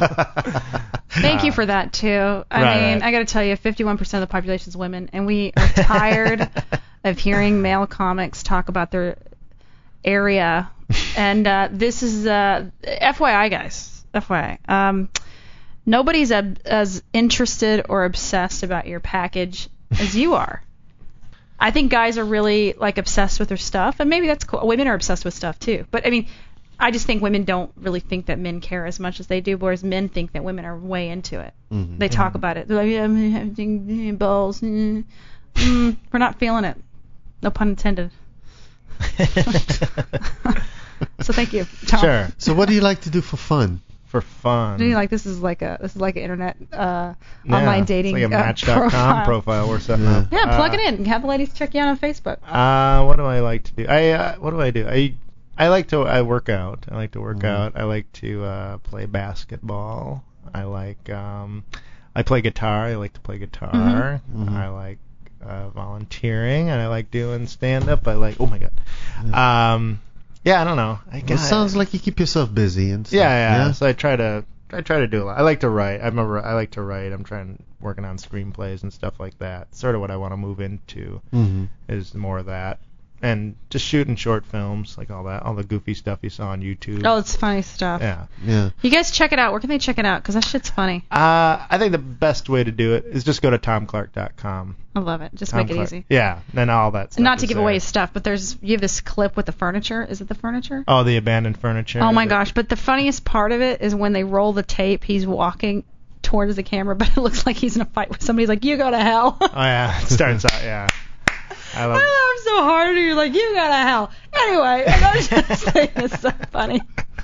Thank you for that, too. I Right, mean, right. I got to tell you, fifty-one percent of the population is women, and we are tired of hearing male comics talk about their area. And uh, this is, uh, F Y I, guys, F Y I. Um, nobody's ab- as interested or obsessed about your package as you are. I think guys are really, like, obsessed with their stuff, and maybe that's cool. Women are obsessed with stuff, too. But, I mean... I just think women don't really think that men care as much as they do, whereas men think that women are way into it. Mhm. They talk about it. They're like, yeah, I'm having balls. Mm, mm, we're not feeling it. No pun intended. So thank you, Tom. Sure. So what do you like to do for fun? For fun. Do you like this is like a this is like an internet uh, Yeah, online dating It's like a uh, Match dot com profile. profile we're setting Yeah. up. Yeah, plug Uh, it in. Have the ladies check you out on Facebook. Uh, what do I like to do? I uh, what do I do? I I like to I work out. I like to work Mhm. out. I like to uh, play basketball. I like um I play guitar. I like to play guitar. Mhm. I like uh, volunteering, and I like doing stand-up. I like, oh my god. Um, yeah, I don't know. I Well, it sounds like you keep yourself busy and stuff. Yeah, yeah, yeah. So I try to I try to do a lot. I like to write. I'm a, I like to write. I'm trying working on screenplays and stuff like that. Sort of what I want to move into Mm-hmm. is more of that. And just shooting short films, like all that, all the goofy stuff you saw on YouTube. Oh, it's funny stuff. Yeah. Yeah. You guys check it out. Where can they check it out? Because that shit's funny. Uh, I think the best way to do it is just go to tom clark dot com. I love it. Just Tom make it Clark. easy. Yeah, then all that stuff. Not to is give there. away his stuff, but there's you have this clip with the furniture. Is it the furniture? Oh, the abandoned furniture. Oh my The- gosh! But the funniest part of it is when they roll the tape. He's walking towards the camera, but it looks like he's in a fight with somebody. He's like, "You go to hell." Oh yeah, it starts out. Yeah. I I love. laughed so hard, and you're like, "You go to hell." Anyway, I was just saying, it's so funny.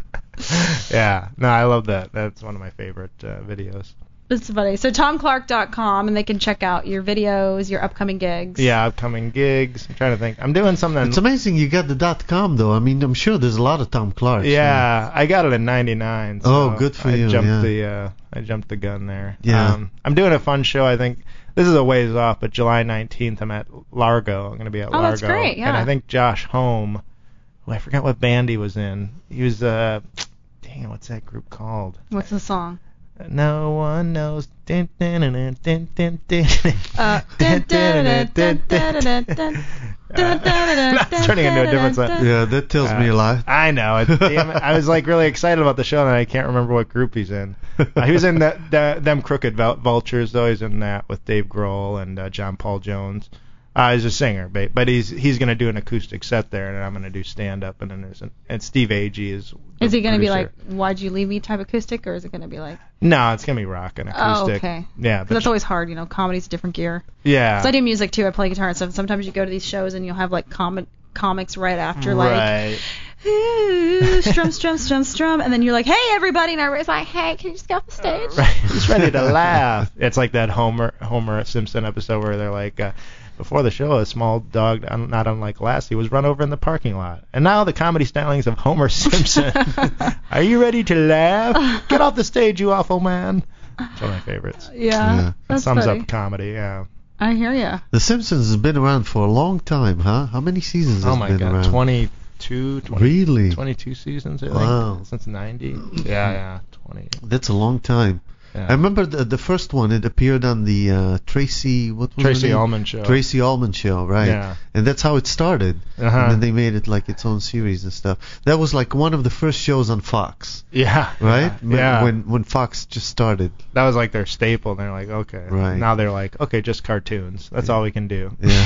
Yeah. No, I love that. That's one of my favorite uh, videos. It's funny. So tom clark dot com, and they can check out your videos, your upcoming gigs. Yeah, upcoming gigs. I'm trying to think. I'm doing something. It's amazing you got the dot com though. I mean, I'm sure there's a lot of Tom Clarks. Yeah, I got it in ninety-nine. So Oh, good for I you, Jumped yeah. the, uh, I jumped the gun there. Yeah. Um, I'm doing a fun show. I think this is a ways off, but July nineteenth I'm at Largo. I'm going to be at Oh, Largo. that's great, yeah. And I think Josh Home, who I forgot what band he was in. He was uh, dang, what's that group called? What's the song? No one knows. Dun, dun, dun, dun, dun, dun, dun. Uh, dun, dun, dun, dun, dun, dun, dun. Dun, dun, dun, That's dun, turning into a dun, different dun, song. dun. Yeah, that tells me a lot. I know. It, damn it. I was like really excited about the show, and I can't remember what group he's in. Uh, he was in that, that them Crooked Vul- Vultures, though. He's in that with Dave Grohl and uh, John Paul Jones. Uh, he's a singer, but, but he's he's going to do an acoustic set there, and I'm going to do stand up, and then there's an, and Steve Agee is. the Is he going to be producer. like, "Why'd you leave me" type acoustic, or is it going to be like? No, it's going to be rock and Oh, acoustic. okay. Yeah, 'Cause but that's always hard, you know. Comedy's different gear. yeah. So I do music too. I play guitar and stuff. Sometimes you go to these shows and you'll have like comic comics right after, like, right. ooh, strum, strum, strum, strum, and then you're like, "Hey, everybody!" And everybody's like, "Hey, can you just get off the stage?" Right. He's ready to laugh. It's like that Homer Homer Simpson episode where they're like, uh, before the show, a small dog, un- not unlike Lassie, was run over in the parking lot. And now the comedy stylings of Homer Simpson. Are you ready to laugh? Get off the stage, you awful man. It's one of my favorites. Yeah, Yeah. It that's sums funny. up comedy, yeah. I hear ya. The Simpsons has been around for a long time, huh? How many seasons Oh has my been god, around? twenty-two, twenty, Really? twenty-two seasons, I think. Wow. Since ninety. Yeah, yeah, twenty. That's a long time. Yeah. I remember the the first one. It appeared on the uh, Tracy what was her Tracy name? Ullman show. Tracy Ullman show, right? Yeah. And that's how it started. Uh-huh. And then they made it like its own series and stuff. That was like one of the first shows on Fox, Yeah. right? Yeah. When when Fox just started. That was like their staple. And they're like, okay. Right. Now they're like, okay, just cartoons. That's all we can do. Yeah.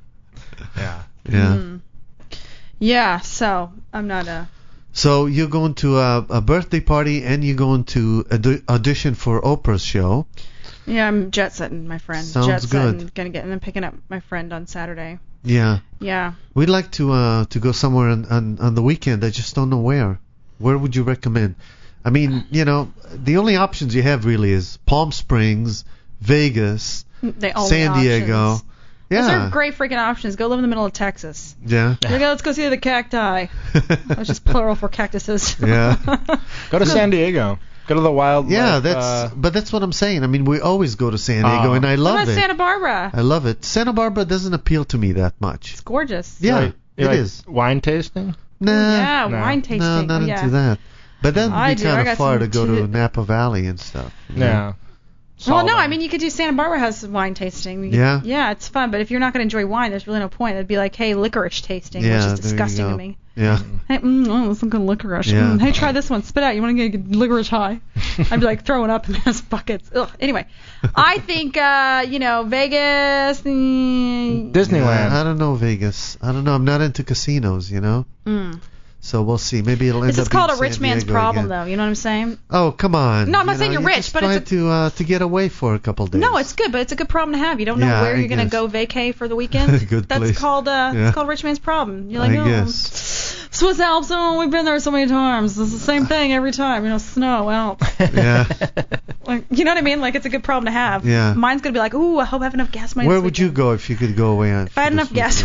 Yeah. Yeah. Mm. Yeah. So I'm not a. So you're going to a, a birthday party and you're going to adi- audition for Oprah's show. Yeah, I'm jet setting my friend. Sounds jet setting, good. Gonna get and then picking up my friend on Saturday. Yeah. Yeah. We'd like to uh, to go somewhere on, on on the weekend. I just don't know where. Where would you recommend? I mean, you know, the only options you have really is Palm Springs, Vegas, They only San Diego. options. Those Yeah. are great freaking options. Go live in the middle of Texas. Yeah. You're like, "Oh, let's go see the cacti. That's just plural for cactuses. Yeah. Go to San Diego. Go to the wild. Yeah, life, that's uh, but that's what I'm saying. I mean, we always go to San Diego, Oh. and I What love about it. Santa Barbara? I love it. Santa Barbara doesn't appeal to me that much. It's gorgeous. Yeah, like, you it like is. Wine tasting? Nah, Yeah, No. wine tasting. no, not Oh, yeah. into that. But that'd I be do. I kind got of far some to go to t- Napa Valley and stuff. you know? Yeah. Well, no, Salt I mean, you could do Santa Barbara has wine tasting. You could- Yeah? Yeah, it's fun, but if you're not going to enjoy wine, there's really no point. It'd be like, hey, licorice tasting, Yeah, which is there you disgusting go. to me. Yeah. Hey, mm, oh, some good licorice. Yeah. Mm, hey, try this one. Spit out. You want to get a licorice high? I'd be like throwing up in those buckets. Ugh. Anyway, I think, uh, you know, Vegas. Mm, Disneyland. I don't know Vegas. I don't know. I'm not into casinos, you know. mm. So we'll see. Maybe it'll end This up is called being a rich San man's Diego problem, again. though. You know what I'm saying? Oh, come on. No, I'm not You saying know, you're rich, just but try it's a- to uh, to get away for a couple days. No, it's good, but it's a good problem to have. You don't know Yeah, where I you're going to guess. go vacay for the weekend. Good That's place. called uh, Yeah. it's called rich man's problem. You're like, I oh, guess. Swiss Alps. Oh, we've been there so many times. It's the same thing every time. You know, snow, Alps. Yeah. Like, you know what I mean? Like, it's a good problem to have. Yeah. Mine's gonna be like, ooh, I hope I have enough gas money. Where this would you weekend. go if you could go away on? If I had enough gas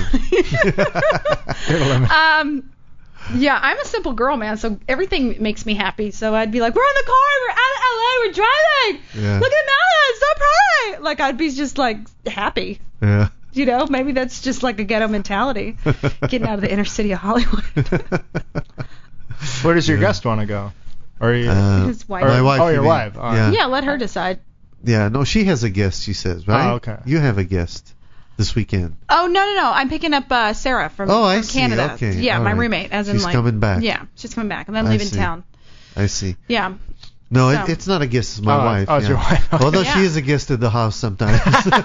money. um, yeah, I'm a simple girl, man. So everything makes me happy. So I'd be like, we're in the car, we're out of L A, we're driving. Yeah. Look at the mountains, so pretty. Like, I'd be just like happy. Yeah. You know, maybe that's just like a ghetto mentality, getting out of the inner city of Hollywood. Where does your guest want to go? Or you, Uh, His wife. or- my wife, Oh, you your mean. wife. Oh, Yeah. Yeah, let her decide. Yeah, no, she has a guest, she says, right? Oh, okay. You have a guest this weekend. Oh no no no! I'm picking up uh, Sarah from, Oh, I from see. Canada. Okay, Yeah, all my right. roommate, as in She's like coming back. Yeah, she's coming back, and then I leaving see. town. I see. Yeah. No, So- it, it's not a guest, it's my Oh, wife. oh, it's yeah. your wife. Although Yeah. she is a guest at the house sometimes.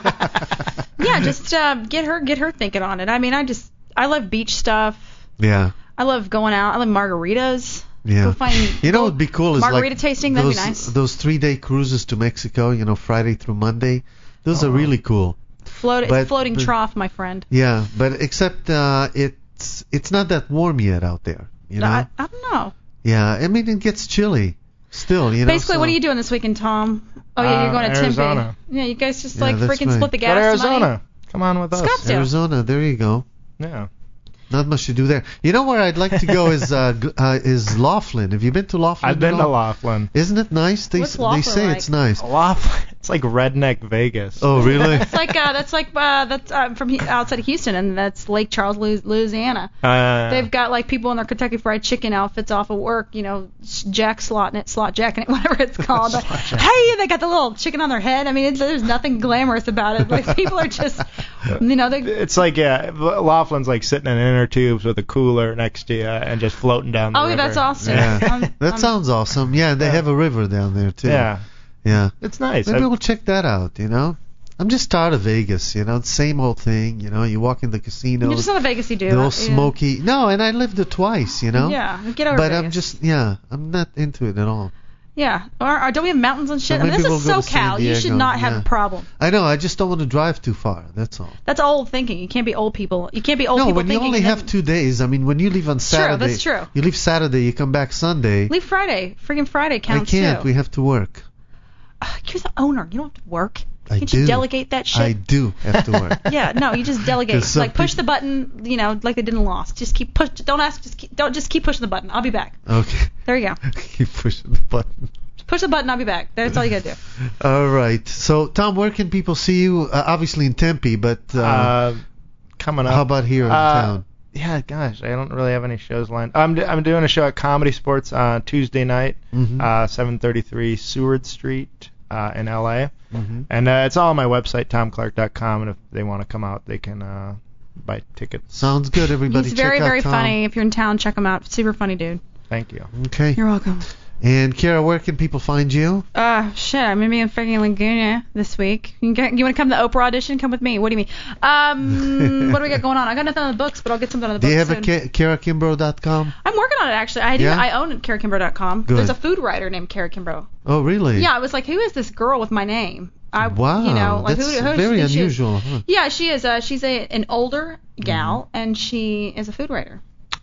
Yeah, just uh, get her get her thinking on it. I mean, I just I love beach stuff. yeah. I love going out. I love margaritas. Yeah. Go find. You know go what would be cool is margarita like tasting. That'd those, be nice. Those three-day cruises to Mexico, you know, Friday through Monday. Those are Oh. really cool. Float, but- it's floating but- trough, my friend. Yeah, but except uh, it's it's not that warm yet out there. You know. I, I don't know. Yeah, I mean it gets chilly still. You know. Basically, so- what are you doing this weekend, Tom? Oh yeah, Uh, you're going to Arizona. Tempe. Yeah, you guys just Yeah, like that's freaking right. split the Go gas to Arizona. money. Come on with us. Scottsdale. Arizona, there you go. Yeah. Not much to do there. You know where I'd like to go is uh, g- uh is Laughlin. Have you been to Laughlin? I've been at to all? Laughlin. Isn't it nice? They What's s- they Laughlin say like? it's nice. Laughlin. It's like redneck Vegas. Oh really? It's like uh, that's like uh, that's uh, from he- outside of Houston, and that's Lake Charles, Lu- Louisiana. Uh, They've got like people in their Kentucky Fried Chicken outfits off of work, you know, s- jack slotting it, slot jacking it, whatever it's called. But, hey, they got the little chicken on their head. I mean, it's, there's nothing glamorous about it. Like people are just, you know, they. It's like, yeah, Laughlin's like sitting in inner tubes with a cooler next to you and just floating down the Oh, river. that's awesome. Yeah. Um, That um, sounds awesome. Yeah, they Yeah. have a river down there too. Yeah, Yeah. it's nice. Maybe I- we'll check that out. You know. I'm just tired of Vegas. You know, the same old thing. You know, you walk in the casinos. You're just not a Vegasy dude. They're all Yeah. smoky. No, and I lived there twice. You know. Yeah, get over But Vegas. I'm just yeah, I'm not into it at all. Yeah. Or, or don't we have mountains and shit? So I mean, this maybe is we'll go to San SoCal. You should Diego, not have yeah. a problem. I know. I just don't want to drive too far. That's all. That's old thinking. You can't be old people. You can't be old no, people when you thinking. only and have then- two days. I mean, when you leave on Saturday, that's true. You leave Saturday, you come back Sunday. Leave Friday. Freaking Friday I counts can't. too. We have to work. Ugh, you're the owner. You don't have to work. I Can't do. you delegate that shit? I do have to work. Yeah, no, you just delegate. 'Cause some Like push peop- the button, you know, like they did in Lost. Just keep push. Don't ask. Just keep, don't just keep pushing the button. I'll be back. Okay. There you go. Keep pushing the button. Just push the button. I'll be back. That's all you gotta do. All right. So, Tom, where can people see you? Uh, obviously in Tempe, but uh, uh, coming up. how about here in Uh, town? Yeah, gosh, I don't really have any shows lined. I'm d- I'm doing a show at Comedy Sports uh, Tuesday night, Mhm. uh, seven thirty-three Seward Street uh, in L A. Mhm. And uh, it's all on my website, tom clark dot com, and if they want to come out, they can uh, buy tickets. Sounds good, everybody. He's very, Check out very Tom. funny. If you're in town, check him out. Super funny dude. Thank you. Okay. You're welcome. And Kara, where can people find you? Uh, shit, I'm gonna be in freaking Laguna this week. You, can, you want to come to the Oprah audition? Come with me. What do you mean? Um, what do we got going on? I got nothing on the books, but I'll get something on the Do books you have soon. a Ka- Kara Kimbrough dot com? I'm working on it actually. I do. Yeah? I own Kara Kimbrough dot com. Good. There's a food writer named Kara Kimbrough. Oh, really? Yeah, I was like, who is this girl with my name? I, Wow. You know, like that's who, who very she, she is. unusual. Huh? Yeah, she is. Uh, she's a an older gal, and she is a food writer.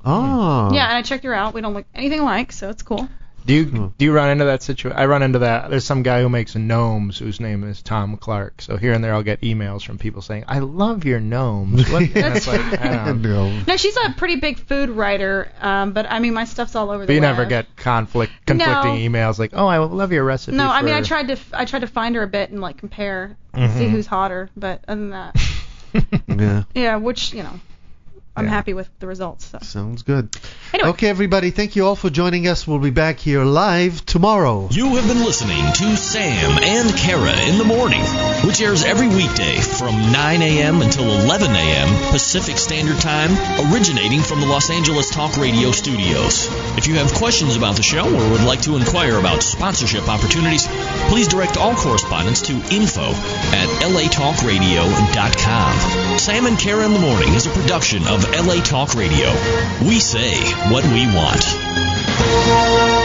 Oh. Yeah, and I checked her out. We don't look anything alike, so it's cool. Do you Hmm. do you run into that situation? I run into that. There's some guy who makes gnomes whose name is Tom Clark. So here and there I'll get emails from people saying, "I love your gnomes." What? And it's like, I don't know. No. No, she's a pretty big food writer, um, but I mean, my stuff's all over the But you web. never get conflict conflicting emails like, "Oh, I love your recipe." No, I mean, I for-" tried to f- I tried to find her a bit and like compare and see Mhm. who's hotter, but other than that, Yeah. yeah, which you know, I'm Yeah. happy with the results. So. Sounds good. Anyway. Okay, everybody. Thank you all for joining us. We'll be back here live tomorrow. You have been listening to Sam and Kara in the Morning, which airs every weekday from nine a.m. until eleven a.m. Pacific Standard Time, originating from the Los Angeles Talk Radio studios. If you have questions about the show or would like to inquire about sponsorship opportunities, please direct all correspondence to info at l a talk radio dot com. Sam and Kara in the Morning is a production of L A Talk Radio. We say what we want.